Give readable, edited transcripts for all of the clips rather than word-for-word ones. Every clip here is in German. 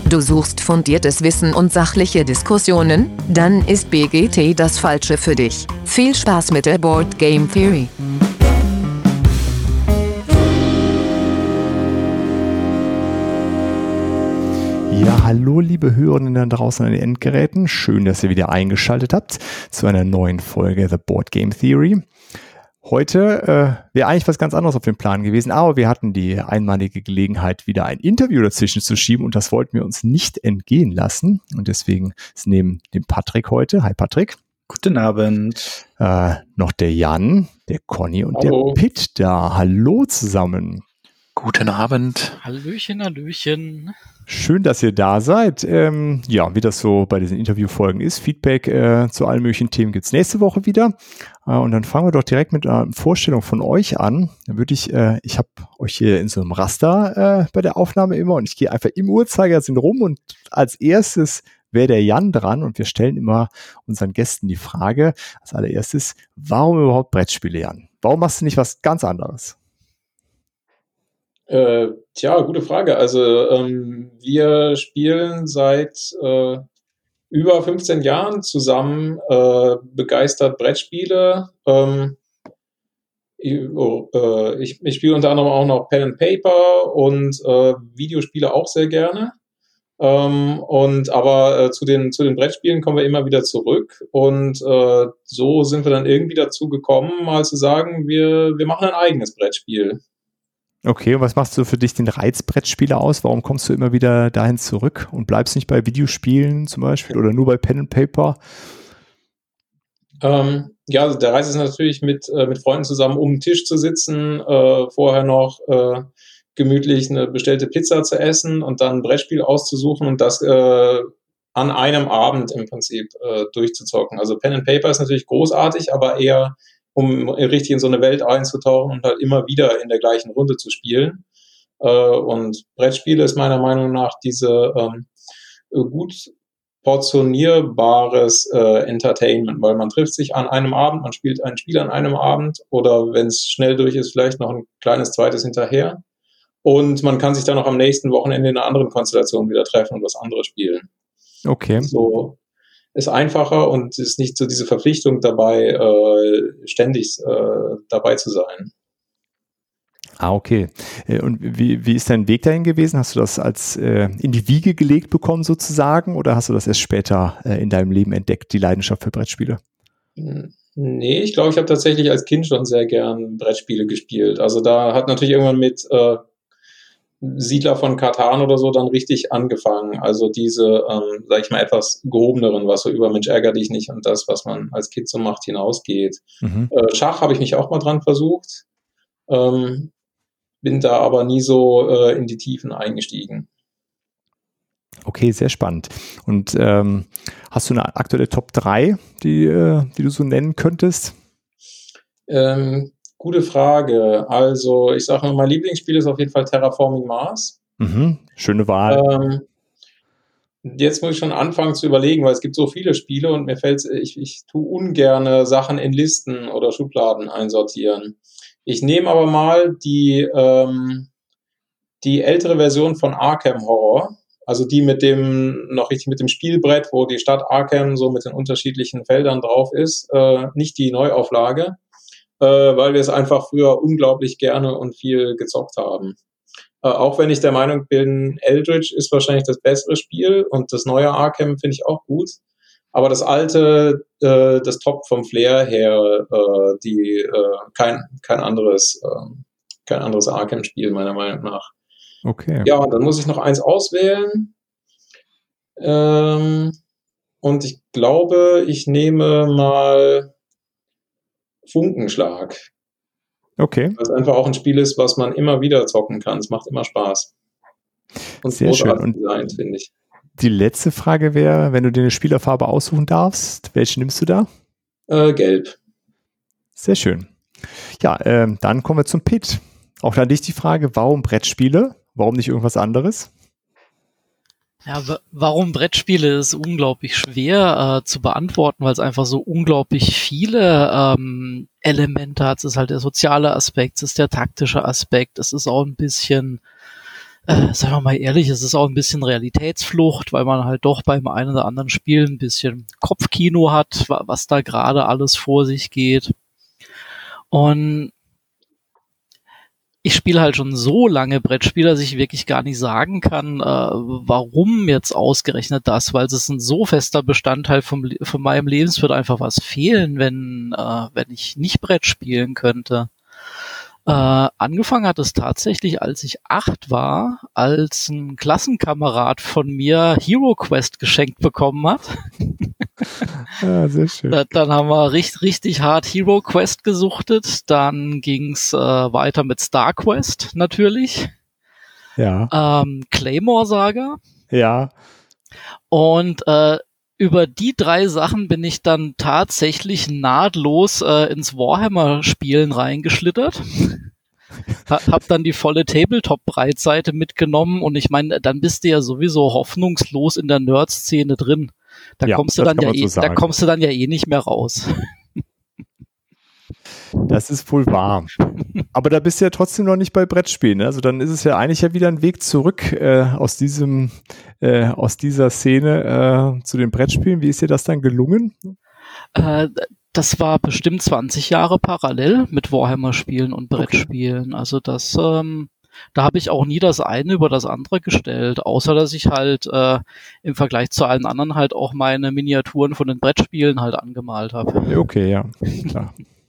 Du suchst fundiertes Wissen und sachliche Diskussionen? Dann ist BGT das Falsche für dich. Viel Spaß mit der Board Game Theory. Ja, hallo liebe Hörerinnen da draußen an den Endgeräten. Schön, dass ihr wieder eingeschaltet habt zu einer neuen Folge The Board Game Theory. Heute wäre eigentlich was ganz anderes auf dem Plan gewesen, aber wir hatten die einmalige Gelegenheit, wieder ein Interview dazwischen zu schieben und das wollten wir uns nicht entgehen lassen. Und deswegen ist neben dem Patrick heute, hi Patrick. Guten Abend. Noch der Jan, der Conny und Hallo. Der Pitt da. Hallo zusammen. Guten Abend. Hallöchen, Hallöchen. Schön, dass ihr da seid. Ja, wie das so bei diesen Interviewfolgen ist, Feedback zu allen möglichen Themen gibt's nächste Woche wieder. Und dann fangen wir doch direkt mit einer Vorstellung von euch an. Dann würde ich habe euch hier in so einem Raster bei der Aufnahme immer und ich gehe einfach im Uhrzeigersinn rum und als erstes wäre der Jan dran und wir stellen immer unseren Gästen die Frage, als allererstes, warum überhaupt Brettspiele, Jan? Warum machst du nicht was ganz anderes? Gute Frage. Also wir spielen seit über 15 Jahren zusammen begeistert Brettspiele. Ich spiele unter anderem auch noch Pen and Paper und Videospiele auch sehr gerne. Aber zu den Brettspielen kommen wir immer wieder zurück und so sind wir dann irgendwie dazu gekommen, mal zu sagen, wir machen ein eigenes Brettspiel. Okay, und was machst du für dich den Reizbrettspieler aus? Warum kommst du immer wieder dahin zurück und bleibst nicht bei Videospielen zum Beispiel oder nur bei Pen and Paper? Also der Reiz ist natürlich mit Freunden zusammen um den Tisch zu sitzen, vorher noch gemütlich eine bestellte Pizza zu essen und dann ein Brettspiel auszusuchen und das an einem Abend im Prinzip durchzuzocken. Also Pen and Paper ist natürlich großartig, aber eher um richtig in so eine Welt einzutauchen und halt immer wieder in der gleichen Runde zu spielen. Und Brettspiele ist meiner Meinung nach diese gut portionierbares Entertainment, weil man trifft sich an einem Abend, man spielt ein Spiel an einem Abend oder wenn es schnell durch ist, vielleicht noch ein kleines zweites hinterher. Und man kann sich dann noch am nächsten Wochenende in einer anderen Konstellation wieder treffen und was anderes spielen. Okay. So ist einfacher und ist nicht so diese Verpflichtung dabei, ständig dabei zu sein. Okay. Und wie ist dein Weg dahin gewesen? Hast du das als in die Wiege gelegt bekommen sozusagen oder hast du das erst später in deinem Leben entdeckt, die Leidenschaft für Brettspiele? Nee, ich glaube, ich habe tatsächlich als Kind schon sehr gern Brettspiele gespielt. Also da hat natürlich irgendwann mit Siedler von Catan oder so dann richtig angefangen. Also diese, sag ich mal, etwas gehobeneren, was so über Mensch ärger dich nicht und das, was man als Kind so macht, hinausgeht. Mhm. Schach habe ich mich auch mal dran versucht, bin da aber nie so in die Tiefen eingestiegen. Okay, sehr spannend. Und hast du eine aktuelle Top 3, die du so nennen könntest? Gute Frage. Also, ich sage mal, mein Lieblingsspiel ist auf jeden Fall Terraforming Mars. Mhm, schöne Wahl. Jetzt muss ich schon anfangen zu überlegen, weil es gibt so viele Spiele und mir fällt ich tue ungerne Sachen in Listen oder Schubladen einsortieren. Ich nehme aber mal die ältere Version von Arkham Horror, also die mit dem Spielbrett, wo die Stadt Arkham so mit den unterschiedlichen Feldern drauf ist, nicht die Neuauflage. Weil wir es einfach früher unglaublich gerne und viel gezockt haben. Auch wenn ich der Meinung bin, Eldritch ist wahrscheinlich das bessere Spiel und das neue Arkham finde ich auch gut. Aber das alte, das Top vom Flair her, kein anderes Arkham-Spiel meiner Meinung nach. Okay. Ja, dann muss ich noch eins auswählen. Und ich glaube, ich nehme mal Funkenschlag. Okay. Weil es einfach auch ein Spiel ist, was man immer wieder zocken kann. Es macht immer Spaß. Und sehr schön. Und Design, finde ich. Die letzte Frage wäre, wenn du dir eine Spielerfarbe aussuchen darfst, welche nimmst du da? Gelb. Sehr schön. Ja, dann kommen wir zum Pit. Auch an dich die Frage, warum Brettspiele? Warum nicht irgendwas anderes? Ja, warum Brettspiele ist unglaublich schwer zu beantworten, weil es einfach so unglaublich viele Elemente hat. Es ist halt der soziale Aspekt, es ist der taktische Aspekt, es ist auch ein bisschen Sagen wir mal ehrlich, es ist auch ein bisschen Realitätsflucht, weil man halt doch beim einen oder anderen Spiel ein bisschen Kopfkino hat, was da gerade alles vor sich geht. Und ich spiele halt schon so lange Brettspiele, dass ich wirklich gar nicht sagen kann, warum jetzt ausgerechnet das, weil es ist ein so fester Bestandteil von meinem Leben. Es wird einfach was fehlen, wenn ich nicht Brett spielen könnte. Angefangen hat es tatsächlich, als ich 8 war, als ein Klassenkamerad von mir Hero Quest geschenkt bekommen hat. Ja, sehr schön. Dann haben wir richtig hart Hero Quest gesuchtet. Dann ging's weiter mit Star Quest natürlich. Ja. Claymore Saga. Ja. Und über die 3 Sachen bin ich dann tatsächlich nahtlos ins Warhammer-Spielen reingeschlittert. Hab dann die volle Tabletop-Breitseite mitgenommen und ich meine, dann bist du ja sowieso hoffnungslos in der Nerd-Szene drin. Da kommst du dann ja eh nicht mehr raus. Das ist wohl wahr. Aber da bist du ja trotzdem noch nicht bei Brettspielen. Ne? Also dann ist es ja eigentlich ja wieder ein Weg zurück aus dieser Szene zu den Brettspielen. Wie ist dir das dann gelungen? Das war bestimmt 20 Jahre parallel mit Warhammer-Spielen und Brettspielen. Okay. Also das, da habe ich auch nie das eine über das andere gestellt, außer dass ich halt im Vergleich zu allen anderen halt auch meine Miniaturen von den Brettspielen halt angemalt habe. Okay, ja, klar.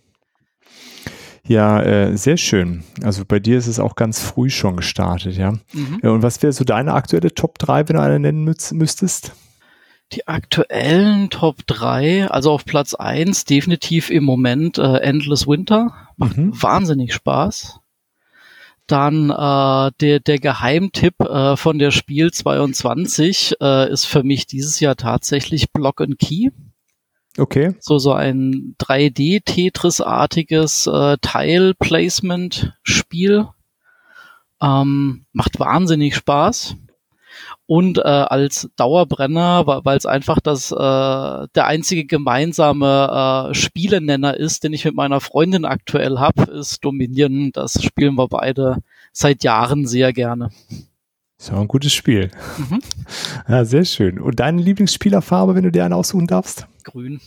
Ja, sehr schön. Also bei dir ist es auch ganz früh schon gestartet, ja. Mhm. Und was wäre so deine aktuelle Top 3, wenn du eine nennen müsstest? Die aktuellen Top 3, also auf Platz 1 definitiv im Moment Endless Winter. Macht wahnsinnig Spaß. Dann der Geheimtipp von der Spiel 22 ist für mich dieses Jahr tatsächlich Block and Key. Okay. So ein 3D-Tetris-artiges Tile-Placement-Spiel. Macht wahnsinnig Spaß. Und als Dauerbrenner, weil es einfach der einzige gemeinsame Spielenenner ist, den ich mit meiner Freundin aktuell habe, ist Dominion. Das spielen wir beide seit Jahren sehr gerne. Ist ja ein gutes Spiel. Mhm. Ja, sehr schön. Und deine Lieblingsspielerfarbe, wenn du dir eine aussuchen darfst? Grün.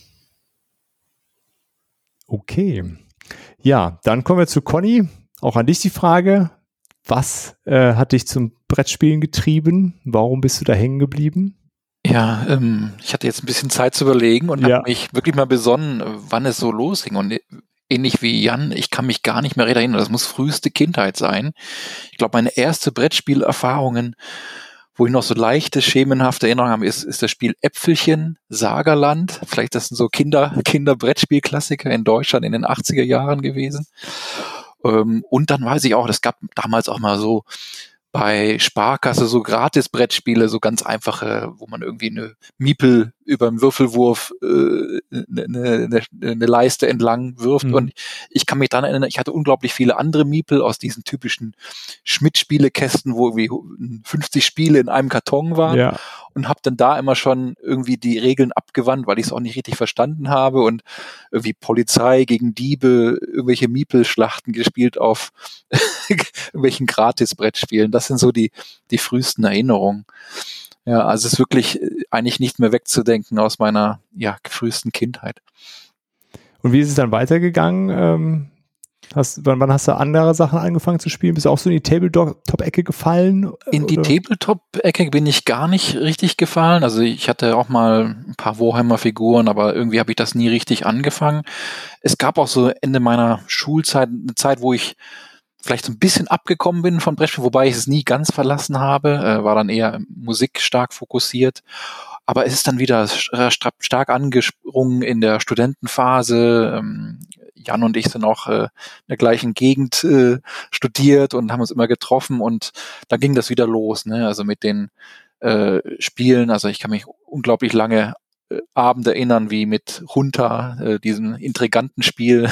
Okay. Ja, dann kommen wir zu Conny. Auch an dich die Frage. Was hat dich zum Brettspielen getrieben? Warum bist du da hängen geblieben? Ja, ich hatte jetzt ein bisschen Zeit zu überlegen und habe mich wirklich mal besonnen, wann es so losging. Und ähnlich wie Jan, ich kann mich gar nicht mehr erinnern. Das muss früheste Kindheit sein. Ich glaube, meine erste Brettspielerfahrungen, wo ich noch so leichte, schemenhafte Erinnerungen habe, ist das Spiel Äpfelchen, Sagerland. Vielleicht das sind so Kinder-Brettspiel-Klassiker in Deutschland in den 80er Jahren gewesen. Und dann weiß ich auch, es gab damals auch mal so bei Sparkasse so Gratis-Brettspiele, so ganz einfache, wo man irgendwie eine Miepel über einen Würfelwurf eine Leiste entlang wirft. Mhm. Und ich kann mich daran erinnern, ich hatte unglaublich viele andere Miepel aus diesen typischen Schmidt-Spielekästen, wo irgendwie 50 Spiele in einem Karton waren. Ja. Und habe dann da immer schon irgendwie die Regeln abgewandt, weil ich es auch nicht richtig verstanden habe und irgendwie Polizei gegen Diebe, irgendwelche Miepelschlachten gespielt auf irgendwelchen Gratis-Brettspielen. Das sind so die frühesten Erinnerungen. Ja, also es ist wirklich eigentlich nicht mehr wegzudenken aus meiner frühesten Kindheit. Und wie ist es dann weitergegangen? Wann hast du andere Sachen angefangen zu spielen? Bist du auch so in die Tabletop-Ecke gefallen? In die Tabletop-Ecke bin ich gar nicht richtig gefallen. Also ich hatte auch mal ein paar Warhammer-Figuren, aber irgendwie habe ich das nie richtig angefangen. Es gab auch so Ende meiner Schulzeit eine Zeit, wo ich vielleicht so ein bisschen abgekommen bin von Brettspielen, wobei ich es nie ganz verlassen habe, war dann eher Musik stark fokussiert. Aber es ist dann wieder stark angesprungen in der Studentenphase. Jan und ich sind auch in der gleichen Gegend studiert und haben uns immer getroffen und dann ging das wieder los, ne? Also mit den Spielen, also ich kann mich unglaublich lange Abende erinnern, wie mit Hunter, diesem intriganten Spiel.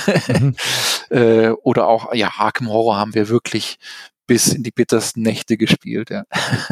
Oder auch, Arkham Horror haben wir wirklich bis in die bittersten Nächte gespielt, ja.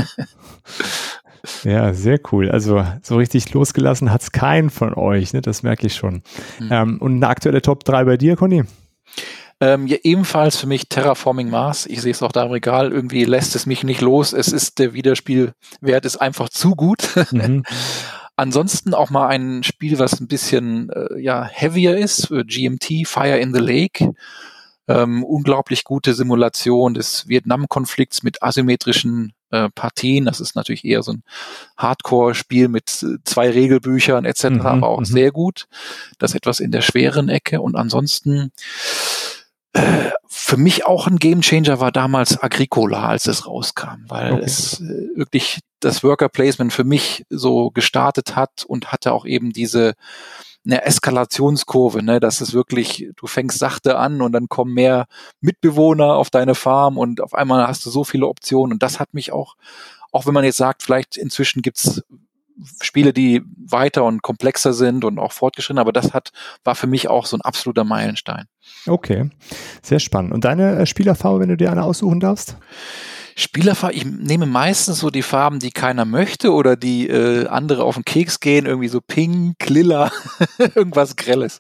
Ja, sehr cool. Also so richtig losgelassen hat es keinen von euch, ne? Das merke ich schon. Und eine aktuelle Top 3 bei dir, Conny? Ja, ebenfalls für mich Terraforming Mars. Ich sehe es auch da im Regal. Irgendwie lässt es mich nicht los. Der Wiederspielwert ist einfach zu gut. Mhm. Ansonsten auch mal ein Spiel, was ein bisschen heavier ist. GMT, Fire in the Lake. Unglaublich gute Simulation des Vietnam-Konflikts mit asymmetrischen Partien. Das ist natürlich eher so ein Hardcore-Spiel mit 2 Regelbüchern etc., aber auch sehr gut. Das etwas in der schweren Ecke. Und ansonsten für mich auch ein Gamechanger war damals Agricola, als es rauskam, weil es wirklich das Worker Placement für mich so gestartet hat und hatte auch eben eine Eskalationskurve, ne, dass es wirklich, du fängst sachte an und dann kommen mehr Mitbewohner auf deine Farm und auf einmal hast du so viele Optionen und das hat mich auch wenn man jetzt sagt, vielleicht inzwischen gibt's Spiele, die weiter und komplexer sind und auch fortgeschritten, aber war für mich auch so ein absoluter Meilenstein. Okay, sehr spannend. Und deine Spielerfarbe, wenn du dir eine aussuchen darfst? Spielerfarbe, ich nehme meistens so die Farben, die keiner möchte oder die andere auf den Keks gehen, irgendwie so pink, lila, irgendwas Grelles.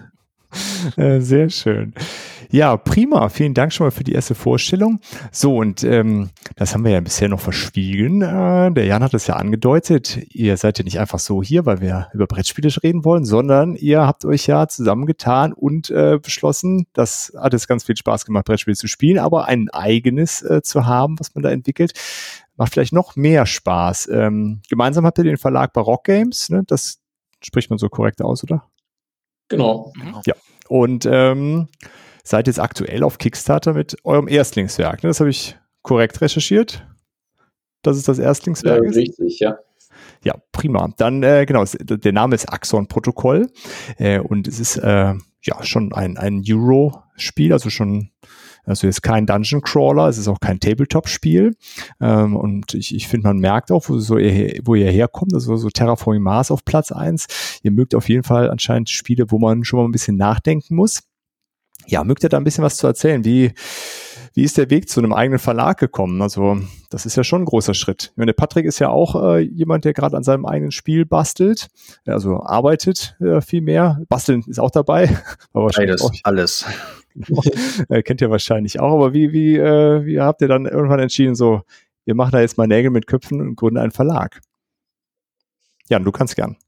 Sehr schön. Ja, prima. Vielen Dank schon mal für die erste Vorstellung. So, und das haben wir ja bisher noch verschwiegen. Der Jan hat es ja angedeutet. Ihr seid ja nicht einfach so hier, weil wir über Brettspiele reden wollen, sondern ihr habt euch ja zusammengetan und beschlossen, das hat jetzt ganz viel Spaß gemacht, Brettspiele zu spielen, aber ein eigenes zu haben, was man da entwickelt, macht vielleicht noch mehr Spaß. Gemeinsam habt ihr den Verlag Barock Games, ne? Das spricht man so korrekt aus, oder? Genau. Ja, und seid jetzt aktuell auf Kickstarter mit eurem Erstlingswerk. Ne? Das habe ich korrekt recherchiert, dass es das Erstlingswerk ist. Richtig, ja. Ja, prima. Dann, genau, der Name ist Axon-Protokoll und es ist schon ein Euro-Spiel, also jetzt kein Dungeon Crawler, es ist auch kein Tabletop-Spiel. Und ich finde, man merkt auch, wo ihr herkommt, also so Terraforming Mars auf Platz 1. Ihr mögt auf jeden Fall anscheinend Spiele, wo man schon mal ein bisschen nachdenken muss. Ja, mögt ihr da ein bisschen was zu erzählen? Wie ist der Weg zu einem eigenen Verlag gekommen? Also, das ist ja schon ein großer Schritt. Ich meine, der Patrick ist ja auch jemand, der gerade an seinem eigenen Spiel bastelt, also arbeitet viel mehr. Basteln ist auch dabei. Aber wahrscheinlich auch, alles. Genau. Kennt ihr wahrscheinlich auch, aber wie habt ihr dann irgendwann entschieden, so, wir machen da jetzt mal Nägel mit Köpfen und gründen einen Verlag? Jan, du kannst gern.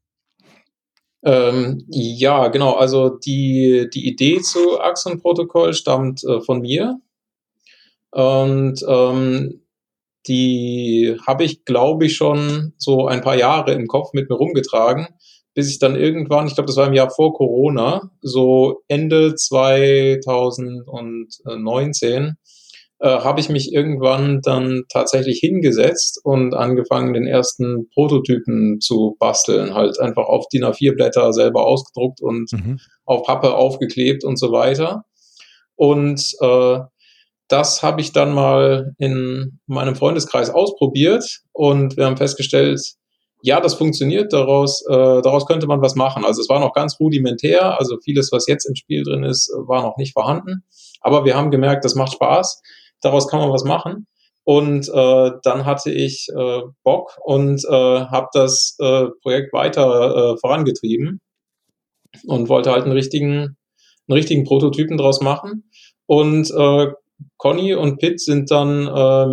Ja, genau. Also die Idee zu Axon-Protokoll stammt von mir. Und die habe ich, glaube ich, schon so ein paar Jahre im Kopf mit mir rumgetragen, bis ich dann irgendwann, ich glaube, das war im Jahr vor Corona, so Ende 2019, habe ich mich irgendwann dann tatsächlich hingesetzt und angefangen, den ersten Prototypen zu basteln. Halt einfach auf DIN A4-Blätter selber ausgedruckt und auf Pappe aufgeklebt und so weiter. Und das habe ich dann mal in meinem Freundeskreis ausprobiert und wir haben festgestellt, ja, das funktioniert, daraus könnte man was machen. Also es war noch ganz rudimentär, also vieles, was jetzt im Spiel drin ist, war noch nicht vorhanden. Aber wir haben gemerkt, das macht Spaß, daraus kann man was machen. Und dann hatte ich Bock und habe das Projekt weiter vorangetrieben und wollte halt einen richtigen Prototypen draus machen. Und Conny und Pitt sind dann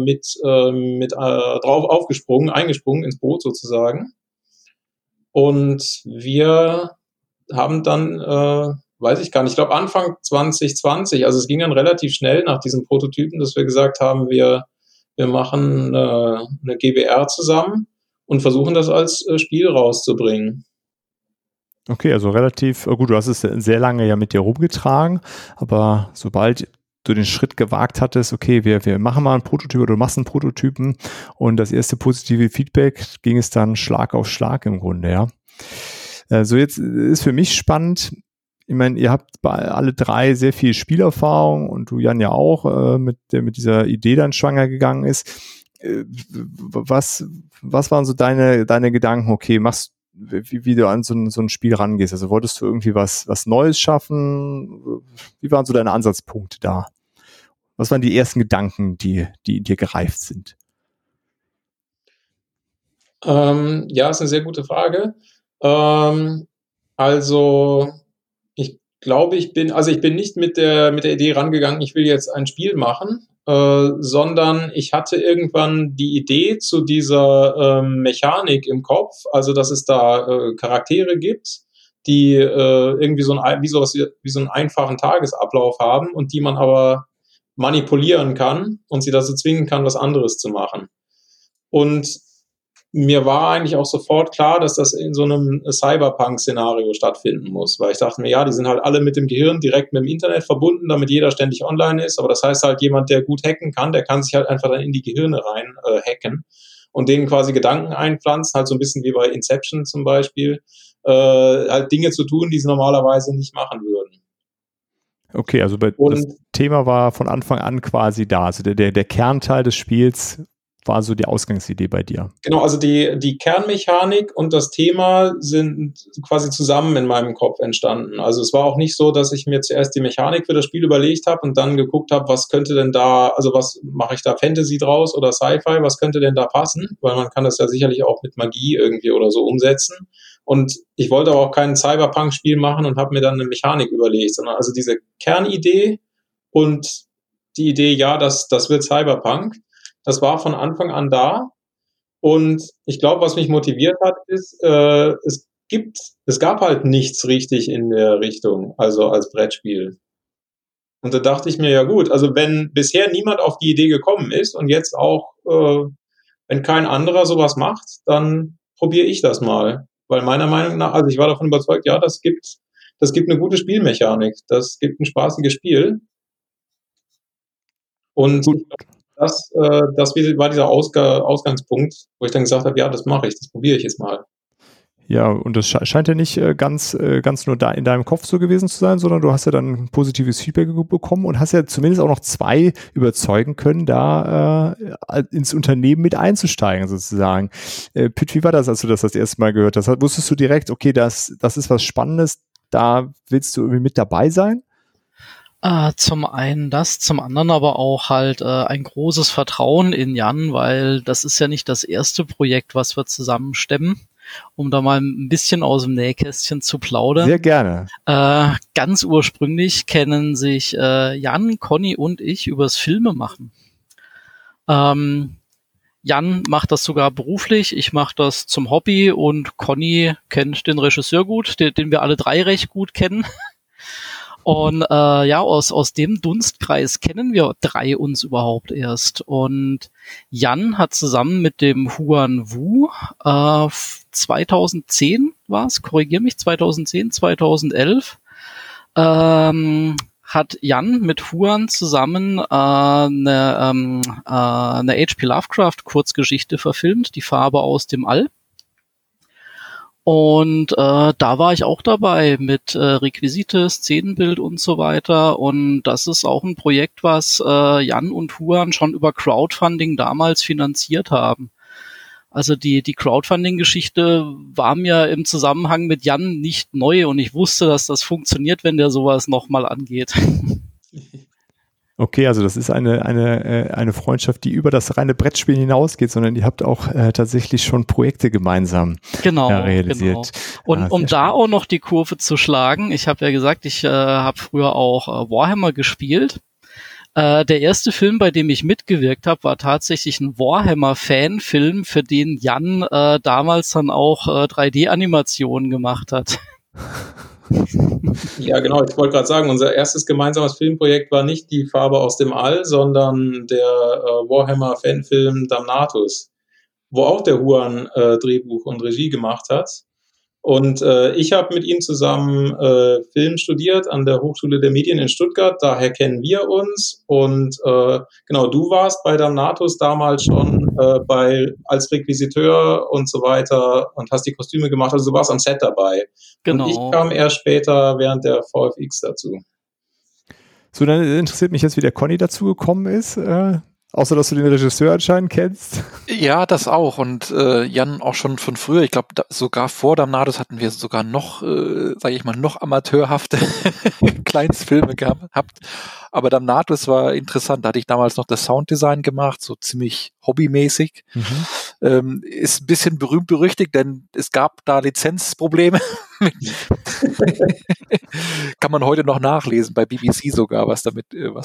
drauf eingesprungen ins Boot sozusagen. Und wir haben dann, weiß ich gar nicht, ich glaube Anfang 2020, also es ging dann relativ schnell nach diesem Prototypen, dass wir gesagt haben, wir machen eine GBR zusammen und versuchen das als Spiel rauszubringen. Okay, also relativ, gut, du hast es sehr lange ja mit dir rumgetragen, aber sobald du den Schritt gewagt hattest, okay, wir machen mal einen Prototyp oder du machst einen Prototypen und das erste positive Feedback ging es dann Schlag auf Schlag im Grunde, ja. So jetzt ist für mich spannend, ich meine, ihr habt alle drei sehr viel Spielerfahrung und du, Jan, ja auch, der mit dieser Idee dann schwanger gegangen ist. Was waren so deine Gedanken, okay, wie du an so ein Spiel rangehst? Also wolltest du irgendwie was Neues schaffen? Wie waren so deine Ansatzpunkte da? Was waren die ersten Gedanken, die in dir gereift sind? Ja, ist eine sehr gute Frage. Also ich glaube, ich bin nicht mit der Idee rangegangen, ich will jetzt ein Spiel machen, sondern ich hatte irgendwann die Idee zu dieser Mechanik im Kopf, also dass es da Charaktere gibt, die irgendwie so einen einfachen Tagesablauf haben und die man aber manipulieren kann und sie dazu zwingen kann, was anderes zu machen. Und mir war eigentlich auch sofort klar, dass das in so einem Cyberpunk-Szenario stattfinden muss, weil ich dachte mir, ja, die sind halt alle mit dem Gehirn direkt mit dem Internet verbunden, damit jeder ständig online ist, aber das heißt halt, jemand, der gut hacken kann, der kann sich halt einfach dann in die Gehirne rein hacken und denen quasi Gedanken einpflanzen, halt so ein bisschen wie bei Inception zum Beispiel, halt Dinge zu tun, die sie normalerweise nicht machen würden. Okay, also das Thema war von Anfang an quasi da, also der Kernteil des Spiels war so die Ausgangsidee bei dir. Genau, also die Kernmechanik und das Thema sind quasi zusammen in meinem Kopf entstanden. Also es war auch nicht so, dass ich mir zuerst die Mechanik für das Spiel überlegt habe und dann geguckt habe, was könnte denn da, also was mache ich da, Fantasy draus oder Sci-Fi, was könnte denn da passen? Weil man kann das ja sicherlich auch mit Magie irgendwie oder so umsetzen. Und ich wollte aber auch kein Cyberpunk-Spiel machen und habe mir dann eine Mechanik überlegt, sondern also diese Kernidee und die Idee, ja, das wird Cyberpunk. Das war von Anfang an da. Und ich glaube, was mich motiviert hat, ist, es gab halt nichts richtig in der Richtung, also als Brettspiel. Und da dachte ich mir, ja gut, also wenn bisher niemand auf die Idee gekommen ist und jetzt auch, wenn kein anderer sowas macht, dann probiere ich das mal. Weil meiner Meinung nach, also ich war davon überzeugt, ja, das gibt eine gute Spielmechanik, das gibt ein spaßiges Spiel. Und das war dieser Ausgangspunkt, wo ich dann gesagt habe, ja, das mache ich, das probiere ich jetzt mal. Ja, und das scheint ja nicht ganz nur da in deinem Kopf so gewesen zu sein, sondern du hast ja dann positives Feedback bekommen und hast ja zumindest auch noch 2 überzeugen können, da ins Unternehmen mit einzusteigen sozusagen. Püt, wie war das, als du das erste Mal gehört hast? Wusstest du direkt, okay, das ist was Spannendes, da willst du irgendwie mit dabei sein? Zum einen das, zum anderen aber auch halt ein großes Vertrauen in Jan, weil das ist ja nicht das erste Projekt, was wir zusammen stemmen, um da mal ein bisschen aus dem Nähkästchen zu plaudern. Sehr gerne. Ganz ursprünglich kennen sich Jan, Conny und ich übers Filmemachen. Jan macht das sogar beruflich, ich mache das zum Hobby und Conny kennt den Regisseur gut, den wir alle 3 recht gut kennen. Und ja, aus dem Dunstkreis kennen wir 3 uns überhaupt erst. Und Jan hat zusammen mit dem Huan Wu 2010 war es, korrigier mich, 2011, hat Jan mit Huan zusammen eine H.P. Lovecraft Kurzgeschichte verfilmt, Die Farbe aus dem All. Und da war ich auch dabei mit Requisite, Szenenbild und so weiter. Und das ist auch ein Projekt, was Jan und Huan schon über Crowdfunding damals finanziert haben. Also die Crowdfunding-Geschichte war mir im Zusammenhang mit Jan nicht neu und ich wusste, dass das funktioniert, wenn der sowas nochmal angeht. Okay, also das ist eine Freundschaft, die über das reine Brettspielen hinausgeht, sondern ihr habt auch tatsächlich schon Projekte gemeinsam realisiert. Genau. Und um da auch noch die Kurve zu schlagen, ich habe ja gesagt, ich habe früher auch Warhammer gespielt. Der erste Film, bei dem ich mitgewirkt habe, war tatsächlich ein Warhammer-Fanfilm, für den Jan damals dann auch 3D-Animationen gemacht hat. Ja, genau, ich wollte gerade sagen, unser erstes gemeinsames Filmprojekt war nicht Die Farbe aus dem All, sondern der Warhammer-Fanfilm Damnatus, wo auch der Huan Drehbuch und Regie gemacht hat. Und ich habe mit ihm zusammen Film studiert an der Hochschule der Medien in Stuttgart, daher kennen wir uns. Und genau, du warst bei Damnatus damals schon als Requisiteur und so weiter und hast die Kostüme gemacht, also du warst am Set dabei. Genau. Und ich kam erst später während der VFX dazu. So, dann interessiert mich jetzt, wie der Conny dazu gekommen ist. Außer, dass du den Regisseur anscheinend kennst. Ja, das auch. Und Jan auch schon von früher. Ich glaube, sogar vor Damnatus hatten wir sogar noch, sage ich mal, noch amateurhafte Kleinstfilme gehabt. Aber Damnatus war interessant. Da hatte ich damals noch das Sounddesign gemacht, so ziemlich hobbymäßig. ist ein bisschen berühmt-berüchtigt, denn es gab da Lizenzprobleme. Kann man heute noch nachlesen, bei BBC sogar, was damit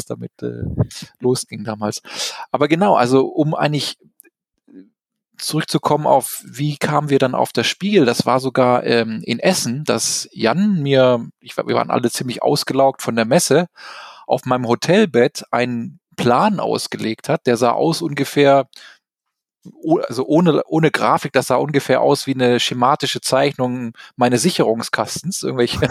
losging damals. Aber genau, also um eigentlich zurückzukommen auf, wie kamen wir dann auf das Spiel? Das war sogar in Essen, dass Jan wir waren alle ziemlich ausgelaugt von der Messe, auf meinem Hotelbett einen Plan ausgelegt hat, der sah aus ungefähr, also ohne Grafik, das sah ungefähr aus wie eine schematische Zeichnung meines Sicherungskastens, irgendwelche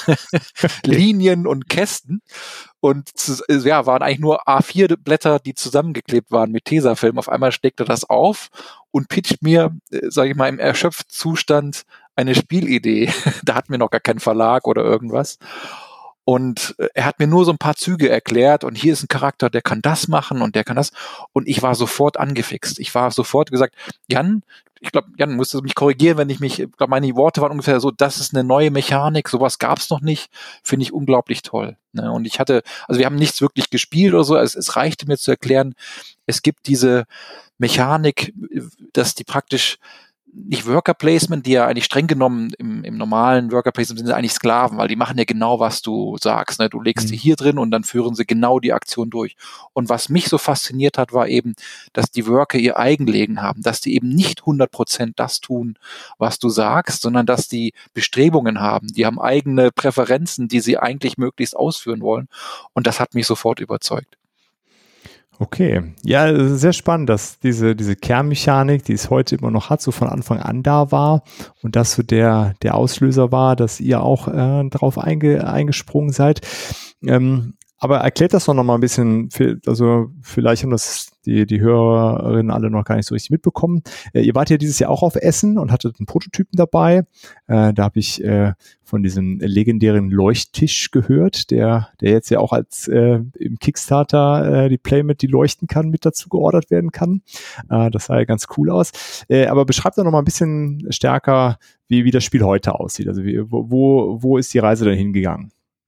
Linien und Kästen. Und ja, waren eigentlich nur A4-Blätter, die zusammengeklebt waren mit Tesafilm. Auf einmal steckt er das auf und pitcht mir, sage ich mal, im erschöpften Zustand eine Spielidee. Da hatten wir noch gar keinen Verlag oder irgendwas. Und er hat mir nur so ein paar Züge erklärt und hier ist ein Charakter, der kann das machen und der kann das. Und ich war sofort angefixt. Ich war sofort gesagt, Jan, ich glaube, Jan, musst du mich korrigieren, wenn ich glaube, meine Worte waren ungefähr so, das ist eine neue Mechanik, sowas gab's noch nicht, finde ich unglaublich toll. Ne? Und wir haben nichts wirklich gespielt oder so, es reichte mir zu erklären, es gibt diese Mechanik, dass die praktisch nicht Worker Placement, die ja eigentlich streng genommen im normalen Worker Placement sind eigentlich Sklaven, weil die machen ja genau, was du sagst. Ne? Du legst sie hier drin und dann führen sie genau die Aktion durch. Und was mich so fasziniert hat, war eben, dass die Worker ihr Eigenleben haben, dass die eben nicht 100% das tun, was du sagst, sondern dass die Bestrebungen haben. Die haben eigene Präferenzen, die sie eigentlich möglichst ausführen wollen. Und das hat mich sofort überzeugt. Okay, ja, sehr spannend, dass diese Kernmechanik, die es heute immer noch hat, so von Anfang an da war und das so der Auslöser war, dass ihr auch darauf eingesprungen seid. Aber erklärt das doch noch mal ein bisschen, also vielleicht haben das die Hörerinnen alle noch gar nicht so richtig mitbekommen. Ihr wart ja dieses Jahr auch auf Essen und hattet einen Prototypen dabei. Da habe ich von diesem legendären Leuchttisch gehört, der jetzt ja auch als im Kickstarter die Playmat, die leuchten kann, mit dazu geordert werden kann. Das sah ja ganz cool aus. Aber beschreibt doch noch mal ein bisschen stärker, wie das Spiel heute aussieht. Also wo ist die Reise dahin gegangen?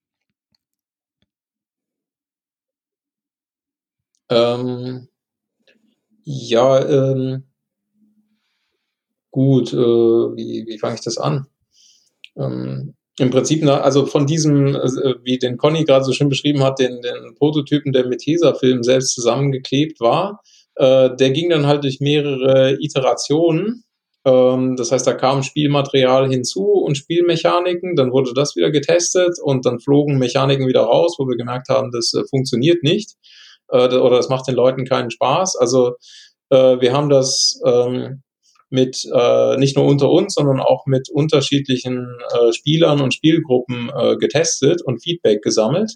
Gut, wie fange ich das an? Im Prinzip, also von diesem, wie den Conny gerade so schön beschrieben hat, den Prototypen, der mit Tesafilm selbst zusammengeklebt war, der ging dann halt durch mehrere Iterationen. Das heißt, da kam Spielmaterial hinzu und Spielmechaniken, dann wurde das wieder getestet und dann flogen Mechaniken wieder raus, wo wir gemerkt haben, das funktioniert nicht oder das macht den Leuten keinen Spaß. Also wir haben das mit nicht nur unter uns, sondern auch mit unterschiedlichen Spielern und Spielgruppen getestet und Feedback gesammelt.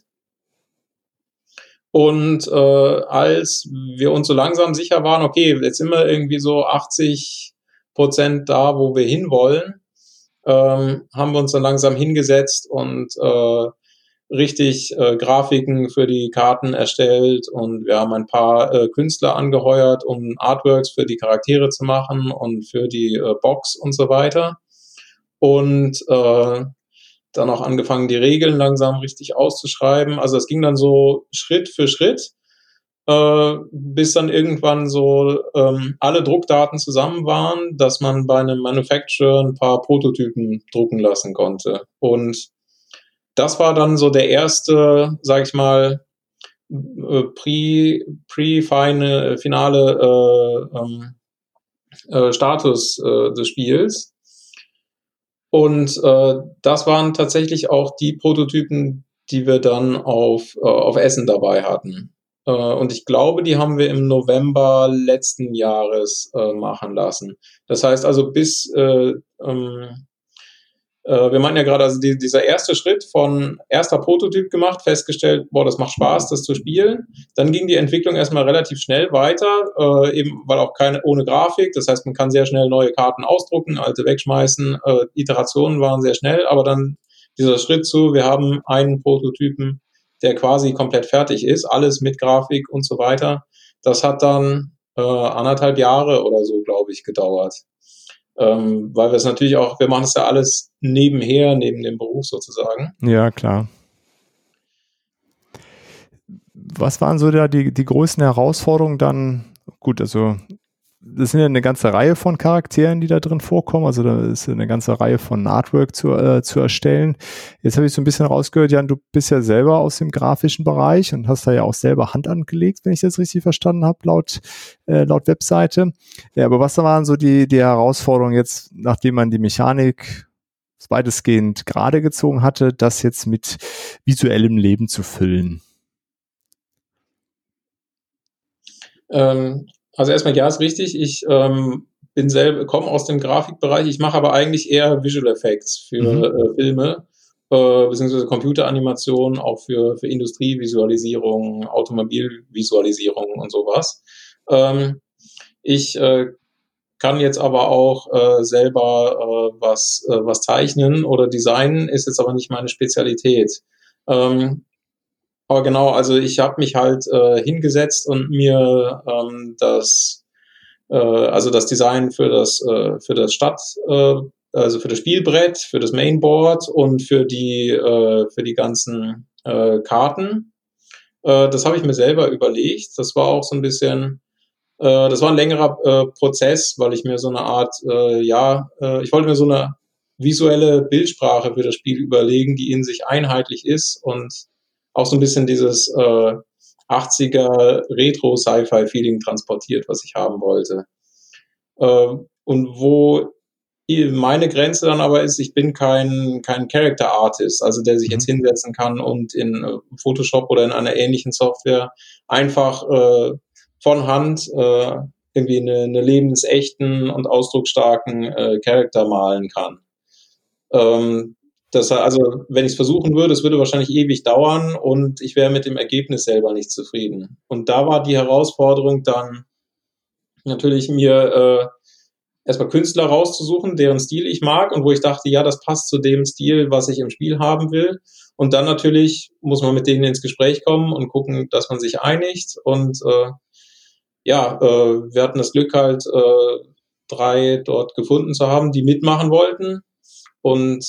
Und als wir uns so langsam sicher waren, okay, jetzt sind wir irgendwie so 80% da, wo wir hinwollen, haben wir uns dann langsam hingesetzt und richtig Grafiken für die Karten erstellt und wir haben ein paar Künstler angeheuert, um Artworks für die Charaktere zu machen und für die Box und so weiter. Und dann auch angefangen, die Regeln langsam richtig auszuschreiben. Also es ging dann so Schritt für Schritt, bis dann irgendwann so alle Druckdaten zusammen waren, dass man bei einem Manufacturer ein paar Prototypen drucken lassen konnte. Und das war dann so der erste, sag ich mal, finale Status des Spiels. Und das waren tatsächlich auch die Prototypen, die wir dann auf Essen dabei hatten. Und ich glaube, die haben wir im November letzten Jahres machen lassen. Das heißt also bis wir meinten ja gerade, also dieser erste Schritt von erster Prototyp gemacht, festgestellt, boah, das macht Spaß, das zu spielen. Dann ging die Entwicklung erstmal relativ schnell weiter, eben weil auch ohne Grafik. Das heißt, man kann sehr schnell neue Karten ausdrucken, alte wegschmeißen. Iterationen waren sehr schnell, aber dann dieser Schritt wir haben einen Prototypen, der quasi komplett fertig ist, alles mit Grafik und so weiter. Das hat dann 1,5 Jahre oder so, glaube ich, gedauert. Weil wir es natürlich auch, wir machen es ja alles nebenher, neben dem Beruf sozusagen. Ja, klar. Was waren so da die größten Herausforderungen dann? Gut, also das sind ja eine ganze Reihe von Charakteren, die da drin vorkommen. Also da ist eine ganze Reihe von Artwork zu erstellen. Jetzt habe ich so ein bisschen rausgehört, Jan, du bist ja selber aus dem grafischen Bereich und hast da ja auch selber Hand angelegt, wenn ich das richtig verstanden habe, laut Webseite. Ja, aber was waren so die Herausforderungen jetzt, nachdem man die Mechanik weitestgehend gerade gezogen hatte, das jetzt mit visuellem Leben zu füllen? Also erstmal, ja, ist richtig. Ich komme aus dem Grafikbereich. Ich mache aber eigentlich eher Visual Effects für Filme, beziehungsweise Computeranimation, auch für Industrievisualisierung, Automobilvisualisierung und sowas. Ich kann jetzt aber auch selber was zeichnen oder designen, ist jetzt aber nicht meine Spezialität. Aber genau, also ich habe mich halt hingesetzt und mir das Design für das also für das Spielbrett, für das Mainboard und für die ganzen Karten, das habe ich mir selber überlegt. Das war auch so ein bisschen, das war ein längerer Prozess, weil ich mir so eine Art, ich wollte mir so eine visuelle Bildsprache für das Spiel überlegen, die in sich einheitlich ist und auch so ein bisschen dieses 80er Retro-Sci-Fi-Feeling transportiert, was ich haben wollte. Und wo meine Grenze dann aber ist, ich bin kein Character-Artist, also der sich jetzt hinsetzen kann und in Photoshop oder in einer ähnlichen Software einfach von Hand irgendwie eine lebensechten und ausdrucksstarken Charakter malen kann. Also, wenn ich es versuchen würde, es würde wahrscheinlich ewig dauern und ich wäre mit dem Ergebnis selber nicht zufrieden. Und da war die Herausforderung dann natürlich mir erstmal Künstler rauszusuchen, deren Stil ich mag und wo ich dachte, ja, das passt zu dem Stil, was ich im Spiel haben will. Und dann natürlich muss man mit denen ins Gespräch kommen und gucken, dass man sich einigt. Und wir hatten das Glück halt 3 dort gefunden zu haben, die mitmachen wollten und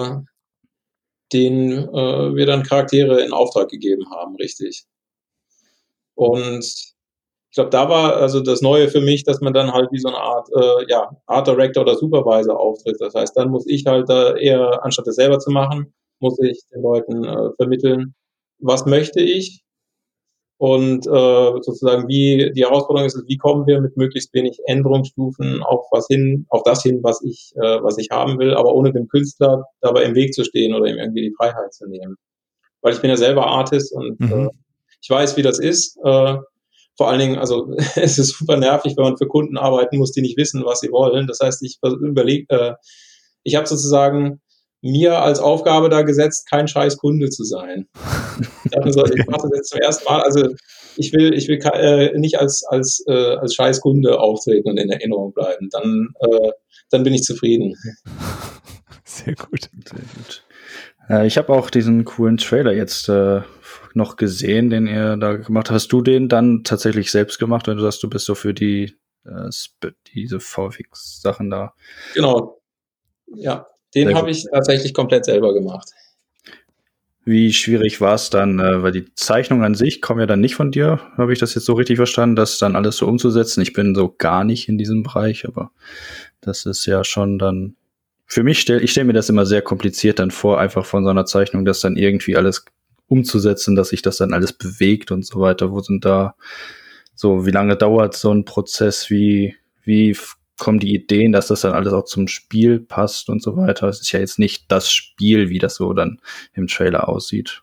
denen wir dann Charaktere in Auftrag gegeben haben, richtig. Und ich glaube, da war also das Neue für mich, dass man dann halt wie so eine Art Art Director oder Supervisor auftritt. Das heißt, dann muss ich halt eher, anstatt das selber zu machen, muss ich den Leuten vermitteln, was möchte ich und sozusagen wie die Herausforderung ist, wie kommen wir mit möglichst wenig Änderungsstufen auf das hin, was ich haben will, aber ohne dem Künstler dabei im Weg zu stehen oder ihm irgendwie die Freiheit zu nehmen. Weil ich bin ja selber Artist und ich weiß, wie das ist. Vor allen Dingen, also es ist super nervig, wenn man für Kunden arbeiten muss, die nicht wissen, was sie wollen. Das heißt, ich habe sozusagen mir als Aufgabe da gesetzt, kein scheiß Kunde zu sein. Ich mache das jetzt zum ersten Mal. Also ich will nicht als scheiß Kunde auftreten und in Erinnerung bleiben. Dann bin ich zufrieden. Sehr gut. Sehr gut. Ich habe auch diesen coolen Trailer jetzt noch gesehen, den ihr da gemacht habt. Hast du den dann tatsächlich selbst gemacht, oder du sagst, du bist so für diese VFX-Sachen da? Genau. Ja, den habe ich tatsächlich komplett selber gemacht. Wie schwierig war es dann, weil die Zeichnungen an sich kommen ja dann nicht von dir, habe ich das jetzt so richtig verstanden, das dann alles so umzusetzen? Ich bin so gar nicht in diesem Bereich, aber das ist ja schon dann, für mich ich stelle mir das immer sehr kompliziert dann vor, einfach von so einer Zeichnung, das dann irgendwie alles umzusetzen, dass sich das dann alles bewegt und so weiter. Wo sind da so, wie lange dauert so ein Prozess, wie kommen die Ideen, dass das dann alles auch zum Spiel passt und so weiter? Es ist ja jetzt nicht das Spiel, wie das so dann im Trailer aussieht.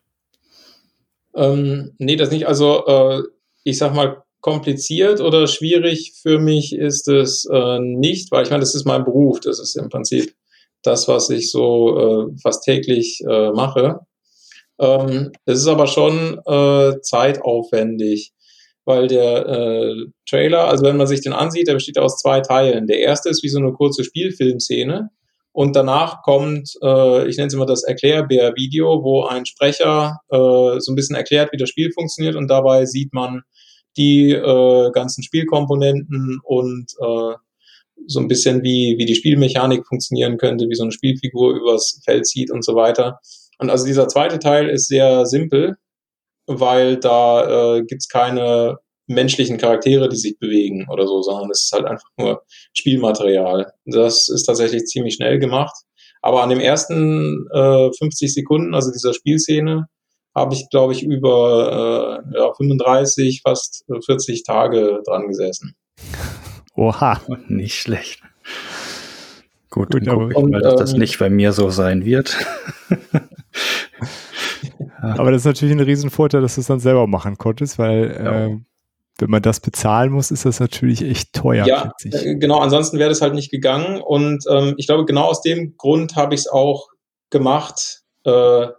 Nee, das nicht. Also ich sag mal, kompliziert oder schwierig für mich ist es nicht, weil ich meine, das ist mein Beruf. Das ist im Prinzip das, was ich so fast täglich mache. Es ist aber schon zeitaufwendig, weil der Trailer, also wenn man sich den ansieht, der besteht aus 2 Teilen. Der erste ist wie so eine kurze Spielfilmszene und danach kommt, ich nenne es immer das Erklärbär-Video, wo ein Sprecher so ein bisschen erklärt, wie das Spiel funktioniert und dabei sieht man die ganzen Spielkomponenten und so ein bisschen wie die Spielmechanik funktionieren könnte, wie so eine Spielfigur übers Feld zieht und so weiter. Und also dieser zweite Teil ist sehr simpel, weil da gibt's keine menschlichen Charaktere, die sich bewegen oder so, sondern es ist halt einfach nur Spielmaterial. Das ist tatsächlich ziemlich schnell gemacht. Aber an dem ersten 50 Sekunden, also dieser Spielszene, habe ich, glaube ich, über 35, fast 40 Tage dran gesessen. Oha. Nicht schlecht. Gut, dann aber- gucke ich mal, dass das nicht bei mir so sein wird. Aber das ist natürlich ein Riesenvorteil, dass du es dann selber machen konntest, weil wenn man das bezahlen muss, ist das natürlich echt teuer. Ja, genau, ansonsten wäre das halt nicht gegangen. Und ich glaube, genau aus dem Grund habe ich es auch gemacht. Ich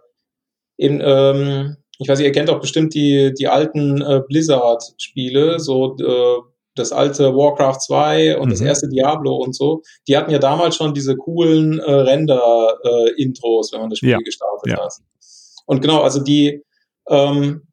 weiß nicht, ihr kennt auch bestimmt die alten Blizzard-Spiele, so das alte Warcraft 2 und das erste Diablo und so. Die hatten ja damals schon diese coolen Render-Intros, wenn man das Spiel gestartet hat. Und genau, also die haben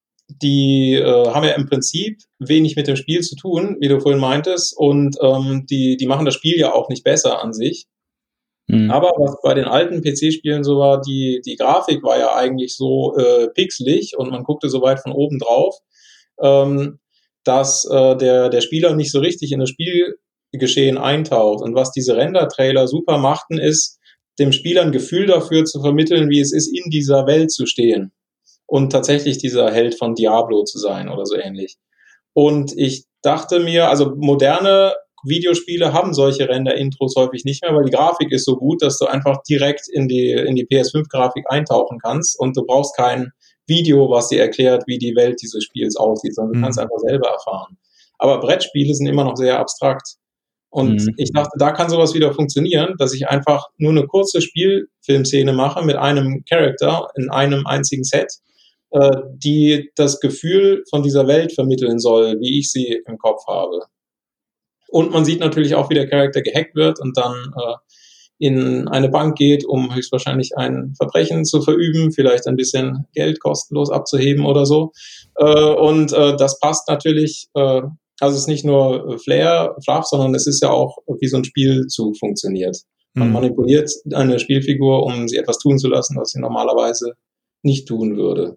ja im Prinzip wenig mit dem Spiel zu tun, wie du vorhin meintest, und die machen das Spiel ja auch nicht besser an sich. Aber was bei den alten PC-Spielen so war, die Grafik war ja eigentlich so pixelig und man guckte so weit von oben drauf, dass der Spieler nicht so richtig in das Spielgeschehen eintaucht. Und was diese Render-Trailer super machten, ist, dem Spieler ein Gefühl dafür zu vermitteln, wie es ist, in dieser Welt zu stehen und tatsächlich dieser Held von Diablo zu sein oder so ähnlich. Und ich dachte mir, also moderne Videospiele haben solche Render-Intros häufig nicht mehr, weil die Grafik ist so gut, dass du einfach direkt in die PS5-Grafik eintauchen kannst und du brauchst kein Video, was dir erklärt, wie die Welt dieses Spiels aussieht, sondern du kannst einfach selber erfahren. Aber Brettspiele sind immer noch sehr abstrakt. Und ich dachte, da kann sowas wieder funktionieren, dass ich einfach nur eine kurze Spielfilmszene mache mit einem Charakter in einem einzigen Set, die das Gefühl von dieser Welt vermitteln soll, wie ich sie im Kopf habe. Und man sieht natürlich auch, wie der Charakter gehackt wird und dann in eine Bank geht, um höchstwahrscheinlich ein Verbrechen zu verüben, vielleicht ein bisschen Geld kostenlos abzuheben oder so. Und das passt natürlich, also es ist nicht nur Fluff, sondern es ist ja auch, wie so ein Spielzug funktioniert. Man manipuliert eine Spielfigur, um sie etwas tun zu lassen, was sie normalerweise nicht tun würde.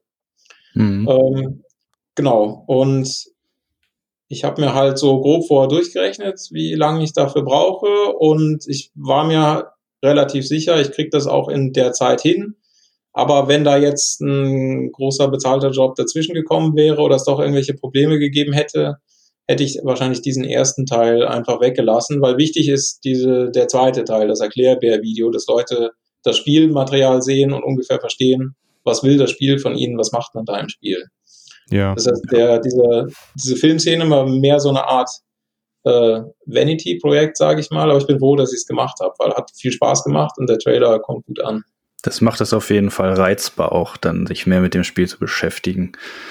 Genau, und ich habe mir halt so grob vorher durchgerechnet, wie lange ich dafür brauche, und ich war mir relativ sicher, ich kriege das auch in der Zeit hin. Aber wenn da jetzt ein großer bezahlter Job dazwischen gekommen wäre oder es doch irgendwelche Probleme gegeben hätte, hätte ich wahrscheinlich diesen ersten Teil einfach weggelassen, weil wichtig ist der zweite Teil, das Erklärbär-Video, dass Leute das Spielmaterial sehen und ungefähr verstehen, was will das Spiel von ihnen, was macht man da im Spiel. Ja. Das heißt, diese Filmszene war mehr so eine Art Vanity-Projekt, sage ich mal, aber ich bin froh, dass ich es gemacht habe, weil hat viel Spaß gemacht und der Trailer kommt gut an. Das macht es auf jeden Fall reizbar auch, dann sich mehr mit dem Spiel zu beschäftigen.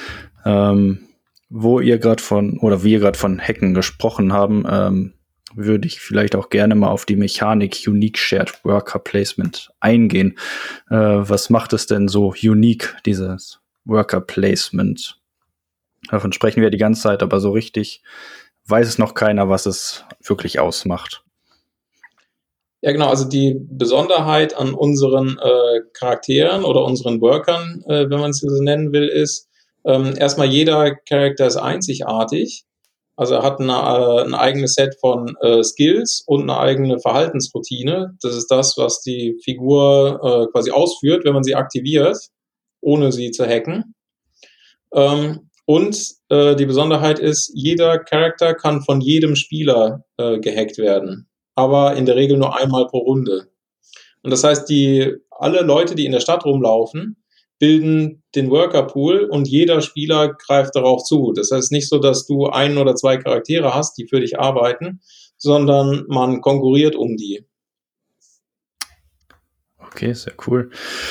Wie ihr gerade von Hacken gesprochen haben, würde ich vielleicht auch gerne mal auf die Mechanik Unique Shared Worker Placement eingehen. Was macht es denn so unique, dieses Worker Placement? Davon sprechen wir die ganze Zeit, aber so richtig weiß es noch keiner, was es wirklich ausmacht. Ja, genau. Also die Besonderheit an unseren Charakteren oder unseren Workern, wenn man es so nennen will, ist, erstmal jeder Charakter ist einzigartig. Also er hat ein eigenes Set von Skills und eine eigene Verhaltensroutine. Das ist das, was die Figur quasi ausführt, wenn man sie aktiviert, ohne sie zu hacken. Und die Besonderheit ist, jeder Charakter kann von jedem Spieler gehackt werden, aber in der Regel nur einmal pro Runde. Und das heißt, alle Leute, die in der Stadt rumlaufen, bilden den Worker-Pool und jeder Spieler greift darauf zu. Das heißt nicht so, dass du 1 oder 2 Charaktere hast, die für dich arbeiten, sondern man konkurriert um die. Okay, sehr cool.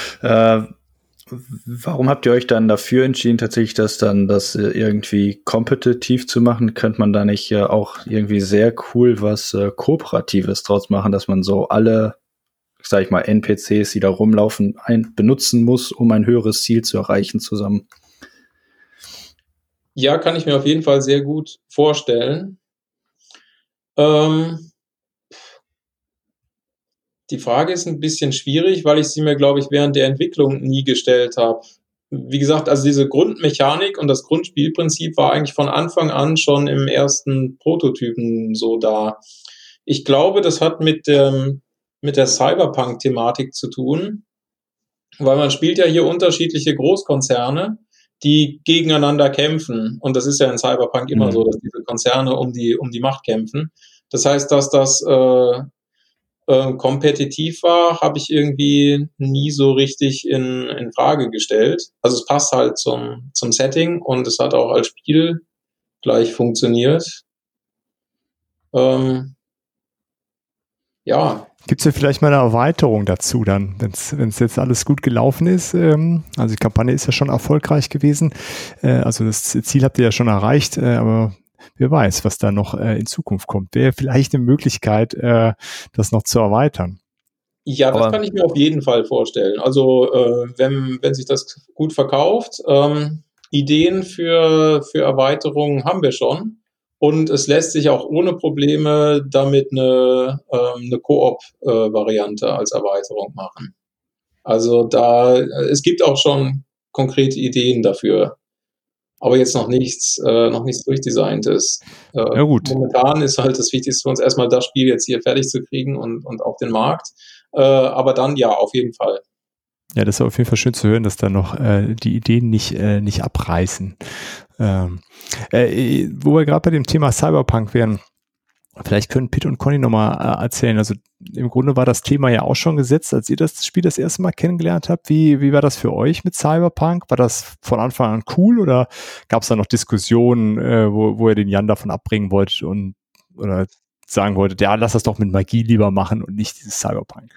Warum habt ihr euch dann dafür entschieden, tatsächlich das irgendwie kompetitiv zu machen? Könnte man da nicht auch irgendwie sehr cool was Kooperatives draus machen, dass man so alle, sag ich mal, NPCs, die da rumlaufen, benutzen muss, um ein höheres Ziel zu erreichen zusammen? Ja, kann ich mir auf jeden Fall sehr gut vorstellen. Die Frage ist ein bisschen schwierig, weil ich sie mir, glaube ich, während der Entwicklung nie gestellt habe. wie gesagt, also diese Grundmechanik und das Grundspielprinzip war eigentlich von Anfang an schon im ersten Prototypen so da. Ich glaube, das hat mit der Cyberpunk-Thematik zu tun, weil man spielt ja hier unterschiedliche Großkonzerne, die gegeneinander kämpfen. Und das ist ja in Cyberpunk immer so, dass diese Konzerne um die Macht kämpfen. Das heißt, dass das kompetitiv war, habe ich irgendwie nie so richtig in Frage gestellt. Also es passt halt zum Setting und es hat auch als Spiel gleich funktioniert. Ja. Gibt es ja vielleicht mal eine Erweiterung dazu dann, wenn es jetzt alles gut gelaufen ist? Also die Kampagne ist ja schon erfolgreich gewesen. Also das Ziel habt ihr ja schon erreicht, aber wer weiß, was da noch in Zukunft kommt. Wäre vielleicht eine Möglichkeit, das noch zu erweitern. Ja, das kann ich mir auf jeden Fall vorstellen. Also wenn sich das gut verkauft, Ideen für Erweiterungen haben wir schon. Und es lässt sich auch ohne Probleme damit eine Koop-Variante als Erweiterung machen. Also es gibt auch schon konkrete Ideen dafür. Aber jetzt noch nichts Durchdesigntes. Ja, gut. Momentan ist halt das Wichtigste für uns erstmal das Spiel jetzt hier fertig zu kriegen und auf den Markt. Aber dann ja, auf jeden Fall. Ja, das ist auf jeden Fall schön zu hören, dass da noch die Ideen nicht abreißen. Wo wir gerade bei dem Thema Cyberpunk wären, vielleicht können Pitt und Conny nochmal erzählen. Also im Grunde war das Thema ja auch schon gesetzt, als ihr das Spiel das erste Mal kennengelernt habt. Wie war das für euch mit Cyberpunk? War das von Anfang an cool oder gab es da noch Diskussionen, wo ihr den Jan davon abbringen wolltet oder sagen wolltet, ja, lass das doch mit Magie lieber machen und nicht dieses Cyberpunk?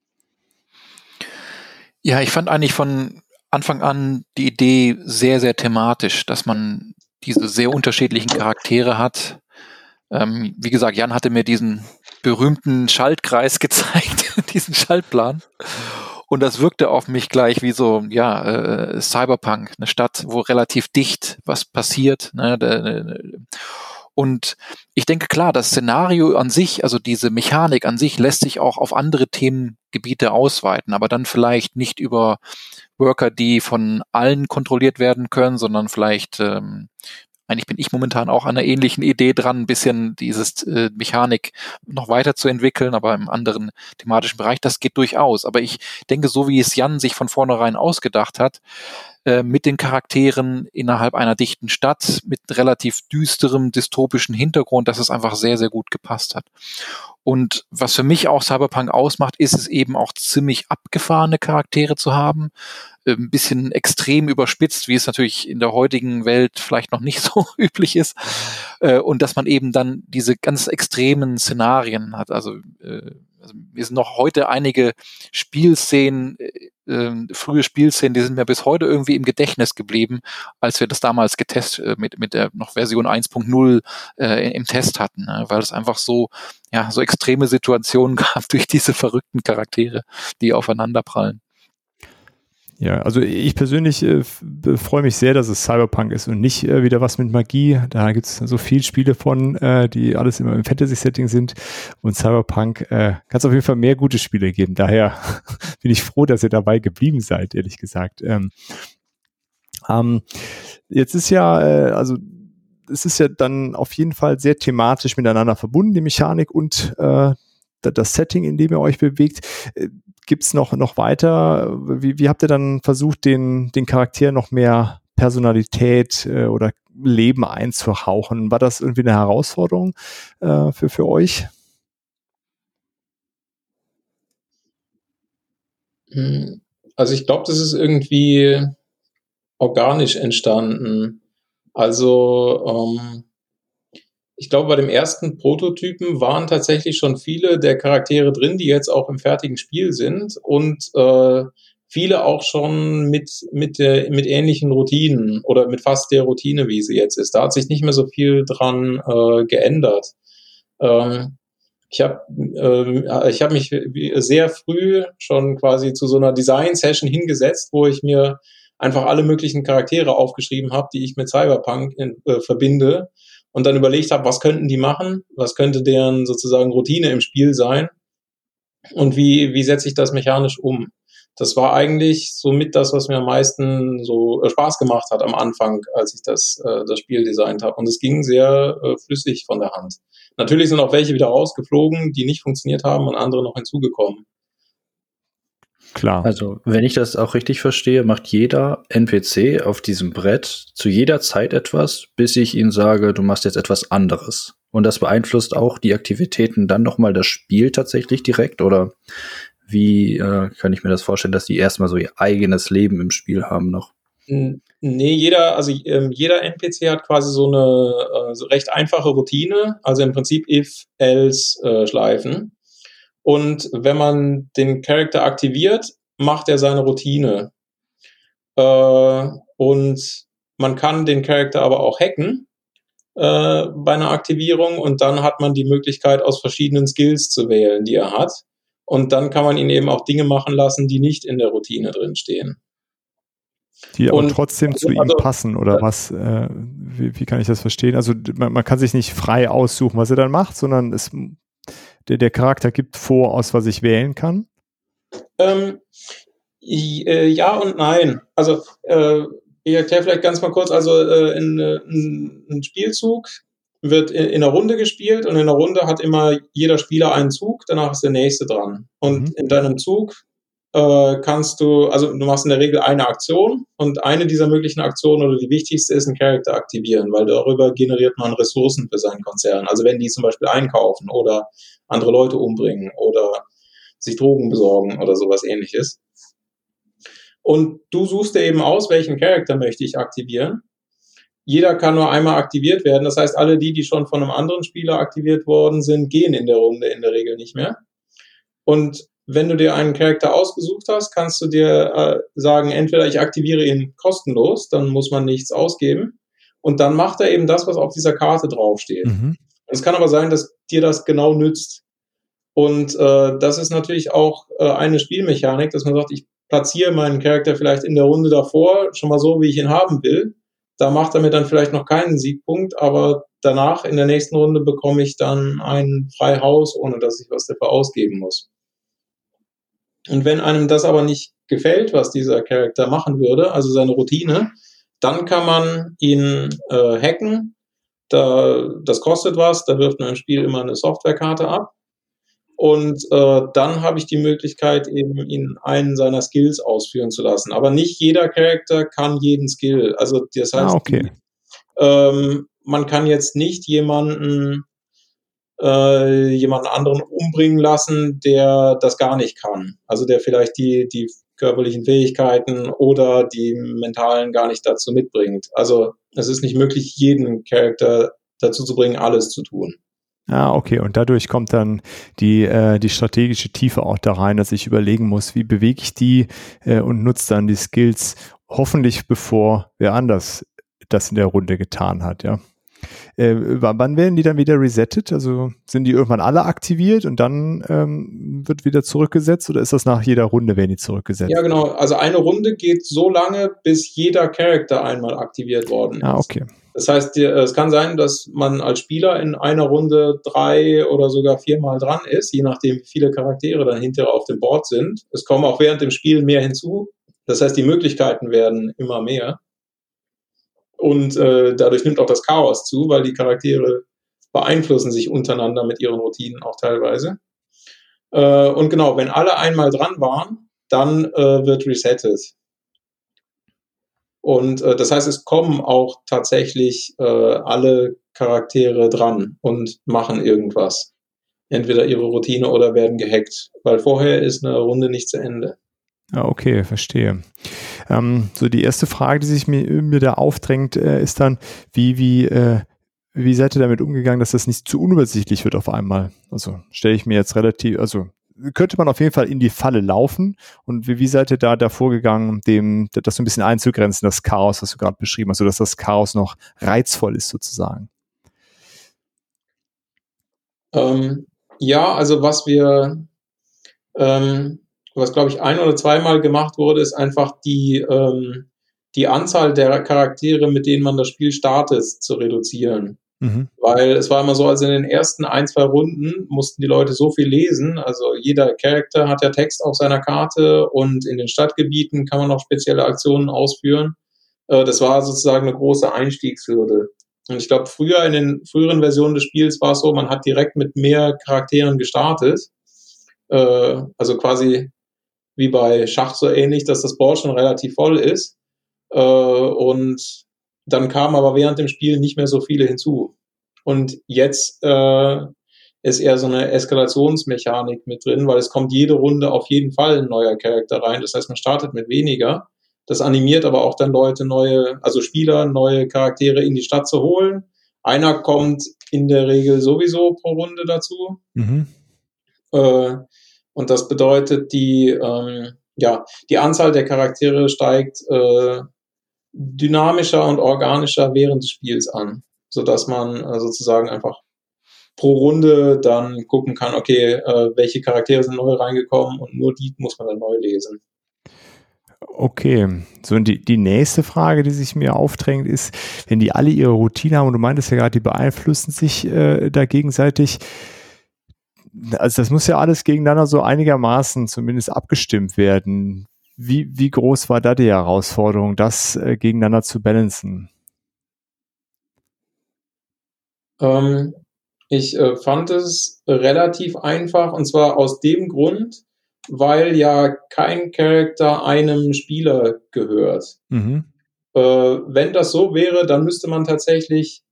Ja, ich fand eigentlich von Anfang an die Idee sehr, sehr thematisch, dass man diese sehr unterschiedlichen Charaktere hat. Wie gesagt, Jan hatte mir diesen berühmten Schaltkreis gezeigt, diesen Schaltplan. Und das wirkte auf mich gleich wie so, Cyberpunk, eine Stadt, wo relativ dicht was passiert. Ne? Und ich denke, klar, das Szenario an sich, also diese Mechanik an sich, lässt sich auch auf andere Themengebiete ausweiten, aber dann vielleicht nicht über Worker, die von allen kontrolliert werden können, sondern vielleicht, eigentlich bin ich momentan auch an einer ähnlichen Idee dran, ein bisschen dieses Mechanik noch weiterzuentwickeln, aber im anderen thematischen Bereich, das geht durchaus. Aber ich denke, so wie es Jan sich von vornherein ausgedacht hat, mit den Charakteren innerhalb einer dichten Stadt, mit relativ düsterem, dystopischen Hintergrund, dass es einfach sehr, sehr gut gepasst hat. Und was für mich auch Cyberpunk ausmacht, ist es eben auch ziemlich abgefahrene Charaktere zu haben, ein bisschen extrem überspitzt, wie es natürlich in der heutigen Welt vielleicht noch nicht so üblich ist, und dass man eben dann diese ganz extremen Szenarien hat. Also mir sind noch heute einige Spielszenen, frühe Spielszenen, die sind mir bis heute irgendwie im Gedächtnis geblieben, als wir das damals getestet mit der noch Version 1.0 im Test hatten, ne? Weil es einfach so extreme Situationen gab durch diese verrückten Charaktere, die aufeinander prallen. Ja, also ich persönlich freue mich sehr, dass es Cyberpunk ist und nicht wieder was mit Magie. Da gibt es so viele Spiele von, die alles immer im Fantasy-Setting sind. Und Cyberpunk kann es auf jeden Fall mehr gute Spiele geben. Daher bin ich froh, dass ihr dabei geblieben seid, ehrlich gesagt. Jetzt ist ja, es ist ja dann auf jeden Fall sehr thematisch miteinander verbunden, die Mechanik und das Setting, in dem ihr euch bewegt. Gibt es noch weiter? Wie habt ihr dann versucht, den Charakteren noch mehr Personalität oder Leben einzuhauchen? War das irgendwie eine Herausforderung für euch? Also ich glaube, das ist irgendwie organisch entstanden. Also ich glaube, bei dem ersten Prototypen waren tatsächlich schon viele der Charaktere drin, die jetzt auch im fertigen Spiel sind und viele auch schon mit ähnlichen Routinen oder mit fast der Routine, wie sie jetzt ist. Da hat sich nicht mehr so viel dran geändert. Ich habe mich sehr früh schon quasi zu so einer Design-Session hingesetzt, wo ich mir einfach alle möglichen Charaktere aufgeschrieben habe, die ich mit Cyberpunk verbinde. Und dann überlegt habe, was könnten die machen, was könnte deren sozusagen Routine im Spiel sein und wie setze ich das mechanisch um. das war eigentlich somit das, was mir am meisten so Spaß gemacht hat am Anfang, als ich das Spiel designt habe. Und es ging sehr flüssig von der Hand. Natürlich sind auch welche wieder rausgeflogen, die nicht funktioniert haben und andere noch hinzugekommen. Klar. Also, wenn ich das auch richtig verstehe, macht jeder NPC auf diesem Brett zu jeder Zeit etwas, bis ich ihm sage, du machst jetzt etwas anderes. Und das beeinflusst auch die Aktivitäten dann nochmal das Spiel tatsächlich direkt? Oder wie kann ich mir das vorstellen, dass die erstmal so ihr eigenes Leben im Spiel haben noch? Nee, jeder NPC hat quasi so eine so recht einfache Routine, also im Prinzip If-Else-Schleifen. Und wenn man den Charakter aktiviert, macht er seine Routine. Und man kann den Charakter aber auch hacken bei einer Aktivierung und dann hat man die Möglichkeit, aus verschiedenen Skills zu wählen, die er hat. Und dann kann man ihn eben auch Dinge machen lassen, die nicht in der Routine drin stehen. Die aber trotzdem zu ihm passen, oder was? Wie kann ich das verstehen? Also man kann sich nicht frei aussuchen, was er dann macht, sondern der Charakter gibt vor, aus was ich wählen kann? Ja und nein. Also ich erkläre vielleicht ganz mal kurz, also ein Spielzug wird in einer Runde gespielt und in einer Runde hat immer jeder Spieler einen Zug, danach ist der nächste dran. Und in deinem Zug du machst in der Regel eine Aktion und eine dieser möglichen Aktionen oder die wichtigste ist ein Charakter aktivieren, weil darüber generiert man Ressourcen für seinen Konzern. Also wenn die zum Beispiel einkaufen oder andere Leute umbringen oder sich Drogen besorgen oder sowas ähnliches. Und du suchst dir eben aus, welchen Charakter möchte ich aktivieren. Jeder kann nur einmal aktiviert werden. Das heißt, alle die schon von einem anderen Spieler aktiviert worden sind, gehen in der Runde in der Regel nicht mehr. Und wenn du dir einen Charakter ausgesucht hast, kannst du dir sagen, entweder ich aktiviere ihn kostenlos, dann muss man nichts ausgeben. Und dann macht er eben das, was auf dieser Karte draufsteht. Es kann aber sein, dass dir das genau nützt. Und das ist natürlich auch eine Spielmechanik, dass man sagt, ich platziere meinen Charakter vielleicht in der Runde davor, schon mal so, wie ich ihn haben will. Da macht er mir dann vielleicht noch keinen Siegpunkt, aber danach in der nächsten Runde bekomme ich dann ein Freihaus, ohne dass ich was dafür ausgeben muss. Und wenn einem das aber nicht gefällt, was dieser Charakter machen würde, also seine Routine, dann kann man ihn hacken. Das kostet was, da wirft man im Spiel immer eine Softwarekarte ab. Und dann habe ich die Möglichkeit, eben ihn einen seiner Skills ausführen zu lassen. Aber nicht jeder Charakter kann jeden Skill. Also das heißt, man kann jetzt nicht jemanden anderen umbringen lassen, der das gar nicht kann. Also der vielleicht die körperlichen Fähigkeiten oder die mentalen gar nicht dazu mitbringt. Also es ist nicht möglich, jeden Charakter dazu zu bringen, alles zu tun. Okay. Und dadurch kommt dann die strategische Tiefe auch da rein, dass ich überlegen muss, wie bewege ich die und nutze dann die Skills hoffentlich, bevor wer anders das in der Runde getan hat, ja. Wann werden die dann wieder resettet? Also sind die irgendwann alle aktiviert und dann wird wieder zurückgesetzt oder ist das nach jeder Runde werden die zurückgesetzt? Ja, genau. Also eine Runde geht so lange, bis jeder Charakter einmal aktiviert worden ist. Okay. Das heißt, es kann sein, dass man als Spieler in einer Runde 3 oder sogar 4 Mal dran ist, je nachdem, wie viele Charaktere dann hinterher auf dem Board sind. Es kommen auch während dem Spiel mehr hinzu. Das heißt, die Möglichkeiten werden immer mehr. Und dadurch nimmt auch das Chaos zu, weil die Charaktere beeinflussen sich untereinander mit ihren Routinen auch teilweise. Und genau, wenn alle einmal dran waren, dann wird resettet. Und das heißt, es kommen auch tatsächlich alle Charaktere dran und machen irgendwas. Entweder ihre Routine oder werden gehackt, weil vorher ist eine Runde nicht zu Ende. Okay, verstehe. So die erste Frage, die sich mir da aufdrängt, ist dann, wie seid ihr damit umgegangen, dass das nicht zu unübersichtlich wird auf einmal? Also stelle ich mir jetzt könnte man auf jeden Fall in die Falle laufen und wie seid ihr da vorgegangen, das so ein bisschen einzugrenzen, das Chaos, was du gerade beschrieben hast, sodass das Chaos noch reizvoll ist sozusagen? Ja, also was glaube ich 1 oder 2 Mal gemacht wurde, ist einfach die Anzahl der Charaktere, mit denen man das Spiel startet, zu reduzieren. Weil es war immer so, also in den ersten 1-2 Runden mussten die Leute so viel lesen, also jeder Charakter hat ja Text auf seiner Karte und in den Stadtgebieten kann man auch spezielle Aktionen ausführen. Das war sozusagen eine große Einstiegshürde. Und ich glaube, früher in den früheren Versionen des Spiels war es so, man hat direkt mit mehr Charakteren gestartet. Also quasi wie bei Schach so ähnlich, dass das Board schon relativ voll ist. Und dann kamen aber während dem Spiel nicht mehr so viele hinzu. Und jetzt ist eher so eine Eskalationsmechanik mit drin, weil es kommt jede Runde auf jeden Fall ein neuer Charakter rein. Das heißt, man startet mit weniger. Das animiert aber auch dann Leute, Spieler, neue Charaktere in die Stadt zu holen. Einer kommt in der Regel sowieso pro Runde dazu. Und das bedeutet, die Anzahl der Charaktere steigt dynamischer und organischer während des Spiels an, sodass man sozusagen einfach pro Runde dann gucken kann, okay, welche Charaktere sind neu reingekommen und nur die muss man dann neu lesen. Okay, so und die nächste Frage, die sich mir aufdrängt, ist, wenn die alle ihre Routine haben, und du meintest ja gerade, die beeinflussen sich da gegenseitig, also das muss ja alles gegeneinander so einigermaßen zumindest abgestimmt werden. Wie groß war da die Herausforderung, das gegeneinander zu balancen? Ich fand es relativ einfach, und zwar aus dem Grund, weil ja kein Charakter einem Spieler gehört. Wenn das so wäre, dann müsste man tatsächlich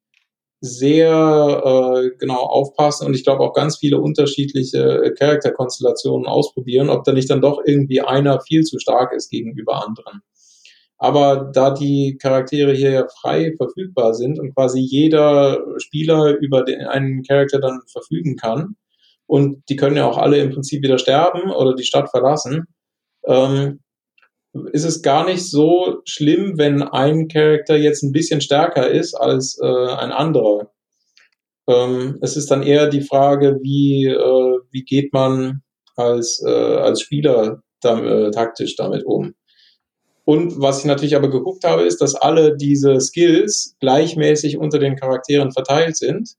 sehr genau aufpassen und ich glaube auch ganz viele unterschiedliche Charakterkonstellationen ausprobieren, ob da nicht dann doch irgendwie einer viel zu stark ist gegenüber anderen. Aber da die Charaktere hier ja frei verfügbar sind und quasi jeder Spieler über einen Charakter dann verfügen kann und die können ja auch alle im Prinzip wieder sterben oder die Stadt verlassen, ist es gar nicht so schlimm, wenn ein Charakter jetzt ein bisschen stärker ist als ein anderer. Es ist dann eher die Frage, wie geht man als Spieler taktisch damit um. Und was ich natürlich aber geguckt habe, ist, dass alle diese Skills gleichmäßig unter den Charakteren verteilt sind,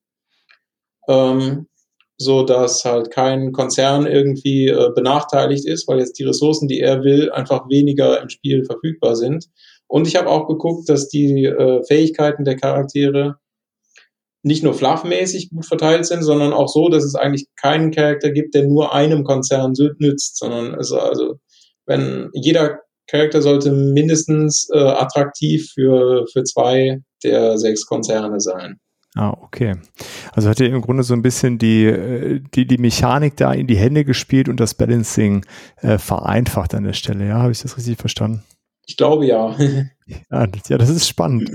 so dass halt kein Konzern irgendwie benachteiligt ist, weil jetzt die Ressourcen, die er will, einfach weniger im Spiel verfügbar sind. Und ich habe auch geguckt, dass die Fähigkeiten der Charaktere nicht nur fluffmäßig gut verteilt sind, sondern auch so, dass es eigentlich keinen Charakter gibt, der nur einem Konzern nützt, sondern also wenn jeder Charakter sollte mindestens attraktiv für 2 der 6 Konzerne sein. Ah, okay. Also hat er im Grunde so ein bisschen die Mechanik da in die Hände gespielt und das Balancing vereinfacht an der Stelle. Ja, habe ich das richtig verstanden? Ich glaube, ja. Ja, das ist spannend.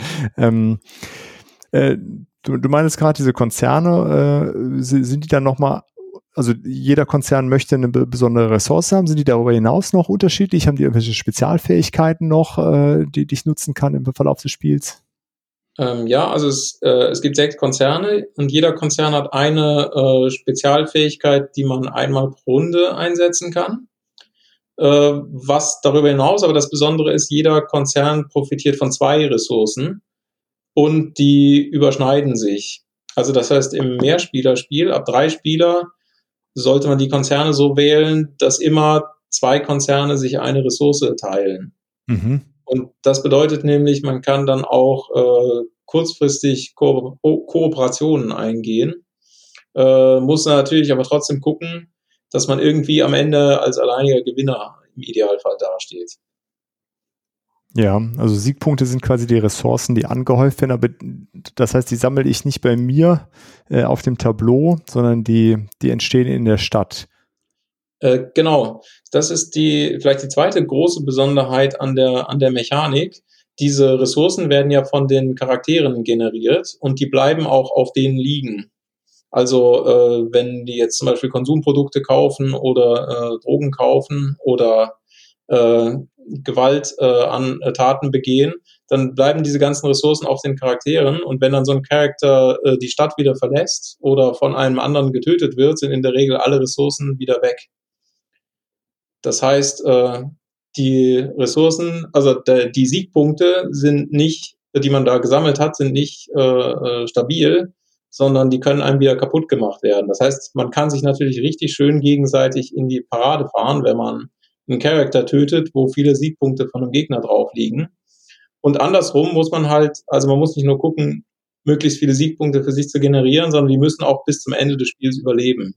Du meinst gerade, diese Konzerne, sind die dann nochmal, also jeder Konzern möchte eine besondere Ressource haben, sind die darüber hinaus noch unterschiedlich? Haben die irgendwelche Spezialfähigkeiten noch, die ich nutzen kann im Verlauf des Spiels? Ja, also es gibt 6 Konzerne und jeder Konzern hat eine Spezialfähigkeit, die man einmal pro Runde einsetzen kann. Was darüber hinaus, aber das Besondere ist, jeder Konzern profitiert von 2 Ressourcen und die überschneiden sich. Also das heißt, im Mehrspielerspiel, ab 3 Spieler, sollte man die Konzerne so wählen, dass immer 2 Konzerne sich eine Ressource teilen. Und das bedeutet nämlich, man kann dann auch kurzfristig Kooperationen eingehen, muss natürlich aber trotzdem gucken, dass man irgendwie am Ende als alleiniger Gewinner im Idealfall dasteht. Ja, also Siegpunkte sind quasi die Ressourcen, die angehäuft werden, aber das heißt, die sammle ich nicht bei mir auf dem Tableau, sondern die entstehen in der Stadt. Genau, das ist vielleicht die zweite große Besonderheit an der Mechanik. Diese Ressourcen werden ja von den Charakteren generiert und die bleiben auch auf denen liegen. Also wenn die jetzt zum Beispiel Konsumprodukte kaufen oder Drogen kaufen oder Gewalt an Taten begehen, dann bleiben diese ganzen Ressourcen auf den Charakteren und wenn dann so ein Charakter die Stadt wieder verlässt oder von einem anderen getötet wird, sind in der Regel alle Ressourcen wieder weg. Das heißt, die Ressourcen, also die Siegpunkte sind nicht, die man da gesammelt hat, sind nicht stabil, sondern die können einem wieder kaputt gemacht werden. Das heißt, man kann sich natürlich richtig schön gegenseitig in die Parade fahren, wenn man einen Charakter tötet, wo viele Siegpunkte von einem Gegner drauf liegen. Und andersrum muss man halt, also man muss nicht nur gucken, möglichst viele Siegpunkte für sich zu generieren, sondern die müssen auch bis zum Ende des Spiels überleben.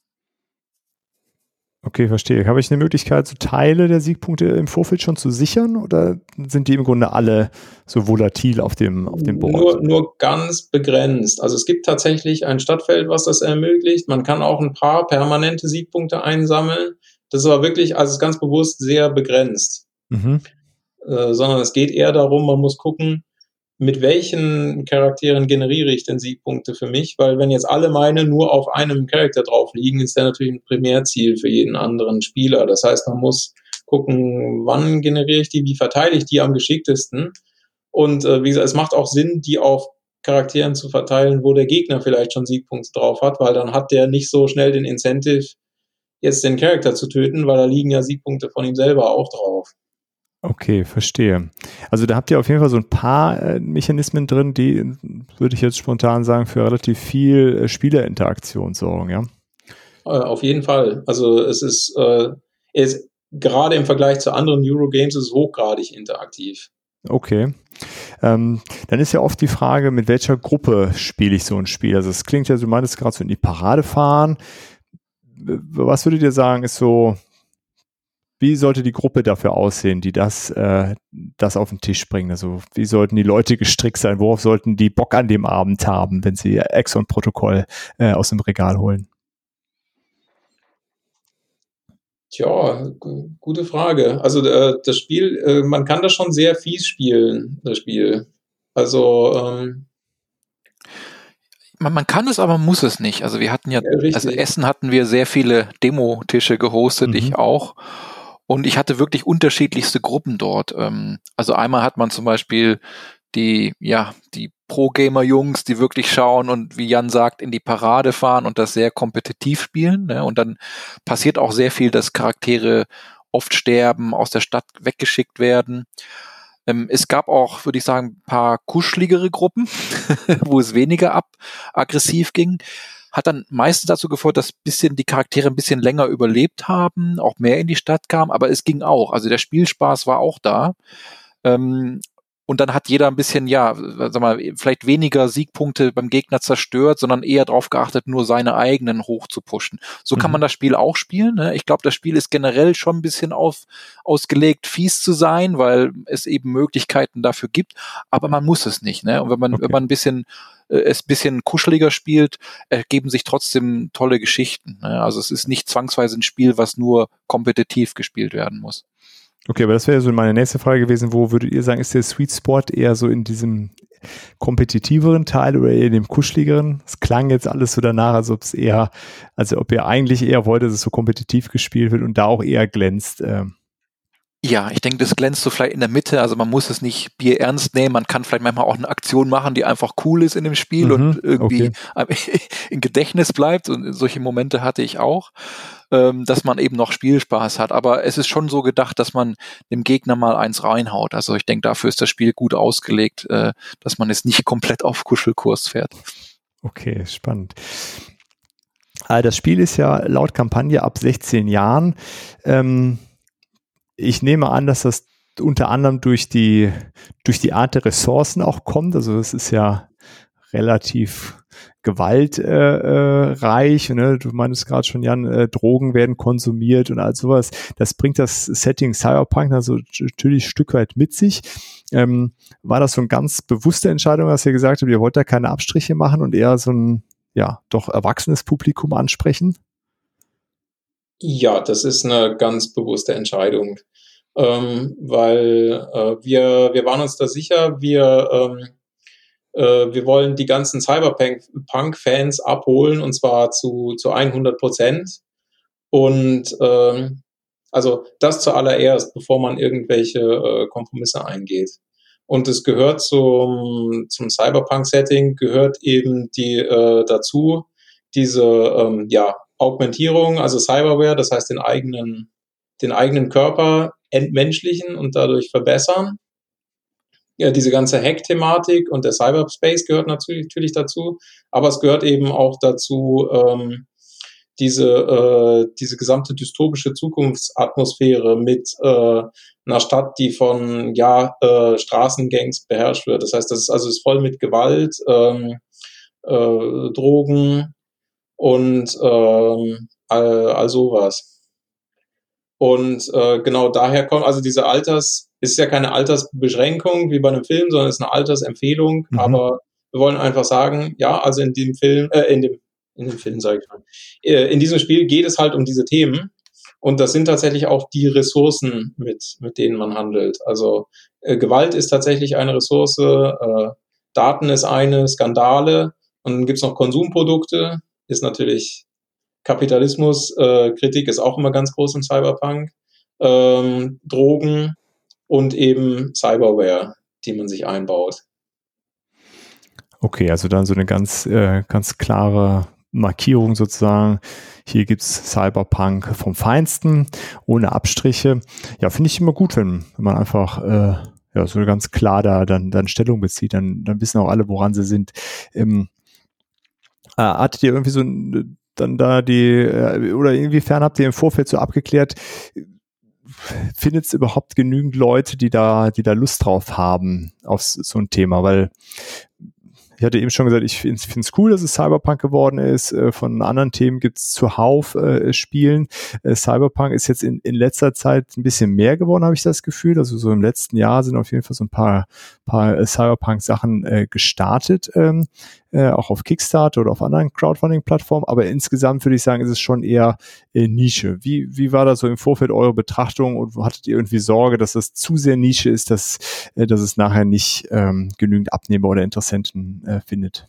Okay, verstehe. Habe ich eine Möglichkeit, so Teile der Siegpunkte im Vorfeld schon zu sichern oder sind die im Grunde alle so volatil auf dem Board? Nur ganz begrenzt. Also es gibt tatsächlich ein Stadtfeld, was das ermöglicht. Man kann auch ein paar permanente Siegpunkte einsammeln. Das ist aber wirklich, also es ist ganz bewusst sehr begrenzt. Sondern es geht eher darum, man muss gucken, mit welchen Charakteren generiere ich denn Siegpunkte für mich? Weil wenn jetzt alle meine nur auf einem Charakter drauf liegen, ist der natürlich ein Primärziel für jeden anderen Spieler. Das heißt, man muss gucken, wann generiere ich die, wie verteile ich die am geschicktesten. Und wie gesagt, es macht auch Sinn, die auf Charakteren zu verteilen, wo der Gegner vielleicht schon Siegpunkte drauf hat, weil dann hat der nicht so schnell den Incentive, jetzt den Charakter zu töten, weil da liegen ja Siegpunkte von ihm selber auch drauf. Okay, verstehe. Also da habt ihr auf jeden Fall so ein paar Mechanismen drin, die, würde ich jetzt spontan sagen, für relativ viel Spielerinteraktion sorgen, ja? Auf jeden Fall. Also es ist gerade im Vergleich zu anderen Eurogames ist es hochgradig interaktiv. Okay. Dann ist ja oft die Frage, mit welcher Gruppe spiele ich so ein Spiel? Also es klingt ja, du meintest gerade so in die Parade fahren. Was würdet ihr sagen, ist so, wie sollte die Gruppe dafür aussehen, die das auf den Tisch bringen? Also wie sollten die Leute gestrickt sein? Worauf sollten die Bock an dem Abend haben, wenn sie Exxon-Protokoll aus dem Regal holen? Tja, gute Frage. Also das Spiel, man kann das schon sehr fies spielen, das Spiel. Also man kann es, aber man muss es nicht. Also wir hatten ja also Essen hatten wir sehr viele Demo-Tische gehostet, ich auch. Und ich hatte wirklich unterschiedlichste Gruppen dort. Also einmal hat man zum Beispiel die Pro-Gamer-Jungs, die wirklich schauen und wie Jan sagt, in die Parade fahren und das sehr kompetitiv spielen. Ne? Und dann passiert auch sehr viel, dass Charaktere oft sterben, aus der Stadt weggeschickt werden. Es gab auch, würde ich sagen, ein paar kuscheligere Gruppen, wo es weniger aggressiv ging. Hat dann meistens dazu geführt, dass die Charaktere ein bisschen länger überlebt haben, auch mehr in die Stadt kamen, aber es ging auch. Also der Spielspaß war auch da. Und dann hat jeder ein bisschen, vielleicht weniger Siegpunkte beim Gegner zerstört, sondern eher darauf geachtet, nur seine eigenen hoch zu pushen. So kann man das Spiel auch spielen. Ne? Ich glaube, das Spiel ist generell schon ein bisschen ausgelegt, fies zu sein, weil es eben Möglichkeiten dafür gibt, aber man muss es nicht. Ne? Und wenn man ein bisschen kuscheliger spielt, ergeben sich trotzdem tolle Geschichten. Ne? Also es ist nicht zwangsweise ein Spiel, was nur kompetitiv gespielt werden muss. Okay, aber das wäre so meine nächste Frage gewesen. Wo würdet ihr sagen, ist der Sweet Spot eher so in diesem kompetitiveren Teil oder eher in dem kuscheligeren? Es klang jetzt alles so danach, als ob ihr eigentlich eher wollt, dass es so kompetitiv gespielt wird und da auch eher glänzt. Ja, ich denke, das glänzt so vielleicht in der Mitte, also man muss es nicht bierernst nehmen, man kann vielleicht manchmal auch eine Aktion machen, die einfach cool ist in dem Spiel und irgendwie im Gedächtnis bleibt, und solche Momente hatte ich auch, dass man eben noch Spielspaß hat, aber es ist schon so gedacht, dass man dem Gegner mal eins reinhaut, also ich denke, dafür ist das Spiel gut ausgelegt, dass man es nicht komplett auf Kuschelkurs fährt. Okay, spannend. Das Spiel ist ja laut Kampagne ab 16 Jahren, ich nehme an, dass das unter anderem durch die Art der Ressourcen auch kommt. Also es ist ja relativ gewaltreich. Ne? Du meintest gerade schon, Jan, Drogen werden konsumiert und all sowas. Das bringt das Setting Cyberpunk also natürlich ein Stück weit mit sich. War das so eine ganz bewusste Entscheidung, dass ihr gesagt habt, ihr wollt da keine Abstriche machen und eher so ein doch erwachsenes Publikum ansprechen? Ja, das ist eine ganz bewusste Entscheidung, weil wir waren uns da sicher, wir wollen die ganzen Cyberpunk-Fans abholen, und zwar zu 100%. Und also das zuallererst, bevor man irgendwelche Kompromisse eingeht. Und es gehört zum Cyberpunk-Setting, gehört eben dazu diese Augmentierung, also Cyberware, das heißt den eigenen Körper entmenschlichen und dadurch verbessern. diese ganze Hack-Thematik und der Cyberspace gehört natürlich dazu, aber es gehört eben auch dazu, diese gesamte dystopische Zukunftsatmosphäre mit einer Stadt, die von Straßengangs beherrscht wird. Das heißt, das ist voll mit Gewalt, Drogen und all sowas. Und genau daher kommt, also diese ist ja keine Altersbeschränkung wie bei einem Film, sondern ist eine Altersempfehlung. Aber wir wollen einfach sagen, ja, also in dem Film, in dem Film sage ich mal, in diesem Spiel geht es halt um diese Themen. Und das sind tatsächlich auch die Ressourcen, mit denen man handelt. Also Gewalt ist tatsächlich eine Ressource, Daten ist eine, Skandale, und dann gibt's noch Konsumprodukte, ist natürlich Kapitalismus, Kritik ist auch immer ganz groß im Cyberpunk, Drogen und eben Cyberware, die man sich einbaut. Okay, also dann so eine ganz klare Markierung sozusagen. Hier gibt's Cyberpunk vom Feinsten, ohne Abstriche. Ja, finde ich immer gut, wenn man einfach so ganz klar da dann Stellung bezieht, dann wissen auch alle, woran sie sind. Hattet ihr irgendwie so dann da oder inwiefern habt ihr im Vorfeld so abgeklärt, findet es überhaupt genügend Leute, die da Lust drauf haben auf so ein Thema? Weil ich hatte eben schon gesagt, ich finde es cool, dass es Cyberpunk geworden ist. Von anderen Themen gibt es zuhauf Spielen. Cyberpunk ist jetzt in letzter Zeit ein bisschen mehr geworden, habe ich das Gefühl. Also so im letzten Jahr sind auf jeden Fall so ein paar Cyberpunk-Sachen gestartet, auch auf Kickstarter oder auf anderen Crowdfunding-Plattformen. Aber insgesamt würde ich sagen, ist es schon eher Nische. Wie war da so im Vorfeld eure Betrachtung und hattet ihr irgendwie Sorge, dass das zu sehr Nische ist, dass es nachher nicht genügend Abnehmer oder Interessenten findet?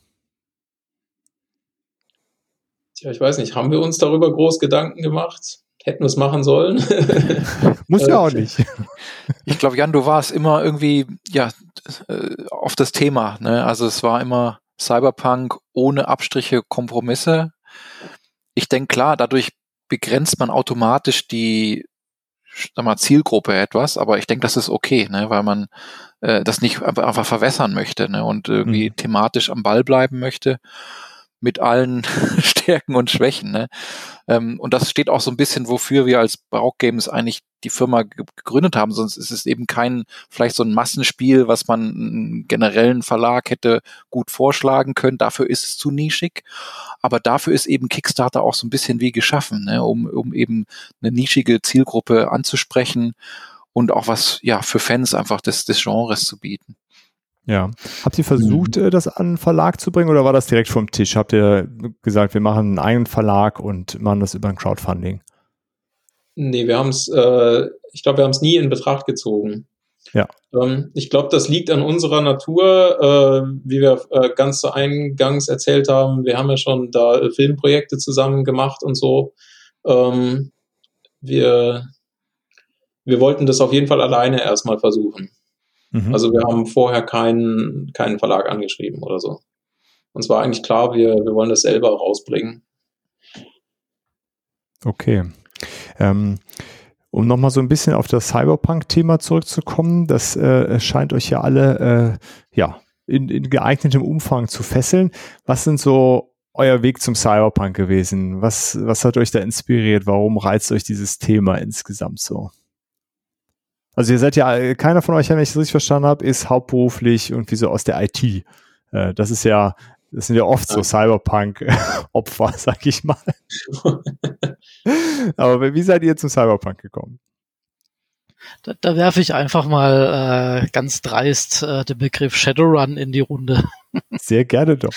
Tja, ich weiß nicht, haben wir uns darüber groß Gedanken gemacht? Hätten wir es machen sollen? Muss ja auch nicht. Ich glaube, Jan, du warst immer irgendwie auf das Thema, ne? Also es war immer Cyberpunk ohne Abstriche, Kompromisse. Ich denke, klar, dadurch begrenzt man automatisch die Zielgruppe etwas, aber ich denke, das ist okay, ne? Weil man das nicht einfach verwässern möchte, ne? Und irgendwie thematisch am Ball bleiben möchte mit allen Stärken und Schwächen, ne? Und das steht auch so ein bisschen, wofür wir als Baroque Games eigentlich die Firma gegründet haben. Sonst ist es eben vielleicht so ein Massenspiel, was man einen generellen Verlag hätte gut vorschlagen können. Dafür ist es zu nischig. Aber dafür ist eben Kickstarter auch so ein bisschen wie geschaffen, ne? Um eben eine nischige Zielgruppe anzusprechen und auch was, für Fans einfach des Genres zu bieten. Ja. Habt ihr versucht, das an einen Verlag zu bringen oder war das direkt vom Tisch? Habt ihr gesagt, wir machen einen eigenen Verlag und machen das über ein Crowdfunding? Nee, wir haben es nie in Betracht gezogen. Ja. Ich glaube, das liegt an unserer Natur, wie wir ganz zu eingangs erzählt haben. Wir haben ja schon da Filmprojekte zusammen gemacht und so. Wir wollten das auf jeden Fall alleine erstmal versuchen. Also wir haben vorher keinen Verlag angeschrieben oder so. Uns war eigentlich klar, wir wollen das selber rausbringen. Okay. Um nochmal so ein bisschen auf das Cyberpunk-Thema zurückzukommen, das scheint euch ja alle in geeignetem Umfang zu fesseln. Was sind so euer Weg zum Cyberpunk gewesen? Was hat euch da inspiriert? Warum reizt euch dieses Thema insgesamt so? Also ihr seid ja, keiner von euch, wenn ich das richtig verstanden habe, ist hauptberuflich irgendwie so aus der IT. Das sind ja oft so Cyberpunk-Opfer, sag ich mal. Aber wie seid ihr zum Cyberpunk gekommen? Da werfe ich einfach mal ganz dreist den Begriff Shadowrun in die Runde. Sehr gerne doch.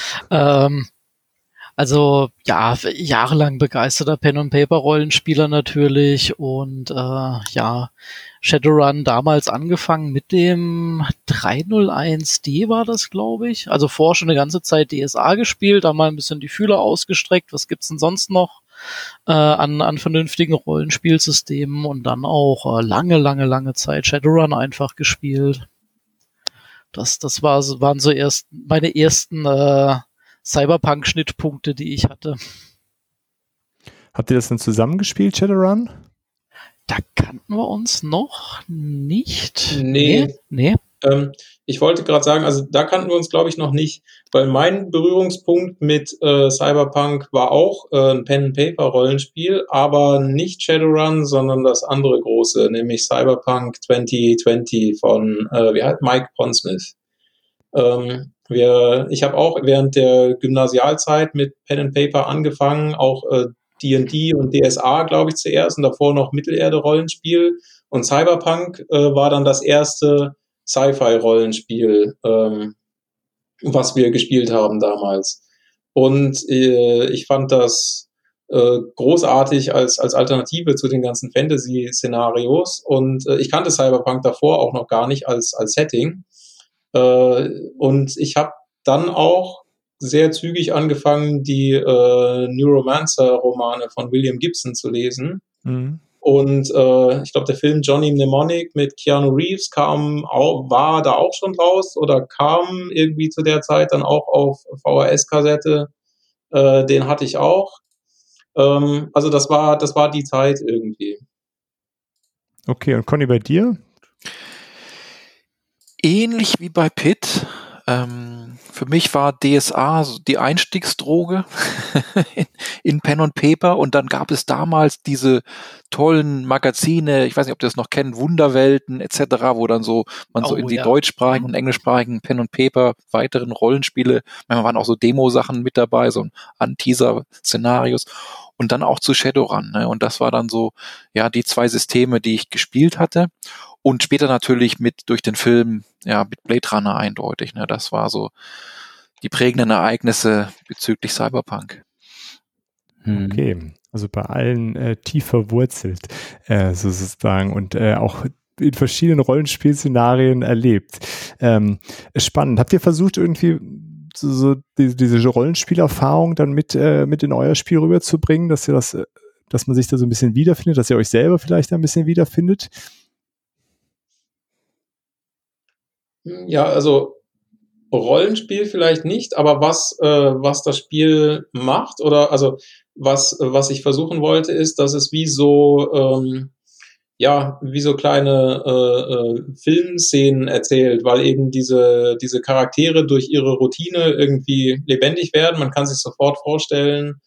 Also jahrelang begeisterter Pen-and-Paper-Rollenspieler natürlich und Shadowrun damals angefangen mit dem 301D war das, glaube ich. Also vorher schon eine ganze Zeit DSA gespielt, da mal ein bisschen die Fühler ausgestreckt. Was gibt's denn sonst noch an vernünftigen Rollenspielsystemen und dann auch lange Zeit Shadowrun einfach gespielt. Das waren so meine ersten Cyberpunk-Schnittpunkte, die ich hatte. Habt ihr das denn zusammengespielt, Shadowrun? Da kannten wir uns noch nicht. Nee. Ich wollte gerade sagen, also da kannten wir uns, glaube ich, noch nicht, weil mein Berührungspunkt mit Cyberpunk war auch ein Pen-and-Paper-Rollenspiel, aber nicht Shadowrun, sondern das andere große, nämlich Cyberpunk 2020 von wie heißt Mike Pondsmith. Ich habe auch während der Gymnasialzeit mit Pen and Paper angefangen, auch D&D und DSA, glaube ich, zuerst und davor noch Mittelerde-Rollenspiel. Und Cyberpunk war dann das erste Sci-Fi-Rollenspiel, was wir gespielt haben damals. Und ich fand das großartig als Alternative zu den ganzen Fantasy-Szenarios. Und ich kannte Cyberpunk davor auch noch gar nicht als Setting. Und ich habe dann auch sehr zügig angefangen, die Neuromancer-Romane von William Gibson zu lesen. Mhm. Und ich glaube, der Film Johnny Mnemonic mit Keanu Reeves war da auch schon raus oder kam irgendwie zu der Zeit dann auch auf VHS-Kassette. Den hatte ich auch. Also das war die Zeit irgendwie. Okay, und Conny, bei dir? Ähnlich wie bei Pitt. Für mich war DSA so die Einstiegsdroge in Pen und Paper, und dann gab es damals diese tollen Magazine, ich weiß nicht, ob ihr das noch kennt, Wunderwelten etc., wo dann so man so in die deutschsprachigen und englischsprachigen Pen und Paper weiteren Rollenspiele, manchmal waren auch so Demo-Sachen mit dabei, so ein Anteaser-Szenarios, und dann auch zu Shadowrun, ne? Und das war dann so, ja, die 2 Systeme, die ich gespielt hatte. Und später natürlich durch den Film, ja, mit Blade Runner eindeutig, ne? Das war so die prägenden Ereignisse bezüglich Cyberpunk. Okay, also bei allen tief verwurzelt, sozusagen, und auch in verschiedenen Rollenspielszenarien erlebt. Spannend. Habt ihr versucht, irgendwie so diese Rollenspielerfahrung dann mit in euer Spiel rüberzubringen, dass man sich da so ein bisschen wiederfindet, dass ihr euch selber vielleicht ein bisschen wiederfindet? Ja, also Rollenspiel vielleicht nicht, aber was das Spiel macht oder also was ich versuchen wollte, ist, dass es wie so kleine Filmszenen erzählt, weil eben diese Charaktere durch ihre Routine irgendwie lebendig werden. Man kann sich sofort vorstellen,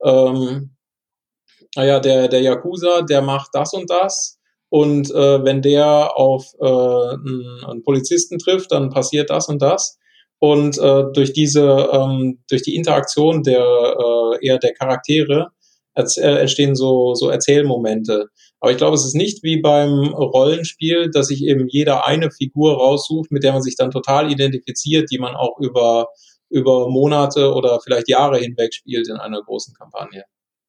der Yakuza, der macht das und das. Und wenn der auf einen Polizisten trifft, dann passiert das und das. Und durch die Interaktion der Charaktere entstehen so Erzählmomente. Aber ich glaube, es ist nicht wie beim Rollenspiel, dass sich eben jeder eine Figur raussucht, mit der man sich dann total identifiziert, die man auch über Monate oder vielleicht Jahre hinweg spielt in einer großen Kampagne.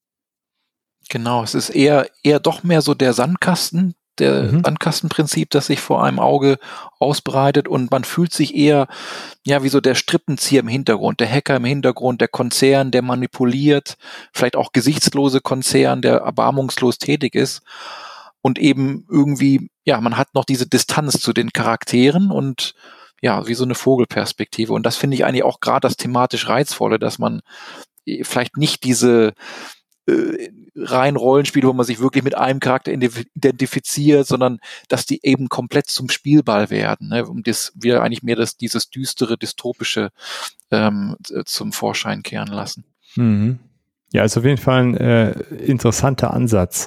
Genau, es ist eher doch mehr so der Sandkastenprinzip, das sich vor einem Auge ausbreitet, und man fühlt sich eher, ja, wie so der Strippenzieher im Hintergrund, der Hacker im Hintergrund, der Konzern, der manipuliert, vielleicht auch gesichtslose Konzern, der erbarmungslos tätig ist, und eben irgendwie, ja, man hat noch diese Distanz zu den Charakteren und ja, wie so eine Vogelperspektive, und das finde ich eigentlich auch gerade das thematisch Reizvolle, dass man vielleicht nicht diese rein Rollenspiele, wo man sich wirklich mit einem Charakter identifiziert, sondern dass die eben komplett zum Spielball werden, ne? Und wir eigentlich mehr dieses düstere, dystopische zum Vorschein kehren lassen. Mhm. Ja, ist auf jeden Fall ein interessanter Ansatz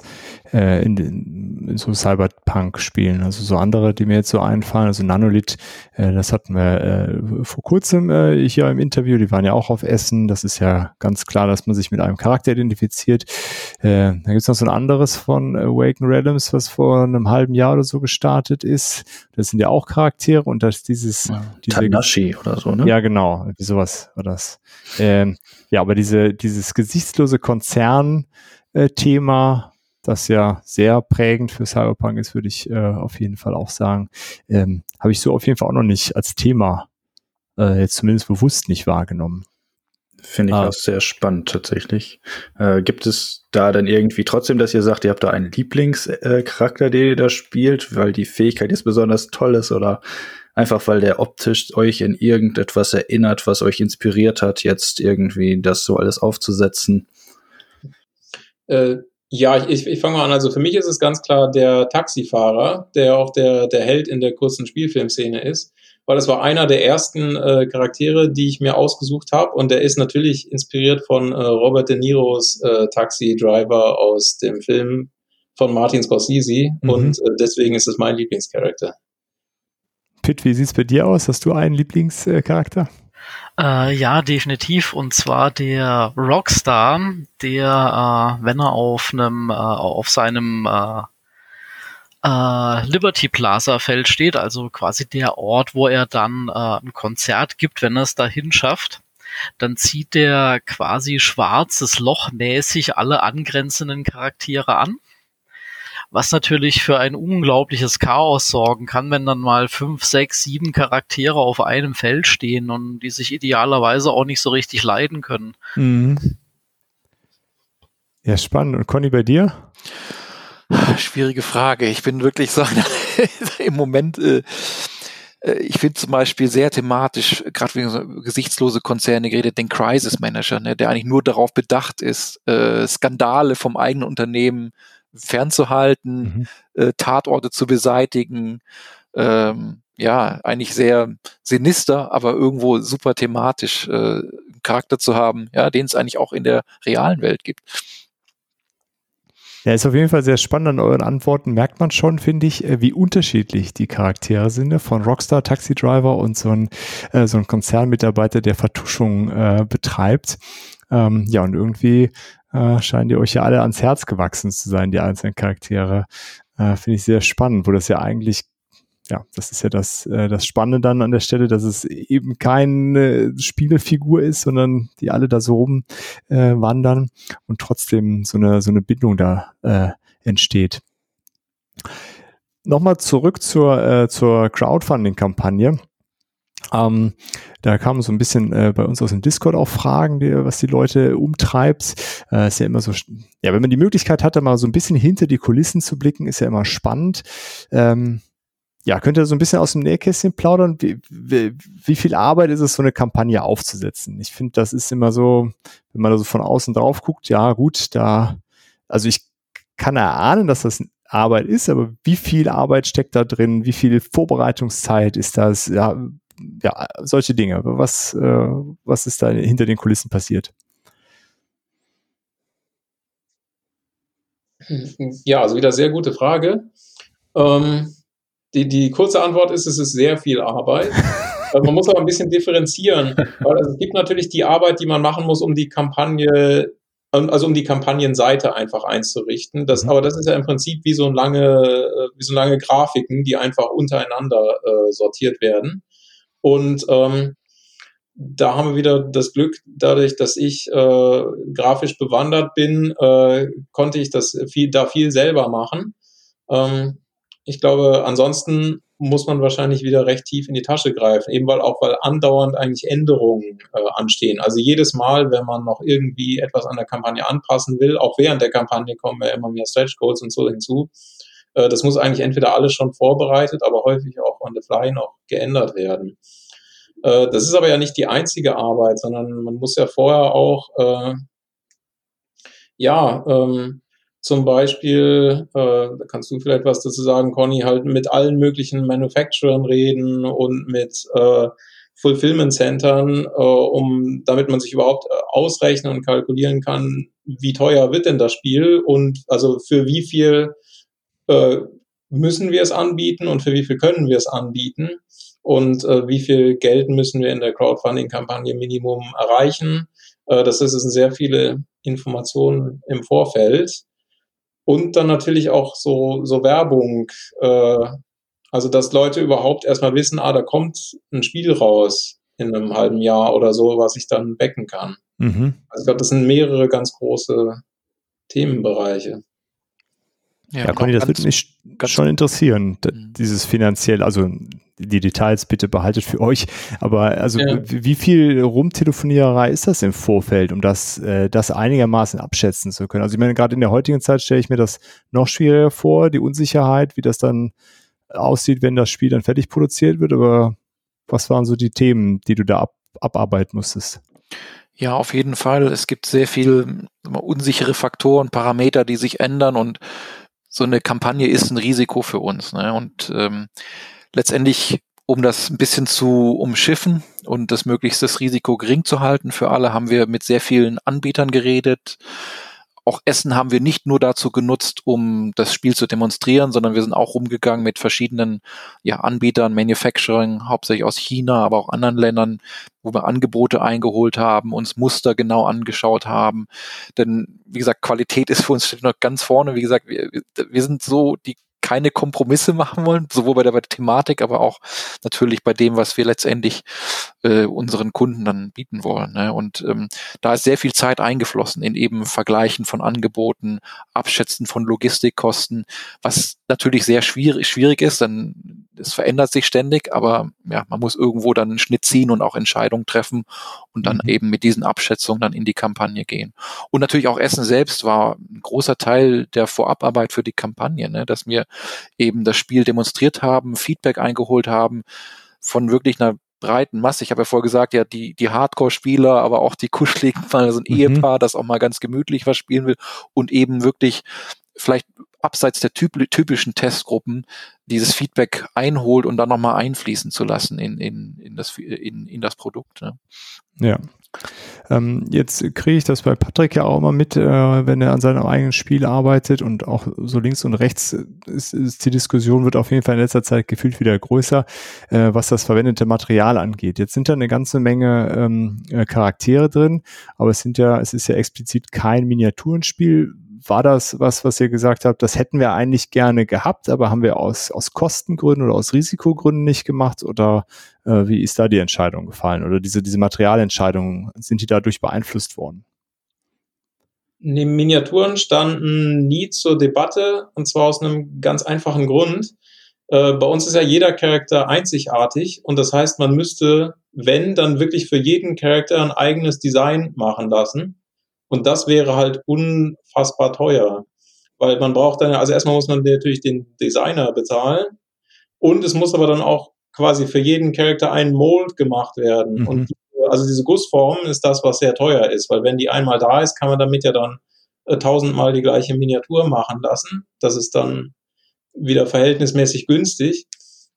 in so Cyberpunk-Spielen. Also so andere, die mir jetzt so einfallen, also Nanolith, das hatten wir vor kurzem hier im Interview, die waren ja auch auf Essen. Das ist ja ganz klar, dass man sich mit einem Charakter identifiziert. Da gibt's noch so ein anderes von Awaken Realms, was vor einem halben Jahr oder so gestartet ist. Das sind ja auch Charaktere, und das Tanashi oder so, ne? Ja, genau, wie sowas war das. Ja, aber dieses gesichtslose Konzern-Thema, das ja sehr prägend für Cyberpunk ist, würde ich auf jeden Fall auch sagen, habe ich so auf jeden Fall auch noch nicht als Thema jetzt zumindest bewusst nicht wahrgenommen. Finde ich auch sehr spannend tatsächlich. Gibt es da dann irgendwie trotzdem, dass ihr sagt, ihr habt da einen Lieblingscharakter, den ihr da spielt, weil die Fähigkeit jetzt besonders toll ist, oder einfach weil der optisch euch in irgendetwas erinnert, was euch inspiriert hat, jetzt irgendwie das so alles aufzusetzen? Ja, ich fange mal an. Also für mich ist es ganz klar der Taxifahrer, der auch der Held in der kurzen Spielfilmszene ist, weil das war einer der ersten Charaktere, die ich mir ausgesucht habe, und der ist natürlich inspiriert von Robert De Niros Taxi Driver aus dem Film von Martin Scorsese, und deswegen ist es mein Lieblingscharakter. Pitt, wie sieht's bei dir aus? Hast du einen Lieblingscharakter? Ja, definitiv. Und zwar der Rockstar, der, wenn er auf seinem Liberty Plaza Feld steht, also quasi der Ort, wo er dann ein Konzert gibt, wenn er es dahin schafft, dann zieht der quasi schwarzes Loch mäßig alle angrenzenden Charaktere an. Was natürlich für ein unglaubliches Chaos sorgen kann, wenn dann mal 5, 6, 7 Charaktere auf einem Feld stehen und die sich idealerweise auch nicht so richtig leiden können. Mhm. Ja, spannend. Und Conny, bei dir? Schwierige Frage. Ich bin wirklich so im Moment, ich finde zum Beispiel sehr thematisch, gerade wegen so gesichtslose Konzerne geredet, den Crisis Manager, ne, der eigentlich nur darauf bedacht ist, Skandale vom eigenen Unternehmen fernzuhalten, Tatorte zu beseitigen, ja, eigentlich sehr sinister, aber irgendwo super thematisch Charakter zu haben, ja, den es eigentlich auch in der realen Welt gibt. Ja, ist auf jeden Fall sehr spannend. An euren Antworten merkt man schon, finde ich, wie unterschiedlich die Charaktere sind. Ne? Von Rockstar, Taxi Driver und so ein Konzernmitarbeiter, der Vertuschung betreibt. Ja, und irgendwie scheinen die euch ja alle ans Herz gewachsen zu sein, die einzelnen Charaktere. Finde ich sehr spannend, wo das ja eigentlich, ja, das ist ja das Spannende dann an der Stelle, dass es eben keine Spielefigur ist, sondern die alle da so rum wandern und trotzdem so eine Bindung da entsteht. Nochmal zurück zur Crowdfunding-Kampagne. Da kamen so ein bisschen bei uns aus dem Discord auch Fragen, was die Leute umtreibt. Ist ja immer so, ja, wenn man die Möglichkeit hat, da mal so ein bisschen hinter die Kulissen zu blicken, ist ja immer spannend. Ja, könnt ihr so ein bisschen aus dem Nähkästchen plaudern? Wie viel Arbeit ist es, so eine Kampagne aufzusetzen? Ich finde, das ist immer so, wenn man da so von außen drauf guckt, ja gut, also ich kann erahnen, dass das Arbeit ist, aber wie viel Arbeit steckt da drin? Wie viel Vorbereitungszeit ist das? Ja, solche Dinge. Was ist da hinter den Kulissen passiert? Ja, also wieder sehr gute Frage. Die kurze Antwort ist, es ist sehr viel Arbeit. Man muss aber ein bisschen differenzieren, weil es gibt natürlich die Arbeit, die man machen muss, um die Kampagne, also um die Kampagnenseite einfach einzurichten. Aber das ist ja im Prinzip wie so lange Grafiken, die einfach untereinander sortiert werden. Und da haben wir wieder das Glück, dadurch, dass ich grafisch bewandert bin, konnte ich das viel selber machen. Ich glaube, ansonsten muss man wahrscheinlich wieder recht tief in die Tasche greifen, eben weil andauernd eigentlich Änderungen anstehen. Also jedes Mal, wenn man noch irgendwie etwas an der Kampagne anpassen will, auch während der Kampagne kommen ja immer mehr Stretch Goals und so hinzu. Das muss eigentlich entweder alles schon vorbereitet, aber häufig auch on the fly noch geändert werden. Das ist aber ja nicht die einzige Arbeit, sondern man muss ja vorher auch zum Beispiel, da kannst du vielleicht was dazu sagen, Conny, halt mit allen möglichen Manufacturern reden und mit Fulfillment-Centern, damit man sich überhaupt ausrechnen und kalkulieren kann, wie teuer wird denn das Spiel und also für wie viel müssen wir es anbieten und für wie viel können wir es anbieten und wie viel Geld müssen wir in der Crowdfunding-Kampagne Minimum erreichen. Das sind sehr viele Informationen im Vorfeld. Und dann natürlich auch so Werbung, also dass Leute überhaupt erstmal wissen, da kommt ein Spiel raus in einem halben Jahr oder so, was ich dann backen kann. Also ich glaube, das sind mehrere ganz große Themenbereiche. Ja, Conny, das würde mich schon interessieren, dieses finanziell, also die Details bitte behaltet für euch, aber also wie viel Rumtelefoniererei ist das im Vorfeld, um das einigermaßen abschätzen zu können? Also ich meine, gerade in der heutigen Zeit stelle ich mir das noch schwieriger vor, die Unsicherheit, wie das dann aussieht, wenn das Spiel dann fertig produziert wird, aber was waren so die Themen, die du da abarbeiten musstest? Ja, auf jeden Fall. Es gibt sehr viel unsichere Faktoren, Parameter, die sich ändern und so eine Kampagne ist ein Risiko für uns. Ne? Und letztendlich, um das ein bisschen zu umschiffen und das Risiko gering zu halten für alle, haben wir mit sehr vielen Anbietern geredet. Auch Essen haben wir nicht nur dazu genutzt, um das Spiel zu demonstrieren, sondern wir sind auch rumgegangen mit verschiedenen Anbietern, Manufacturing, hauptsächlich aus China, aber auch anderen Ländern, wo wir Angebote eingeholt haben, uns Muster genau angeschaut haben. Denn, wie gesagt, Qualität ist für uns steht noch ganz vorne. Wie gesagt, wir sind so, die keine Kompromisse machen wollen, sowohl bei der Thematik, aber auch natürlich bei dem, was wir letztendlich unseren Kunden dann bieten wollen. Ne? Und da ist sehr viel Zeit eingeflossen in eben Vergleichen von Angeboten, Abschätzen von Logistikkosten, was natürlich sehr schwierig ist, denn es verändert sich ständig, aber ja, man muss irgendwo dann einen Schnitt ziehen und auch Entscheidungen treffen und dann eben mit diesen Abschätzungen dann in die Kampagne gehen. Und natürlich auch Essen selbst war ein großer Teil der Vorabarbeit für die Kampagne, ne? Dass wir eben das Spiel demonstriert haben, Feedback eingeholt haben von wirklich einer breiten Masse. Ich habe ja vorher gesagt, ja, die Hardcore-Spieler, aber auch die kuscheligen, also ein Ehepaar, das auch mal ganz gemütlich was spielen will und eben wirklich vielleicht abseits der typischen Testgruppen dieses Feedback einholt und dann nochmal einfließen zu lassen in das Produkt. Ne? Ja. Jetzt kriege ich das bei Patrick ja auch immer mit, wenn er an seinem eigenen Spiel arbeitet und auch so links und rechts ist die Diskussion wird auf jeden Fall in letzter Zeit gefühlt wieder größer, was das verwendete Material angeht. Jetzt sind da eine ganze Menge Charaktere drin, aber es ist ja explizit kein Miniaturenspiel. War das was ihr gesagt habt, das hätten wir eigentlich gerne gehabt, aber haben wir aus Kostengründen oder aus Risikogründen nicht gemacht oder wie ist da die Entscheidung gefallen? Oder diese Materialentscheidungen, sind die dadurch beeinflusst worden? Die Miniaturen standen nie zur Debatte und zwar aus einem ganz einfachen Grund. Bei uns ist ja jeder Charakter einzigartig und das heißt, man müsste, wenn, dann wirklich für jeden Charakter ein eigenes Design machen lassen. Und das wäre halt unfassbar teuer, weil man braucht dann, also erstmal muss man natürlich den Designer bezahlen und es muss aber dann auch quasi für jeden Charakter ein Mold gemacht werden. Mhm. Und also diese Gussform ist das, was sehr teuer ist, weil wenn die einmal da ist, kann man damit ja dann 1000-mal die gleiche Miniatur machen lassen. Das ist dann wieder verhältnismäßig günstig.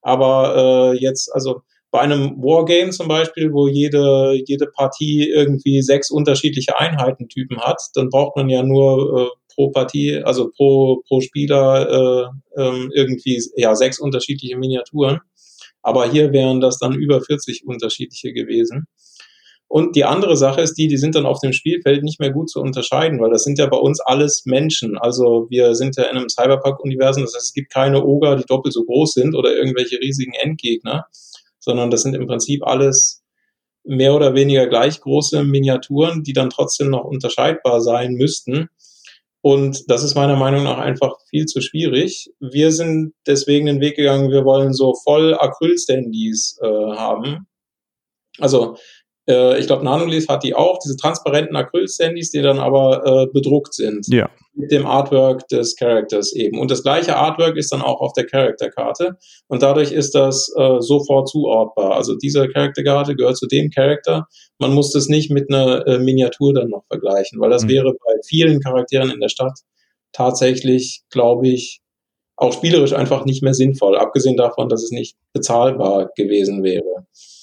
Aber jetzt, also bei einem Wargame zum Beispiel, wo jede Partie irgendwie 6 unterschiedliche Einheitentypen hat, dann braucht man ja nur pro Partie, also pro Spieler irgendwie 6 unterschiedliche Miniaturen. Aber hier wären das dann über 40 unterschiedliche gewesen. Und die andere Sache ist die sind dann auf dem Spielfeld nicht mehr gut zu unterscheiden, weil das sind ja bei uns alles Menschen. Also wir sind ja in einem Cyberpunk-Universum, das heißt, es gibt keine Oger, die doppelt so groß sind oder irgendwelche riesigen Endgegner, sondern das sind im Prinzip alles mehr oder weniger gleich große Miniaturen, die dann trotzdem noch unterscheidbar sein müssten. Und das ist meiner Meinung nach einfach viel zu schwierig. Wir sind deswegen den Weg gegangen, wir wollen so voll Acryl-Standys haben. Also ich glaube, Nanoleaf hat die auch, diese transparenten Acryl-Standys, die dann aber bedruckt sind. Ja. Mit dem Artwork des Charakters eben. Und das gleiche Artwork ist dann auch auf der Charakterkarte. Und dadurch ist das sofort zuordbar. Also diese Charakterkarte gehört zu dem Charakter. Man muss das nicht mit einer Miniatur dann noch vergleichen, weil das wäre bei vielen Charakteren in der Stadt tatsächlich, glaube ich, auch spielerisch einfach nicht mehr sinnvoll. Abgesehen davon, dass es nicht bezahlbar gewesen wäre.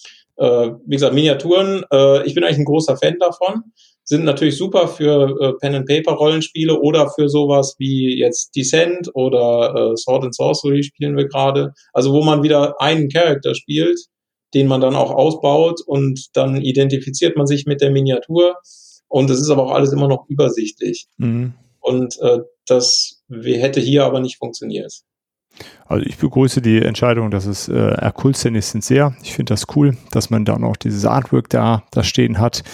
Wie gesagt, Miniaturen, ich bin eigentlich ein großer Fan davon, sind natürlich super für Pen-and-Paper-Rollenspiele oder für sowas wie jetzt Descent oder Sword and Sorcery spielen wir gerade. Also wo man wieder einen Charakter spielt, den man dann auch ausbaut und dann identifiziert man sich mit der Miniatur und es ist aber auch alles immer noch übersichtlich. Mhm. Und das hätte hier aber nicht funktioniert. Also ich begrüße die Entscheidung, dass es Acryl-Standys sind sehr. Ich finde das cool, dass man dann auch dieses Artwork da stehen hat.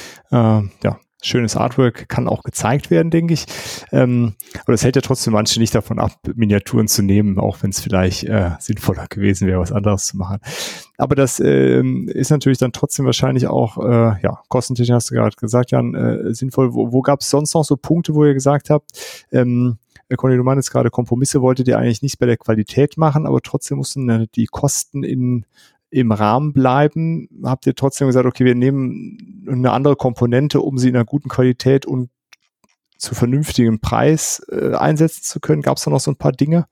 Schönes Artwork kann auch gezeigt werden, denke ich. Aber das hält ja trotzdem manche nicht davon ab, Miniaturen zu nehmen, auch wenn es vielleicht sinnvoller gewesen wäre, was anderes zu machen. Aber das ist natürlich dann trotzdem wahrscheinlich auch, kostentechnisch hast du gerade gesagt, Jan, sinnvoll. Wo gab es sonst noch so Punkte, wo ihr gesagt habt, Conny, du meinst gerade, Kompromisse wolltet ihr eigentlich nicht bei der Qualität machen, aber trotzdem mussten die Kosten in im Rahmen bleiben? Habt ihr trotzdem gesagt, okay, wir nehmen eine andere Komponente, um sie in einer guten Qualität und zu vernünftigem Preis einsetzen zu können? Gab es da noch so ein paar Dinge?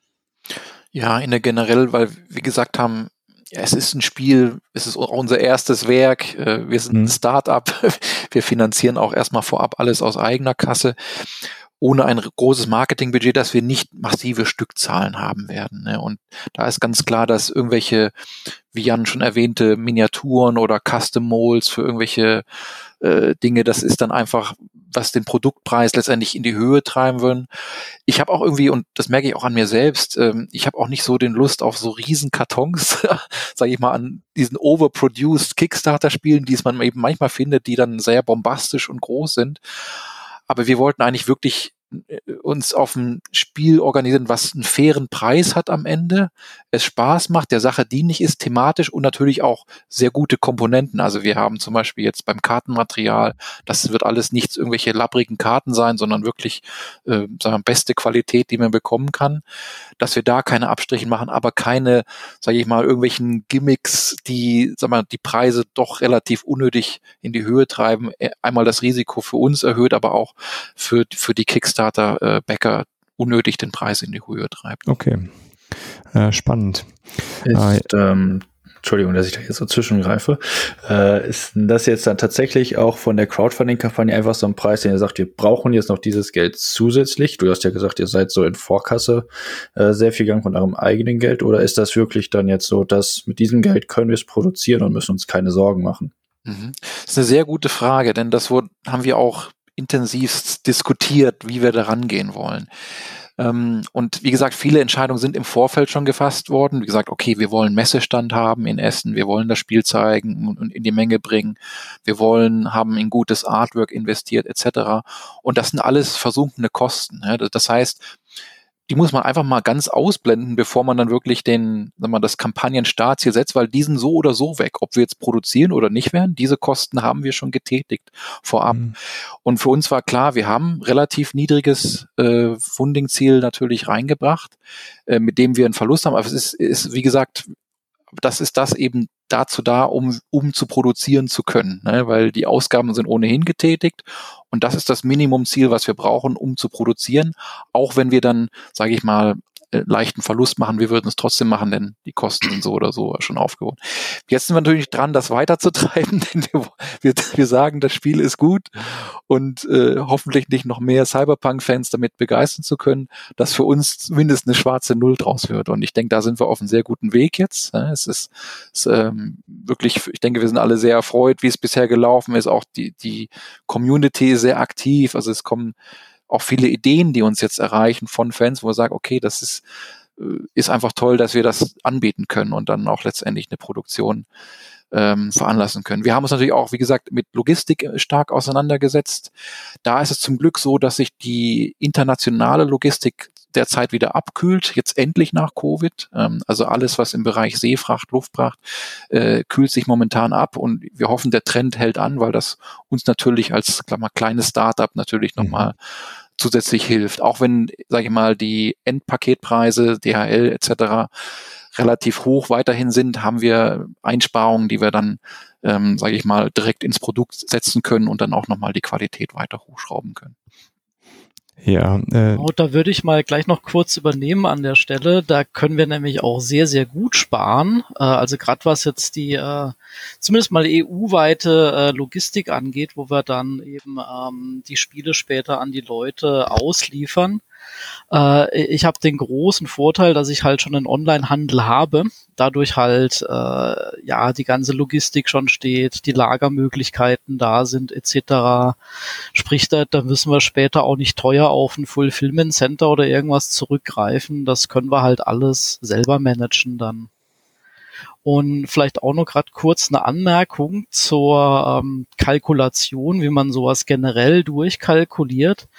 Ja, generell, weil wir gesagt haben, ja, es ist ein Spiel, es ist auch unser erstes Werk, wir sind ein Start-up, wir finanzieren auch erstmal vorab alles aus eigener Kasse, ohne ein großes Marketingbudget, dass wir nicht massive Stückzahlen haben werden. Ne? Und da ist ganz klar, dass irgendwelche, wie Jan schon erwähnte, Miniaturen oder Custom Molds für irgendwelche Dinge, das ist dann einfach, was den Produktpreis letztendlich in die Höhe treiben würden. Ich habe auch irgendwie, und das merke ich auch an mir selbst, ich habe auch nicht so den Lust auf so riesen Kartons, sage ich mal, an diesen overproduced Kickstarter-Spielen, die es man eben manchmal findet, die dann sehr bombastisch und groß sind. Aber wir wollten eigentlich wirklich uns auf ein Spiel organisieren, was einen fairen Preis hat am Ende, es Spaß macht, der Sache dienlich ist, thematisch und natürlich auch sehr gute Komponenten. Also wir haben zum Beispiel jetzt beim Kartenmaterial, das wird alles nicht irgendwelche labbrigen Karten sein, sondern wirklich sagen wir, beste Qualität, die man bekommen kann, dass wir da keine Abstriche machen, aber keine, sage ich mal, irgendwelchen Gimmicks, die, sagen wir, die Preise doch relativ unnötig in die Höhe treiben. Einmal das Risiko für uns erhöht, aber auch für die Kickstarter-Bäcker unnötig den Preis in die Höhe treibt. Okay, spannend. Entschuldigung, dass ich da jetzt so zwischengreife. Ist das jetzt dann tatsächlich auch von der Crowdfunding-Kampagne einfach so ein Preis, den ihr sagt, wir brauchen jetzt noch dieses Geld zusätzlich? Du hast ja gesagt, ihr seid so in Vorkasse sehr viel gegangen von eurem eigenen Geld. Oder ist das wirklich dann jetzt so, dass mit diesem Geld können wir es produzieren und müssen uns keine Sorgen machen? Das ist eine sehr gute Frage, denn haben wir auch intensivst diskutiert, wie wir da rangehen wollen. Und wie gesagt, viele Entscheidungen sind im Vorfeld schon gefasst worden. Wie gesagt, okay, wir wollen Messestand haben in Essen, wir wollen das Spiel zeigen und in die Menge bringen. Wir haben in gutes Artwork investiert etc. Und das sind alles versunkene Kosten. Ja. Das heißt, die muss man einfach mal ganz ausblenden, bevor man dann wirklich das Kampagnenstartziel setzt, weil die sind so oder so weg. Ob wir jetzt produzieren oder nicht werden, diese Kosten haben wir schon getätigt vorab. Und für uns war klar, wir haben relativ niedriges Funding-Ziel natürlich reingebracht, mit dem wir einen Verlust haben. Aber es ist wie gesagt, das ist das eben dazu da, um zu produzieren zu können, ne? Weil die Ausgaben sind ohnehin getätigt und das ist das Minimumziel, was wir brauchen, um zu produzieren, auch wenn wir dann, sage ich mal, leichten Verlust machen. Wir würden es trotzdem machen, denn die Kosten sind so oder so schon aufgewogen. Jetzt sind wir natürlich dran, das weiterzutreiben, denn wir sagen, das Spiel ist gut und hoffentlich nicht noch mehr Cyberpunk-Fans damit begeistern zu können, dass für uns zumindest eine schwarze Null draus wird. Und ich denke, da sind wir auf einem sehr guten Weg jetzt. Es ist wirklich, ich denke, wir sind alle sehr erfreut, wie es bisher gelaufen ist. Auch die Community ist sehr aktiv. Also es kommen auch viele Ideen, die uns jetzt erreichen von Fans, wo wir sagen, okay, das ist einfach toll, dass wir das anbieten können und dann auch letztendlich eine Produktion veranlassen können. Wir haben uns natürlich auch, wie gesagt, mit Logistik stark auseinandergesetzt. Da ist es zum Glück so, dass sich die internationale Logistik derzeit wieder abkühlt, jetzt endlich nach Covid. Also alles, was im Bereich Seefracht, Luftfracht, kühlt sich momentan ab und wir hoffen, der Trend hält an, weil das uns natürlich als kleines Startup natürlich nochmal zusätzlich hilft. Auch wenn, sage ich mal, die Endpaketpreise, DHL etc. relativ hoch weiterhin sind, haben wir Einsparungen, die wir dann, sage ich mal, direkt ins Produkt setzen können und dann auch nochmal die Qualität weiter hochschrauben können. Ja, da würde ich mal gleich noch kurz übernehmen an der Stelle. Da können wir nämlich auch sehr, sehr gut sparen. Also gerade was jetzt die zumindest mal EU-weite Logistik angeht, wo wir dann eben die Spiele später an die Leute ausliefern. Ich habe den großen Vorteil, dass ich halt schon einen Online-Handel habe, dadurch halt die ganze Logistik schon steht, die Lagermöglichkeiten da sind etc. Sprich, da müssen wir später auch nicht teuer auf ein Fulfillment Center oder irgendwas zurückgreifen. Das können wir halt alles selber managen dann. Und vielleicht auch noch gerade kurz eine Anmerkung zur Kalkulation, wie man sowas generell durchkalkuliert.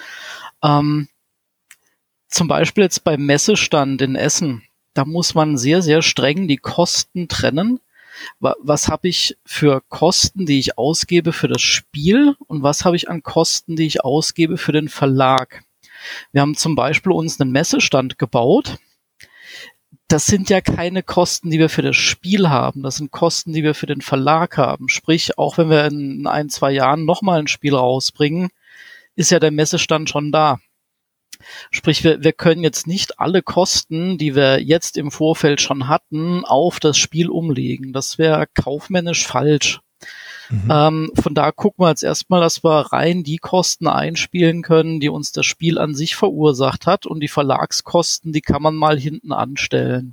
Zum Beispiel jetzt beim Messestand in Essen, da muss man sehr, sehr streng die Kosten trennen. Was habe ich für Kosten, die ich ausgebe für das Spiel und was habe ich an Kosten, die ich ausgebe für den Verlag? Wir haben zum Beispiel uns einen Messestand gebaut. das sind ja keine Kosten, die wir für das Spiel haben. Das sind Kosten, die wir für den Verlag haben. Sprich, auch wenn wir in 1-2 Jahren nochmal ein Spiel rausbringen, ist ja der Messestand schon da. Sprich, wir können jetzt nicht alle Kosten, die wir jetzt im Vorfeld schon hatten, auf das Spiel umlegen. Das wäre kaufmännisch falsch. Von da gucken wir jetzt erstmal, dass wir rein die Kosten einspielen können, die uns das Spiel an sich verursacht hat, und die Verlagskosten, die kann man mal hinten anstellen.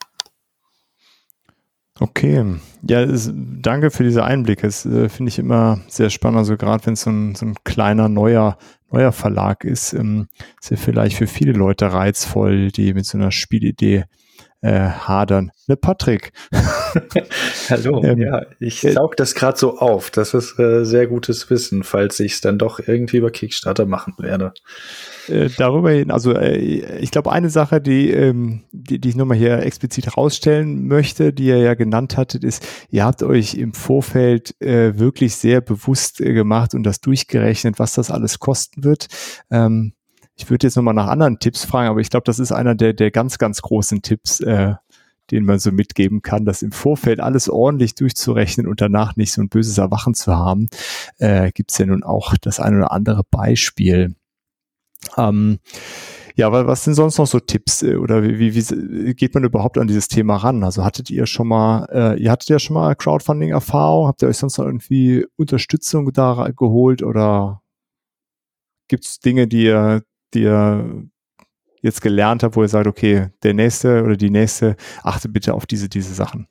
Okay, ja, danke für diese Einblicke. Das finde ich immer sehr spannend, also gerade wenn es so ein kleiner, neuer Verlag ist, ist ja vielleicht für viele Leute reizvoll, die mit so einer Spielidee hadern. Ne, Patrick? Hallo, ja, ich saug das gerade so auf. Das ist sehr gutes Wissen, falls ich es dann doch irgendwie über Kickstarter machen werde. Darüber hin, also ich glaube, eine Sache, die ich nochmal hier explizit rausstellen möchte, die ihr ja genannt hattet, ist, ihr habt euch im Vorfeld wirklich sehr bewusst gemacht und das durchgerechnet, was das alles kosten wird. Ich würde jetzt nochmal nach anderen Tipps fragen, aber ich glaube, das ist einer der ganz, ganz großen Tipps, den man so mitgeben kann, das im Vorfeld alles ordentlich durchzurechnen und danach nicht so ein böses Erwachen zu haben. Gibt es ja nun auch das ein oder andere Beispiel. Ja, aber was sind sonst noch so Tipps oder wie geht man überhaupt an dieses Thema ran? Also hattet ihr schon mal Crowdfunding-Erfahrung? Habt ihr euch sonst noch irgendwie Unterstützung da geholt oder gibt es Dinge, die ihr jetzt gelernt habt, wo ihr sagt, okay, der Nächste oder die Nächste, achte bitte auf diese Sachen?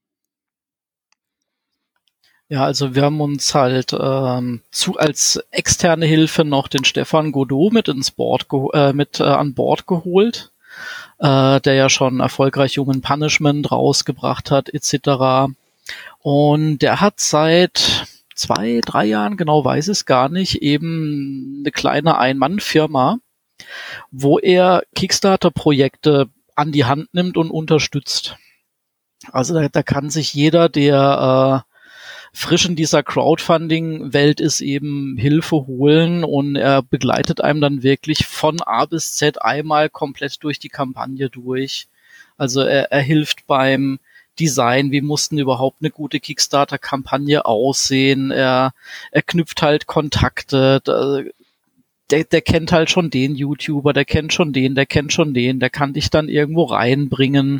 Ja, also wir haben uns halt als externe Hilfe noch den Stefan Godot mit an Bord geholt, der ja schon erfolgreich Human Punishment rausgebracht hat, etc. Und der hat seit 2-3 Jahren, genau weiß es gar nicht, eben eine kleine Ein-Mann-Firma, wo er Kickstarter-Projekte an die Hand nimmt und unterstützt. Also da kann sich jeder, der frisch in dieser Crowdfunding-Welt ist, eben Hilfe holen, und er begleitet einem dann wirklich von A bis Z einmal komplett durch die Kampagne durch. Also er hilft beim Design, wie muss denn überhaupt eine gute Kickstarter-Kampagne aussehen, er knüpft halt Kontakte, der kennt halt schon den YouTuber, der kennt schon den, der kann dich dann irgendwo reinbringen.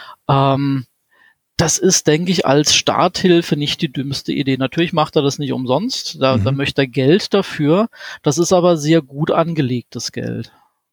Das ist, denke ich, als Starthilfe nicht die dümmste Idee. Natürlich macht er das nicht umsonst, da möchte er Geld dafür. Das ist aber sehr gut angelegtes Geld.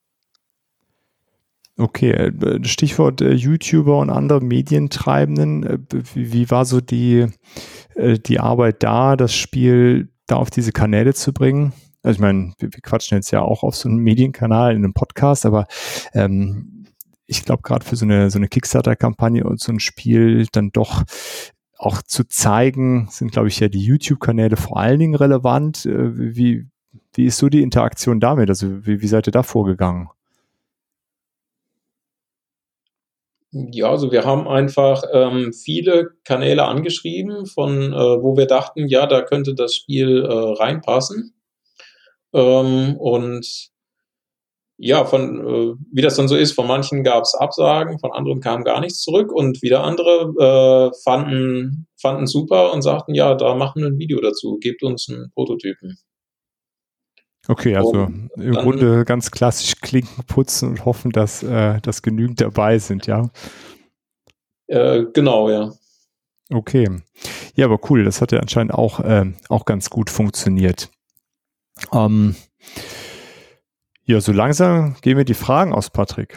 Okay, Stichwort YouTuber und andere Medientreibenden. Wie war so die Arbeit da, das Spiel da auf diese Kanäle zu bringen? Also ich meine, wir quatschen jetzt ja auch auf so einem Medienkanal in einem Podcast, aber ich glaube, gerade für so eine Kickstarter-Kampagne und so ein Spiel dann doch auch zu zeigen, sind, glaube ich, ja die YouTube-Kanäle vor allen Dingen relevant. Wie ist so die Interaktion damit? Also wie seid ihr da vorgegangen? Ja, also wir haben einfach viele Kanäle angeschrieben, wo wir dachten, ja, da könnte das Spiel reinpassen. Und ja, wie das dann so ist, von manchen gab es Absagen, von anderen kam gar nichts zurück, und wieder andere fanden super und sagten, ja, da machen wir ein Video dazu, gebt uns einen Prototypen. Okay, also im Grunde ganz klassisch Klinken putzen und hoffen, dass genügend dabei sind, ja? Genau, ja. Okay. Ja, aber cool, das hat ja anscheinend auch ganz gut funktioniert. Ja, so langsam gehen mir die Fragen aus, Patrick.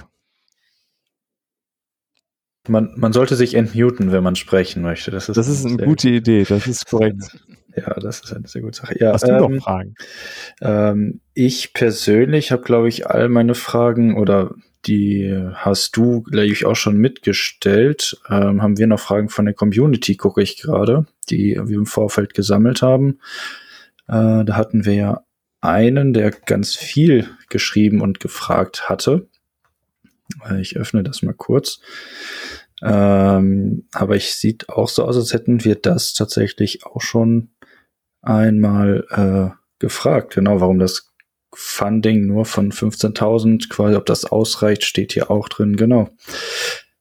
Man sollte sich entmuten, wenn man sprechen möchte. Das ist eine gute Idee, das ist korrekt. Ja, das ist eine sehr gute Sache. Ja, hast du noch Fragen? Ich persönlich habe, glaube ich, all meine Fragen, oder die hast du, glaube ich, auch schon mitgestellt. Haben wir noch Fragen von der Community, gucke ich gerade, die wir im Vorfeld gesammelt haben. Da hatten wir ja einen, der ganz viel geschrieben und gefragt hatte. Ich öffne das mal kurz. Aber es sieht auch so aus, als hätten wir das tatsächlich auch schon einmal gefragt. Genau, warum das Funding nur von 15.000 quasi, ob das ausreicht, steht hier auch drin. Genau.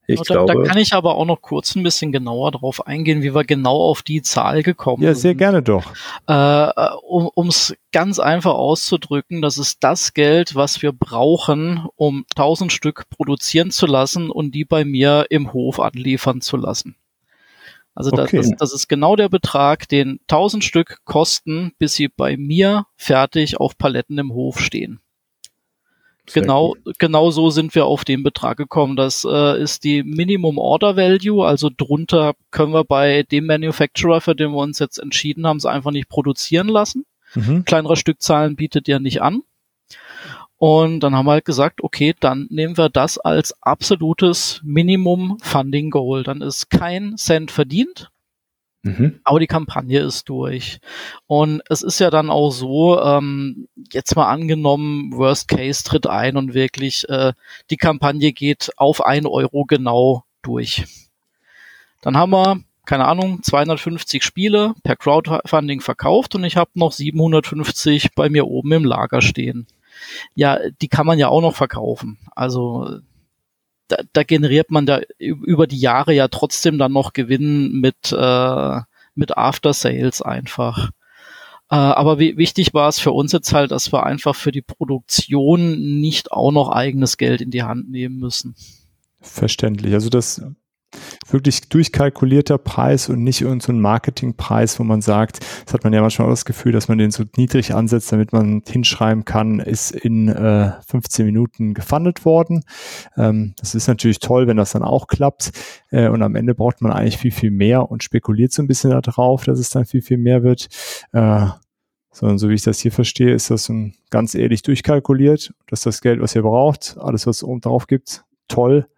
Da kann ich aber auch noch kurz ein bisschen genauer drauf eingehen, wie wir genau auf die Zahl gekommen sind. Ja, sehr gerne doch. Um es ganz einfach auszudrücken, das ist das Geld, was wir brauchen, um 1000 Stück produzieren zu lassen und die bei mir im Hof anliefern zu lassen. Also das ist genau der Betrag, den 1000 Stück kosten, bis sie bei mir fertig auf Paletten im Hof stehen. Genau so sind wir auf den Betrag gekommen. Das ist die Minimum Order Value, also drunter können wir bei dem Manufacturer, für den wir uns jetzt entschieden haben, es einfach nicht produzieren lassen. Kleinere Stückzahlen bietet er nicht an. Und dann haben wir halt gesagt, okay, dann nehmen wir das als absolutes Minimum Funding Goal. Dann ist kein Cent verdient. Aber die Kampagne ist durch. Und es ist ja dann auch so, jetzt mal angenommen, Worst Case tritt ein und wirklich die Kampagne geht auf 1 Euro genau durch. Dann haben wir, keine Ahnung, 250 Spiele per Crowdfunding verkauft und ich habe noch 750 bei mir oben im Lager stehen. Ja, die kann man ja auch noch verkaufen. Also da generiert man da über die Jahre ja trotzdem dann noch Gewinn mit After Sales einfach. Aber wichtig war es für uns jetzt halt, dass wir einfach für die Produktion nicht auch noch eigenes Geld in die Hand nehmen müssen. Verständlich. Also das wirklich durchkalkulierter Preis und nicht irgendein so ein Marketingpreis, wo man sagt, das hat man ja manchmal auch das Gefühl, dass man den so niedrig ansetzt, damit man hinschreiben kann, ist in 15 Minuten gefundet worden. Das ist natürlich toll, wenn das dann auch klappt. Und am Ende braucht man eigentlich viel, viel mehr und spekuliert so ein bisschen darauf, dass es dann viel, viel mehr wird. Sondern so wie ich das hier verstehe, ist das ganz ehrlich durchkalkuliert. Das ist das Geld, was ihr braucht. Alles, was es oben drauf gibt, toll.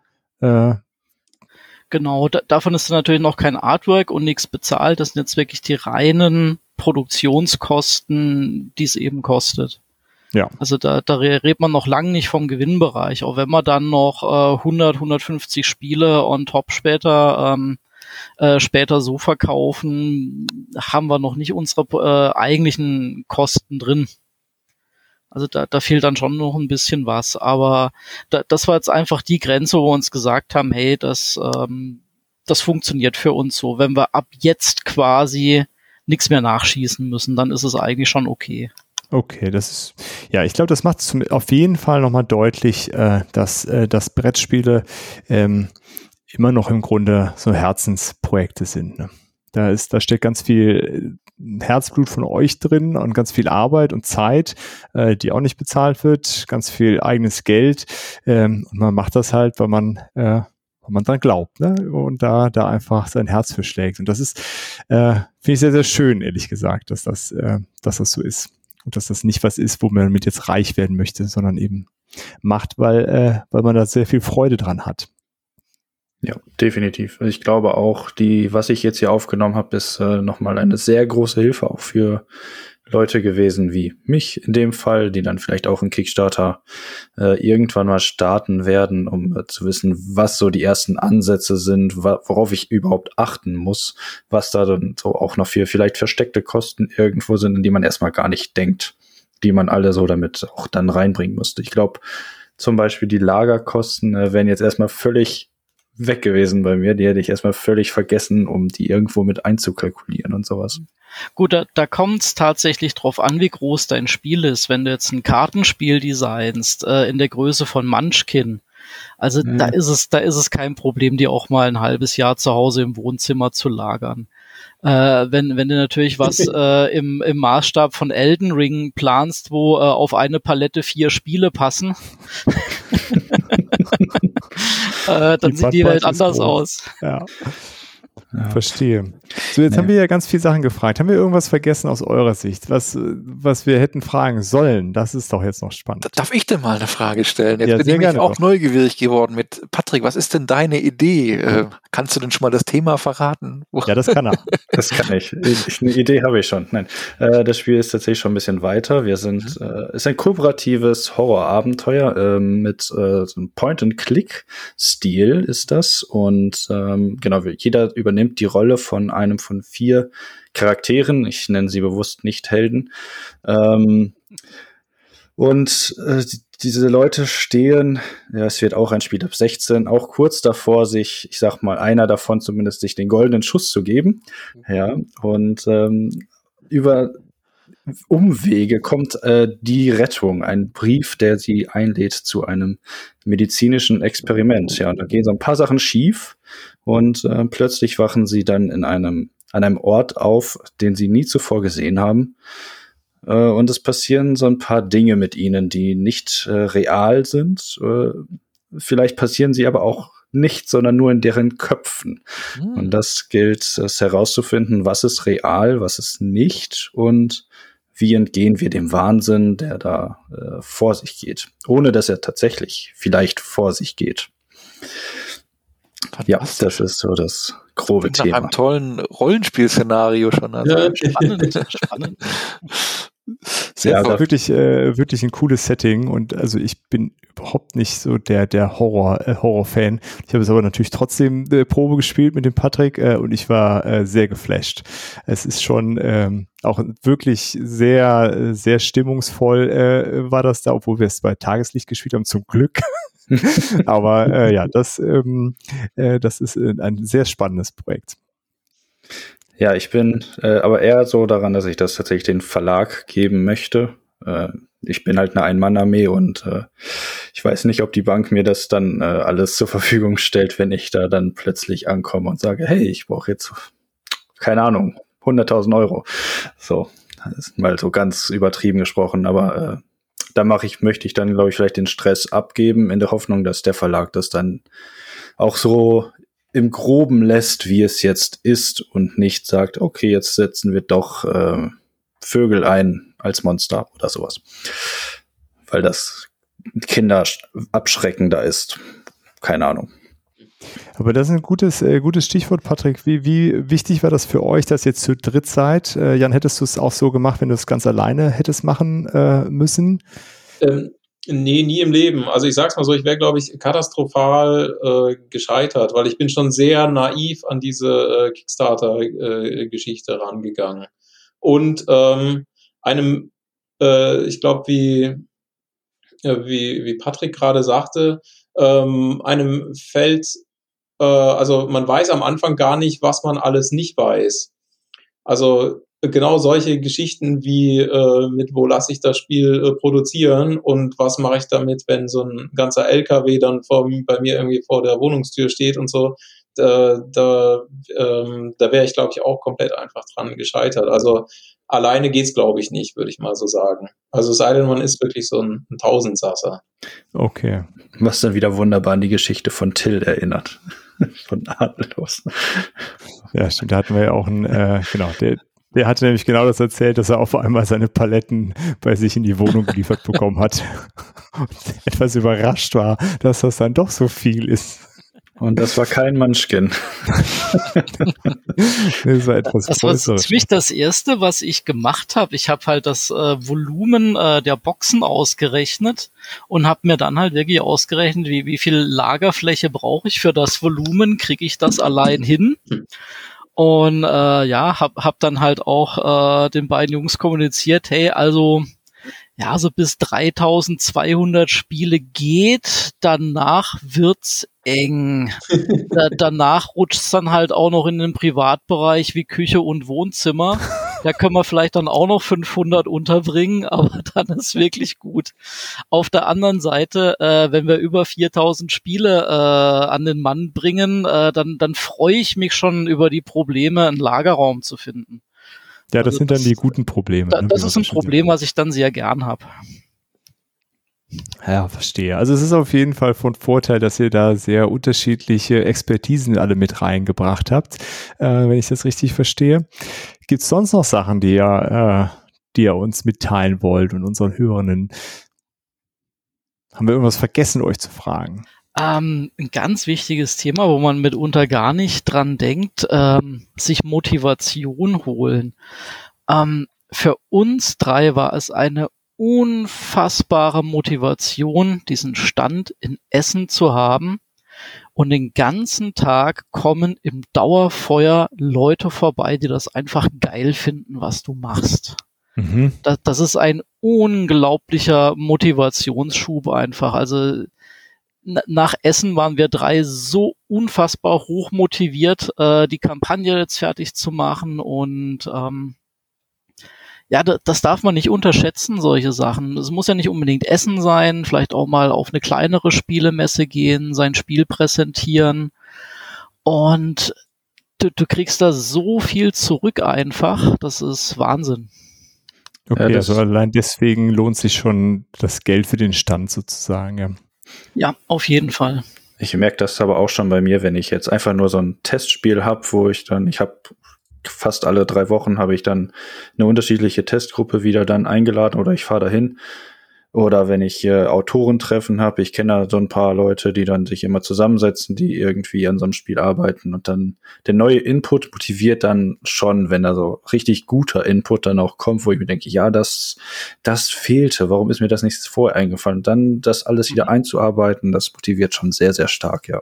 Genau, davon ist natürlich noch kein Artwork und nichts bezahlt. Das sind jetzt wirklich die reinen Produktionskosten, die es eben kostet. Ja. Also da redet man noch lange nicht vom Gewinnbereich. Auch wenn wir dann noch 150 Spiele on top später so verkaufen, haben wir noch nicht unsere eigentlichen Kosten drin. Also da fehlt dann schon noch ein bisschen was, aber das war jetzt einfach die Grenze, wo wir uns gesagt haben, hey, das funktioniert für uns so. Wenn wir ab jetzt quasi nichts mehr nachschießen müssen, dann ist es eigentlich schon okay. Okay, ich glaube, das macht es auf jeden Fall nochmal deutlich, dass Brettspiele immer noch im Grunde so Herzensprojekte sind, ne? Da steckt ganz viel Herzblut von euch drin und ganz viel Arbeit und Zeit, die auch nicht bezahlt wird, ganz viel eigenes Geld. Und man macht das halt, weil man dran glaubt, ne? Und da einfach sein Herz für schlägt. Und das ist, finde ich sehr, sehr schön, ehrlich gesagt, dass das so ist. Und dass das nicht was ist, wo man mit jetzt reich werden möchte, sondern eben macht, weil man da sehr viel Freude dran hat. Ja, definitiv. Ich glaube auch, was ich jetzt hier aufgenommen habe, ist nochmal eine sehr große Hilfe auch für Leute gewesen wie mich in dem Fall, die dann vielleicht auch einen Kickstarter irgendwann mal starten werden, um zu wissen, was so die ersten Ansätze sind, worauf ich überhaupt achten muss, was da dann so auch noch für vielleicht versteckte Kosten irgendwo sind, in die man erstmal gar nicht denkt, die man alle so damit auch dann reinbringen musste. Ich glaube, zum Beispiel die Lagerkosten wären jetzt erstmal völlig weg gewesen bei mir. Die hätte ich erstmal völlig vergessen, um die irgendwo mit einzukalkulieren und sowas. Gut, da kommt es tatsächlich drauf an, wie groß dein Spiel ist. Wenn du jetzt ein Kartenspiel designst, in der Größe von Munchkin, also da ist es kein Problem, die auch mal ein halbes Jahr zu Hause im Wohnzimmer zu lagern. Wenn du natürlich was im Maßstab von Elden Ring planst, wo auf eine Palette 4 Spiele passen, dann sieht die Welt anders aus. Ja. Verstehe. So, jetzt haben wir ja ganz viele Sachen gefragt. Haben wir irgendwas vergessen aus eurer Sicht, was wir hätten fragen sollen? Das ist doch jetzt noch spannend. Darf ich denn mal eine Frage stellen? Jetzt Ja, bin sehr ich nämlich gerne auch doch. neugierig geworden mit Patrick. Was ist denn deine Idee? Kannst du denn schon mal das Thema verraten? Ja, das kann er. Das kann ich. Eine Idee habe ich schon. Nein, das Spiel ist tatsächlich schon ein bisschen weiter. Wir sind, ist ein kooperatives Horrorabenteuer mit so einem Point-and-Click-Stil ist das. Und genau, jeder übernimmt die Rolle von einem von 4 Charakteren. Ich nenne sie bewusst nicht Helden. Und diese Leute stehen, ja, es wird auch ein Spiel ab 16, auch kurz davor, sich, ich sag mal, einer davon zumindest sich den goldenen Schuss zu geben. Ja, und über Umwege kommt die Rettung, ein Brief, der sie einlädt zu einem medizinischen Experiment. Ja, und da gehen so ein paar Sachen schief und plötzlich wachen sie dann an einem Ort auf, den sie nie zuvor gesehen haben. Und es passieren so ein paar Dinge mit ihnen, die nicht real sind. Vielleicht passieren sie aber auch nicht, sondern nur in deren Köpfen. Und das gilt, es herauszufinden, was ist real, was ist nicht und wie entgehen wir dem Wahnsinn, der da vor sich geht, ohne dass er tatsächlich vielleicht vor sich geht. Ja, das ist so das grobe Thema. Nach einem tollen Rollenspielszenario schon. Also Ja. Spannend. Sehr wirklich ein cooles Setting und also ich bin überhaupt nicht so der Horror-Fan. Ich habe es aber natürlich trotzdem Probe gespielt mit dem Patrick und ich war sehr geflasht. Es ist schon auch wirklich sehr, sehr stimmungsvoll war das da, obwohl wir es bei Tageslicht gespielt haben, zum Glück. Aber ja, das ist ein sehr spannendes Projekt. Ja, ich bin aber eher so daran, dass ich das tatsächlich den Verlag geben möchte. Ich bin halt eine Ein-Mann-Armee und ich weiß nicht, ob die Bank mir das dann alles zur Verfügung stellt, wenn ich da dann plötzlich ankomme und sage, hey, ich brauche jetzt, keine Ahnung, 100.000 Euro. So, das ist mal so ganz übertrieben gesprochen, aber da möchte ich dann, glaube ich, vielleicht den Stress abgeben, in der Hoffnung, dass der Verlag das dann auch so im Groben lässt, wie es jetzt ist und nicht sagt, okay, jetzt setzen wir doch Vögel ein als Monster oder sowas. Weil das Kinder abschreckender ist. Keine Ahnung. Aber das ist ein gutes Stichwort, Patrick. Wie wichtig war das für euch, dass ihr zu dritt seid? Jan, hättest du es auch so gemacht, wenn du es ganz alleine hättest machen müssen? Nee, nie im Leben. Also ich sag's mal so, ich wäre, glaube ich, katastrophal gescheitert, weil ich bin schon sehr naiv an diese Kickstarter-Geschichte rangegangen. Und ich glaube, wie Patrick gerade sagte, einem fällt, also man weiß am Anfang gar nicht, was man alles nicht weiß. Also genau solche Geschichten wie mit wo lasse ich das Spiel produzieren und was mache ich damit, wenn so ein ganzer LKW dann bei mir irgendwie vor der Wohnungstür steht und so, da wäre ich, glaube ich, auch komplett einfach dran gescheitert. Also alleine geht's, glaube ich, nicht, würde ich mal so sagen. Also es sei denn, man ist wirklich so ein Tausendsasser. Okay. Was dann wieder wunderbar an die Geschichte von Till erinnert. Von Adellos. Ja, stimmt. Da hatten wir ja auch genau, der hatte nämlich genau das erzählt, dass er auf einmal seine Paletten bei sich in die Wohnung geliefert bekommen hat. Und etwas überrascht war, dass das dann doch so viel ist. Und das war kein Munchkin. Das war etwas Das war Größeres. ziemlich das Erste, was ich gemacht habe. Ich habe halt das Volumen der Boxen ausgerechnet und habe mir dann halt wirklich ausgerechnet, wie viel Lagerfläche brauche ich für das Volumen, kriege ich das allein hin? Und hab dann halt auch den beiden Jungs kommuniziert, hey, also ja, so bis 3200 Spiele geht, danach wird's eng. Danach rutscht's dann halt auch noch in den Privatbereich wie Küche und Wohnzimmer. Da können wir vielleicht dann auch noch 500 unterbringen, aber dann ist wirklich gut. Auf der anderen Seite, wenn wir über 4000 Spiele an den Mann bringen, dann freue ich mich schon über die Probleme, einen Lagerraum zu finden. Ja, das sind dann die guten Probleme. Das ist ein Problem, was ich dann sehr gern habe. Ja, verstehe. Also es ist auf jeden Fall von Vorteil, dass ihr da sehr unterschiedliche Expertisen alle mit reingebracht habt, wenn ich das richtig verstehe. Gibt es sonst noch Sachen, die ihr uns mitteilen wollt und unseren Hörenden? Haben wir irgendwas vergessen, euch zu fragen? Ein ganz wichtiges Thema, wo man mitunter gar nicht dran denkt, sich Motivation holen. Für uns drei war es eine unfassbare Motivation, diesen Stand in Essen zu haben. Und den ganzen Tag kommen im Dauerfeuer Leute vorbei, die das einfach geil finden, was du machst. Das ist ein unglaublicher Motivationsschub einfach. Also nach Essen waren wir 3 so unfassbar hoch motiviert, die Kampagne jetzt fertig zu machen und das darf man nicht unterschätzen, solche Sachen. Es muss ja nicht unbedingt Essen sein, vielleicht auch mal auf eine kleinere Spielemesse gehen, sein Spiel präsentieren und du kriegst da so viel zurück einfach, das ist Wahnsinn. Okay, also allein deswegen lohnt sich schon das Geld für den Stand sozusagen, ja. Ja, auf jeden Fall. Ich merke das aber auch schon bei mir, wenn ich jetzt einfach nur so ein Testspiel habe, wo ich habe fast alle 3 Wochen habe ich dann eine unterschiedliche Testgruppe wieder dann eingeladen oder ich fahre dahin. Oder wenn ich Autorentreffen habe, ich kenne da so ein paar Leute, die dann sich immer zusammensetzen, die irgendwie an so einem Spiel arbeiten und dann der neue Input motiviert dann schon, wenn da so richtig guter Input dann auch kommt, wo ich mir denke, ja, das fehlte, warum ist mir das nicht vorher eingefallen? Dann das alles wieder einzuarbeiten, das motiviert schon sehr, sehr stark, ja.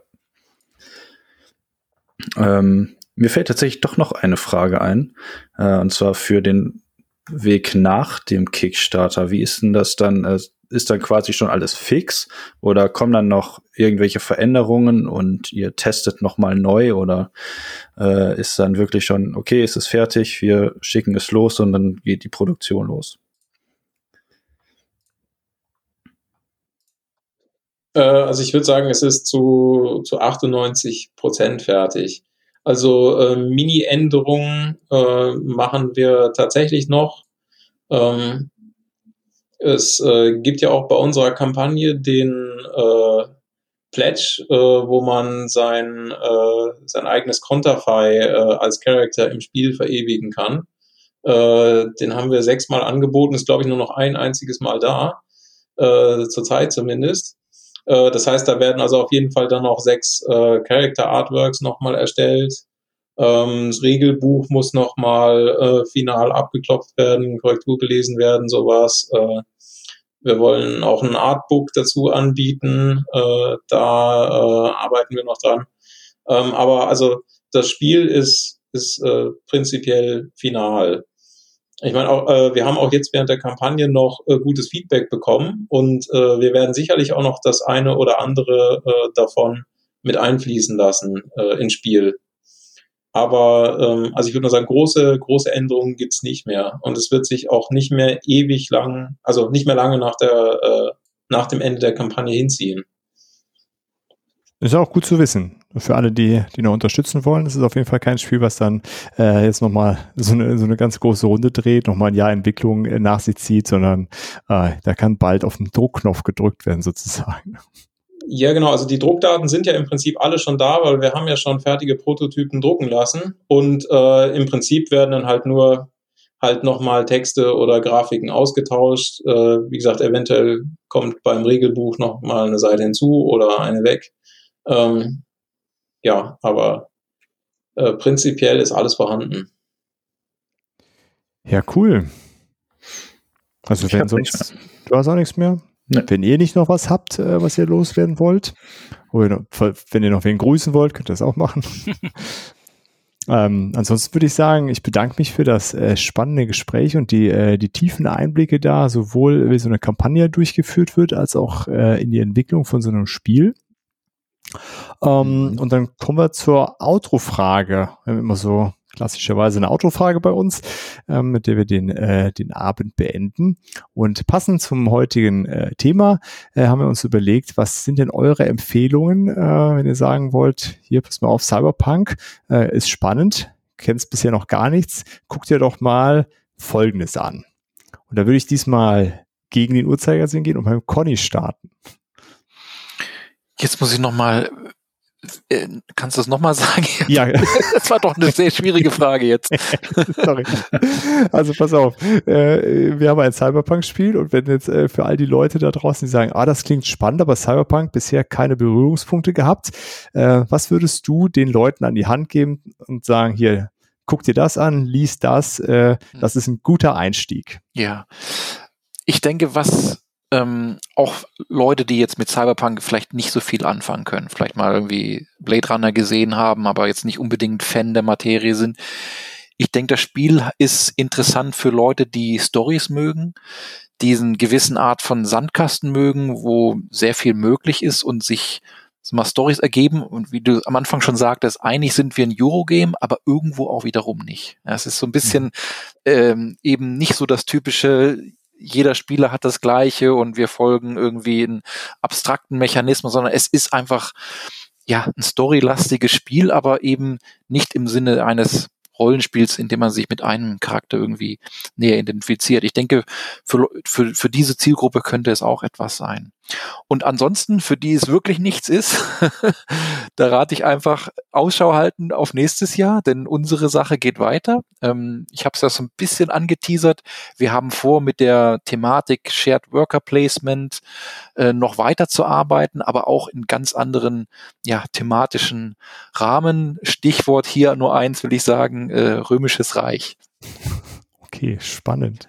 Mir fällt tatsächlich doch noch eine Frage ein, und zwar für den Weg nach dem Kickstarter. Wie ist denn das dann? Ist dann quasi schon alles fix oder kommen dann noch irgendwelche Veränderungen und ihr testet nochmal neu oder ist dann wirklich schon, okay, es ist fertig, wir schicken es los und dann geht die Produktion los? Also ich würde sagen, es ist zu 98% fertig. Also Mini-Änderungen machen wir tatsächlich noch. Es gibt ja auch bei unserer Kampagne den Pledge, wo man sein eigenes Konterfei als Charakter im Spiel verewigen kann. Den haben wir 6-mal angeboten, ist glaube ich nur noch ein einziges Mal da, zurzeit zumindest. Das heißt, da werden also auf jeden Fall dann noch 6 Character Artworks nochmal erstellt. Das Regelbuch muss nochmal final abgeklopft werden, Korrektur gelesen werden, sowas. Wir wollen auch ein Artbook dazu anbieten. Da arbeiten wir noch dran. Aber also das Spiel ist prinzipiell final. Ich meine, auch, wir haben auch jetzt während der Kampagne noch gutes Feedback bekommen und wir werden sicherlich auch noch das eine oder andere davon mit einfließen lassen ins Spiel. Aber also ich würde nur sagen, große Änderungen gibt's nicht mehr. Und es wird sich auch nicht mehr ewig lang, also nicht mehr lange nach dem Ende der Kampagne hinziehen. Ist auch gut zu wissen. Für alle, die noch unterstützen wollen, ist es auf jeden Fall kein Spiel, was dann jetzt nochmal so eine ganz große Runde dreht, nochmal ein Jahr Entwicklung nach sich zieht, sondern da kann bald auf den Druckknopf gedrückt werden sozusagen. Ja, genau. Also die Druckdaten sind ja im Prinzip alle schon da, weil wir haben ja schon fertige Prototypen drucken lassen und im Prinzip werden dann halt nur nochmal Texte oder Grafiken ausgetauscht. Wie gesagt, eventuell kommt beim Regelbuch nochmal eine Seite hinzu oder eine weg. Ja, aber prinzipiell ist alles vorhanden. Ja, cool. Also wenn sonst, du hast auch nichts mehr? Ne. Wenn ihr nicht noch was habt, was ihr loswerden wollt, oder wenn ihr noch wen grüßen wollt, könnt ihr das auch machen. Ansonsten würde ich sagen, ich bedanke mich für das spannende Gespräch und die tiefen Einblicke da, sowohl wie so eine Kampagne durchgeführt wird, als auch in die Entwicklung von so einem Spiel. Und dann kommen wir zur Outro-Frage. Wir haben immer so klassischerweise eine Outro-Frage bei uns, mit der wir den Abend beenden. Und passend zum heutigen Thema haben wir uns überlegt, was sind denn eure Empfehlungen, wenn ihr sagen wollt, hier, pass mal auf, Cyberpunk ist spannend, kennst bisher noch gar nichts, guckt dir doch mal Folgendes an. Und da würde ich diesmal gegen den Uhrzeigersinn gehen und beim Conny starten. Jetzt muss ich nochmal, kannst du das nochmal sagen? Ja. Das war doch eine sehr schwierige Frage jetzt. Sorry. Also pass auf, wir haben ein Cyberpunk-Spiel und wenn jetzt für all die Leute da draußen, die sagen, das klingt spannend, aber Cyberpunk bisher keine Berührungspunkte gehabt, was würdest du den Leuten an die Hand geben und sagen, hier, guck dir das an, lies das, das ist ein guter Einstieg. Ja, ich denke, was auch Leute, die jetzt mit Cyberpunk vielleicht nicht so viel anfangen können, vielleicht mal irgendwie Blade Runner gesehen haben, aber jetzt nicht unbedingt Fan der Materie sind, Ich denke, das Spiel ist interessant für Leute, die Storys mögen, diesen gewissen Art von Sandkasten mögen, wo sehr viel möglich ist und sich mal Storys ergeben. Und wie du am Anfang schon sagtest, eigentlich sind wir ein Eurogame, aber irgendwo auch wiederum nicht. Ja, es ist so ein bisschen eben nicht so das typische, jeder Spieler hat das Gleiche und wir folgen irgendwie einen abstrakten Mechanismus, sondern es ist einfach ja ein storylastiges Spiel, aber eben nicht im Sinne eines Rollenspiels, in dem man sich mit einem Charakter irgendwie näher identifiziert. Ich denke, für diese Zielgruppe könnte es auch etwas sein. Und ansonsten, für die es wirklich nichts ist, da rate ich einfach Ausschau halten auf nächstes Jahr, denn unsere Sache geht weiter. Ich habe es ja so ein bisschen angeteasert. Wir haben vor, mit der Thematik Shared Worker Placement noch weiter zu arbeiten, aber auch in ganz anderen thematischen Rahmen. Stichwort hier nur eins, will ich sagen, Römisches Reich. Okay, spannend.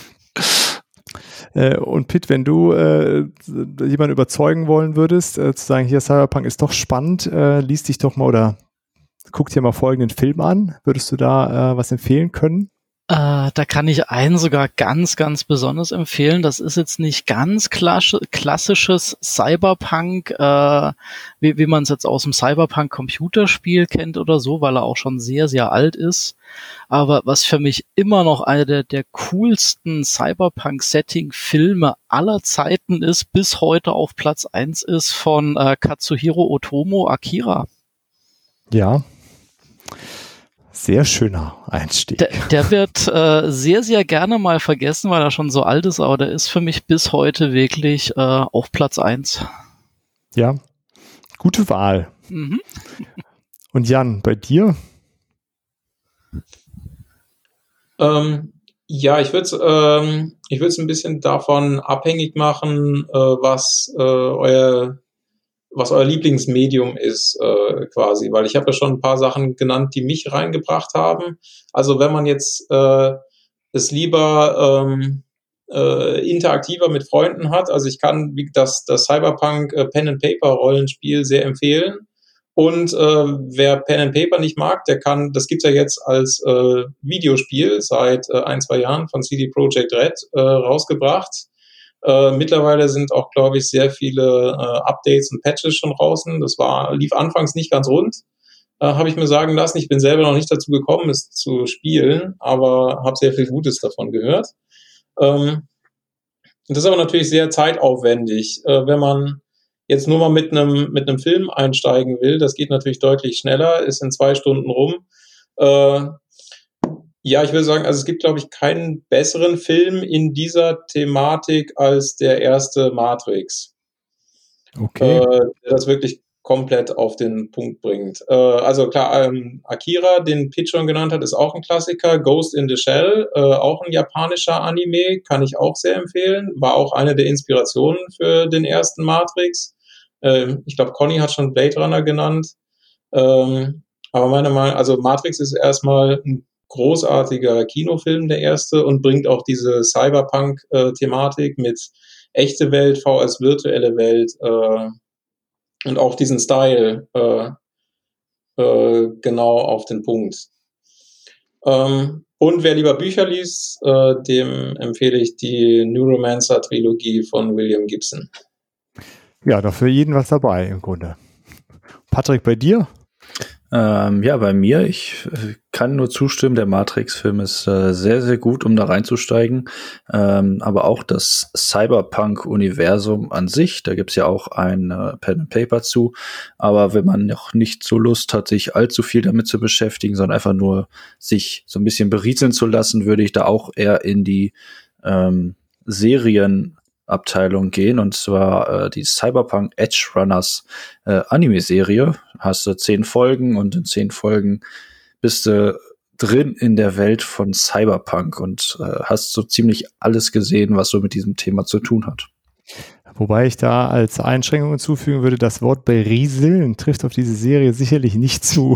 Und Pitt, wenn du jemanden überzeugen wollen würdest, zu sagen, hier Cyberpunk ist doch spannend, lies dich doch mal oder guck dir mal folgenden Film an. Würdest du da was empfehlen können? Da kann ich einen sogar ganz, ganz besonders empfehlen. Das ist jetzt nicht ganz klassisches Cyberpunk, wie man es jetzt aus dem Cyberpunk-Computerspiel kennt oder so, weil er auch schon sehr, sehr alt ist. Aber was für mich immer noch einer der coolsten Cyberpunk-Setting-Filme aller Zeiten ist, bis heute auf Platz 1 ist, von Katsuhiro Otomo, Akira. Ja. Sehr schöner Einstieg. Der wird sehr, sehr gerne mal vergessen, weil er schon so alt ist, aber der ist für mich bis heute wirklich auf Platz 1. Ja, gute Wahl. Mhm. Und Jan, bei dir? Ja, ich würde es ein bisschen davon abhängig machen, was euer Lieblingsmedium ist, quasi, weil ich habe ja schon ein paar Sachen genannt, die mich reingebracht haben. Also wenn man jetzt es lieber interaktiver mit Freunden hat, also ich kann das Cyberpunk Pen and Paper Rollenspiel sehr empfehlen. Und wer Pen and Paper nicht mag, der kann, das gibt's ja jetzt als Videospiel seit 1-2 Jahren von CD Projekt Red rausgebracht. Mittlerweile sind auch, glaube ich, sehr viele Updates und Patches schon draußen. Das lief anfangs nicht ganz rund, habe ich mir sagen lassen. Ich bin selber noch nicht dazu gekommen, es zu spielen, aber habe sehr viel Gutes davon gehört. Das ist aber natürlich sehr zeitaufwendig. Wenn man jetzt nur mal mit einem Film einsteigen will, das geht natürlich deutlich schneller, ist in 2 Stunden rum. Ja, ich würde sagen, also es gibt, glaube ich, keinen besseren Film in dieser Thematik als der erste Matrix. Okay. Der das wirklich komplett auf den Punkt bringt. Also klar, Akira, den Pitt schon genannt hat, ist auch ein Klassiker. Ghost in the Shell, auch ein japanischer Anime, kann ich auch sehr empfehlen. War auch eine der Inspirationen für den ersten Matrix. Ich glaube, Conny hat schon Blade Runner genannt. Aber meiner Meinung nach, also Matrix ist erstmal ein großartiger Kinofilm, der erste, und bringt auch diese Cyberpunk-Thematik mit echte Welt, VS virtuelle Welt und auch diesen Style genau auf den Punkt. Und wer lieber Bücher liest, dem empfehle ich die Neuromancer-Trilogie von William Gibson. Ja, da für jeden was dabei im Grunde. Patrick, bei dir? Ja, bei mir, ich kann nur zustimmen, der Matrix-Film ist sehr, sehr gut, um da reinzusteigen. Aber auch das Cyberpunk-Universum an sich, da gibt's ja auch ein Pen and Paper zu. Aber wenn man noch nicht so Lust hat, sich allzu viel damit zu beschäftigen, sondern einfach nur sich so ein bisschen berieseln zu lassen, würde ich da auch eher in die Serienabteilung gehen, und zwar die Cyberpunk Edge Runners Anime-Serie. Hast du 10 Folgen und in 10 Folgen bist du drin in der Welt von Cyberpunk und hast so ziemlich alles gesehen, was so mit diesem Thema zu tun hat. Wobei ich da als Einschränkung hinzufügen würde, das Wort berieseln trifft auf diese Serie sicherlich nicht zu.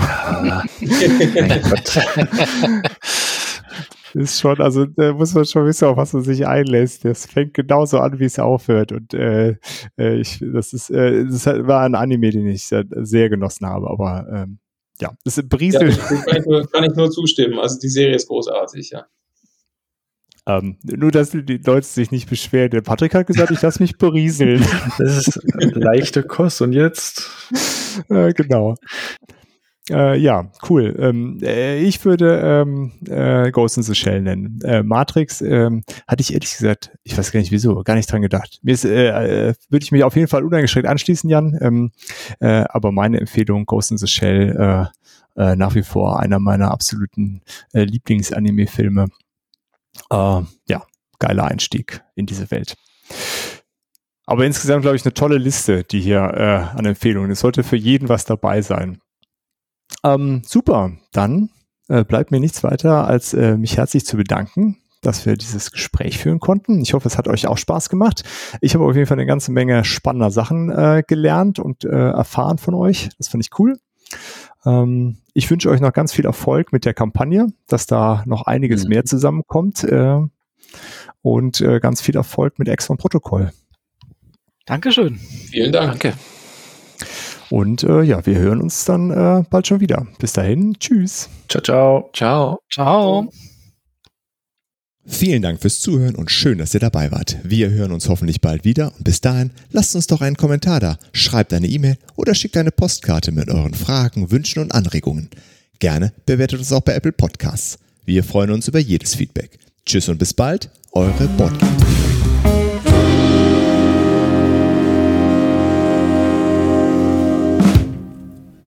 Ist schon, also da muss man schon wissen, auf was man sich einlässt. Das fängt genauso an, wie es aufhört. Und das war ein Anime, den ich sehr genossen habe. Aber ja, das berieselt. Ja, kann ich nur zustimmen. Also die Serie ist großartig, ja. Nur, dass die Leute sich nicht beschweren. Der Patrick hat gesagt, ich lasse mich berieseln. Das ist leichte Kost und jetzt? Genau. Ja, cool. Ich würde Ghost in the Shell nennen. Matrix hatte ich ehrlich gesagt, ich weiß gar nicht wieso, gar nicht dran gedacht. Mir ist, würde ich mich auf jeden Fall uneingeschränkt anschließen, Jan. Aber meine Empfehlung, Ghost in the Shell, nach wie vor einer meiner absoluten Lieblings-Anime-Filme. Ja, geiler Einstieg in diese Welt. Aber insgesamt, glaube ich, eine tolle Liste, die hier an Empfehlungen. Es sollte für jeden was dabei sein. Super, dann bleibt mir nichts weiter, als mich herzlich zu bedanken, dass wir dieses Gespräch führen konnten. Ich hoffe, es hat euch auch Spaß gemacht. Ich habe auf jeden Fall eine ganze Menge spannender Sachen gelernt und erfahren von euch. Das fand ich cool. Ich wünsche euch noch ganz viel Erfolg mit der Kampagne, dass da noch einiges mehr zusammenkommt und ganz viel Erfolg mit Exxon Protokoll. Dankeschön. Vielen Dank. Danke. Und ja, wir hören uns dann bald schon wieder. Bis dahin, tschüss. Ciao, ciao. Ciao. Ciao. Vielen Dank fürs Zuhören und schön, dass ihr dabei wart. Wir hören uns hoffentlich bald wieder und bis dahin lasst uns doch einen Kommentar da, schreibt eine E-Mail oder schickt eine Postkarte mit euren Fragen, Wünschen und Anregungen. Gerne bewertet uns auch bei Apple Podcasts. Wir freuen uns über jedes Feedback. Tschüss und bis bald, eure Boardgame.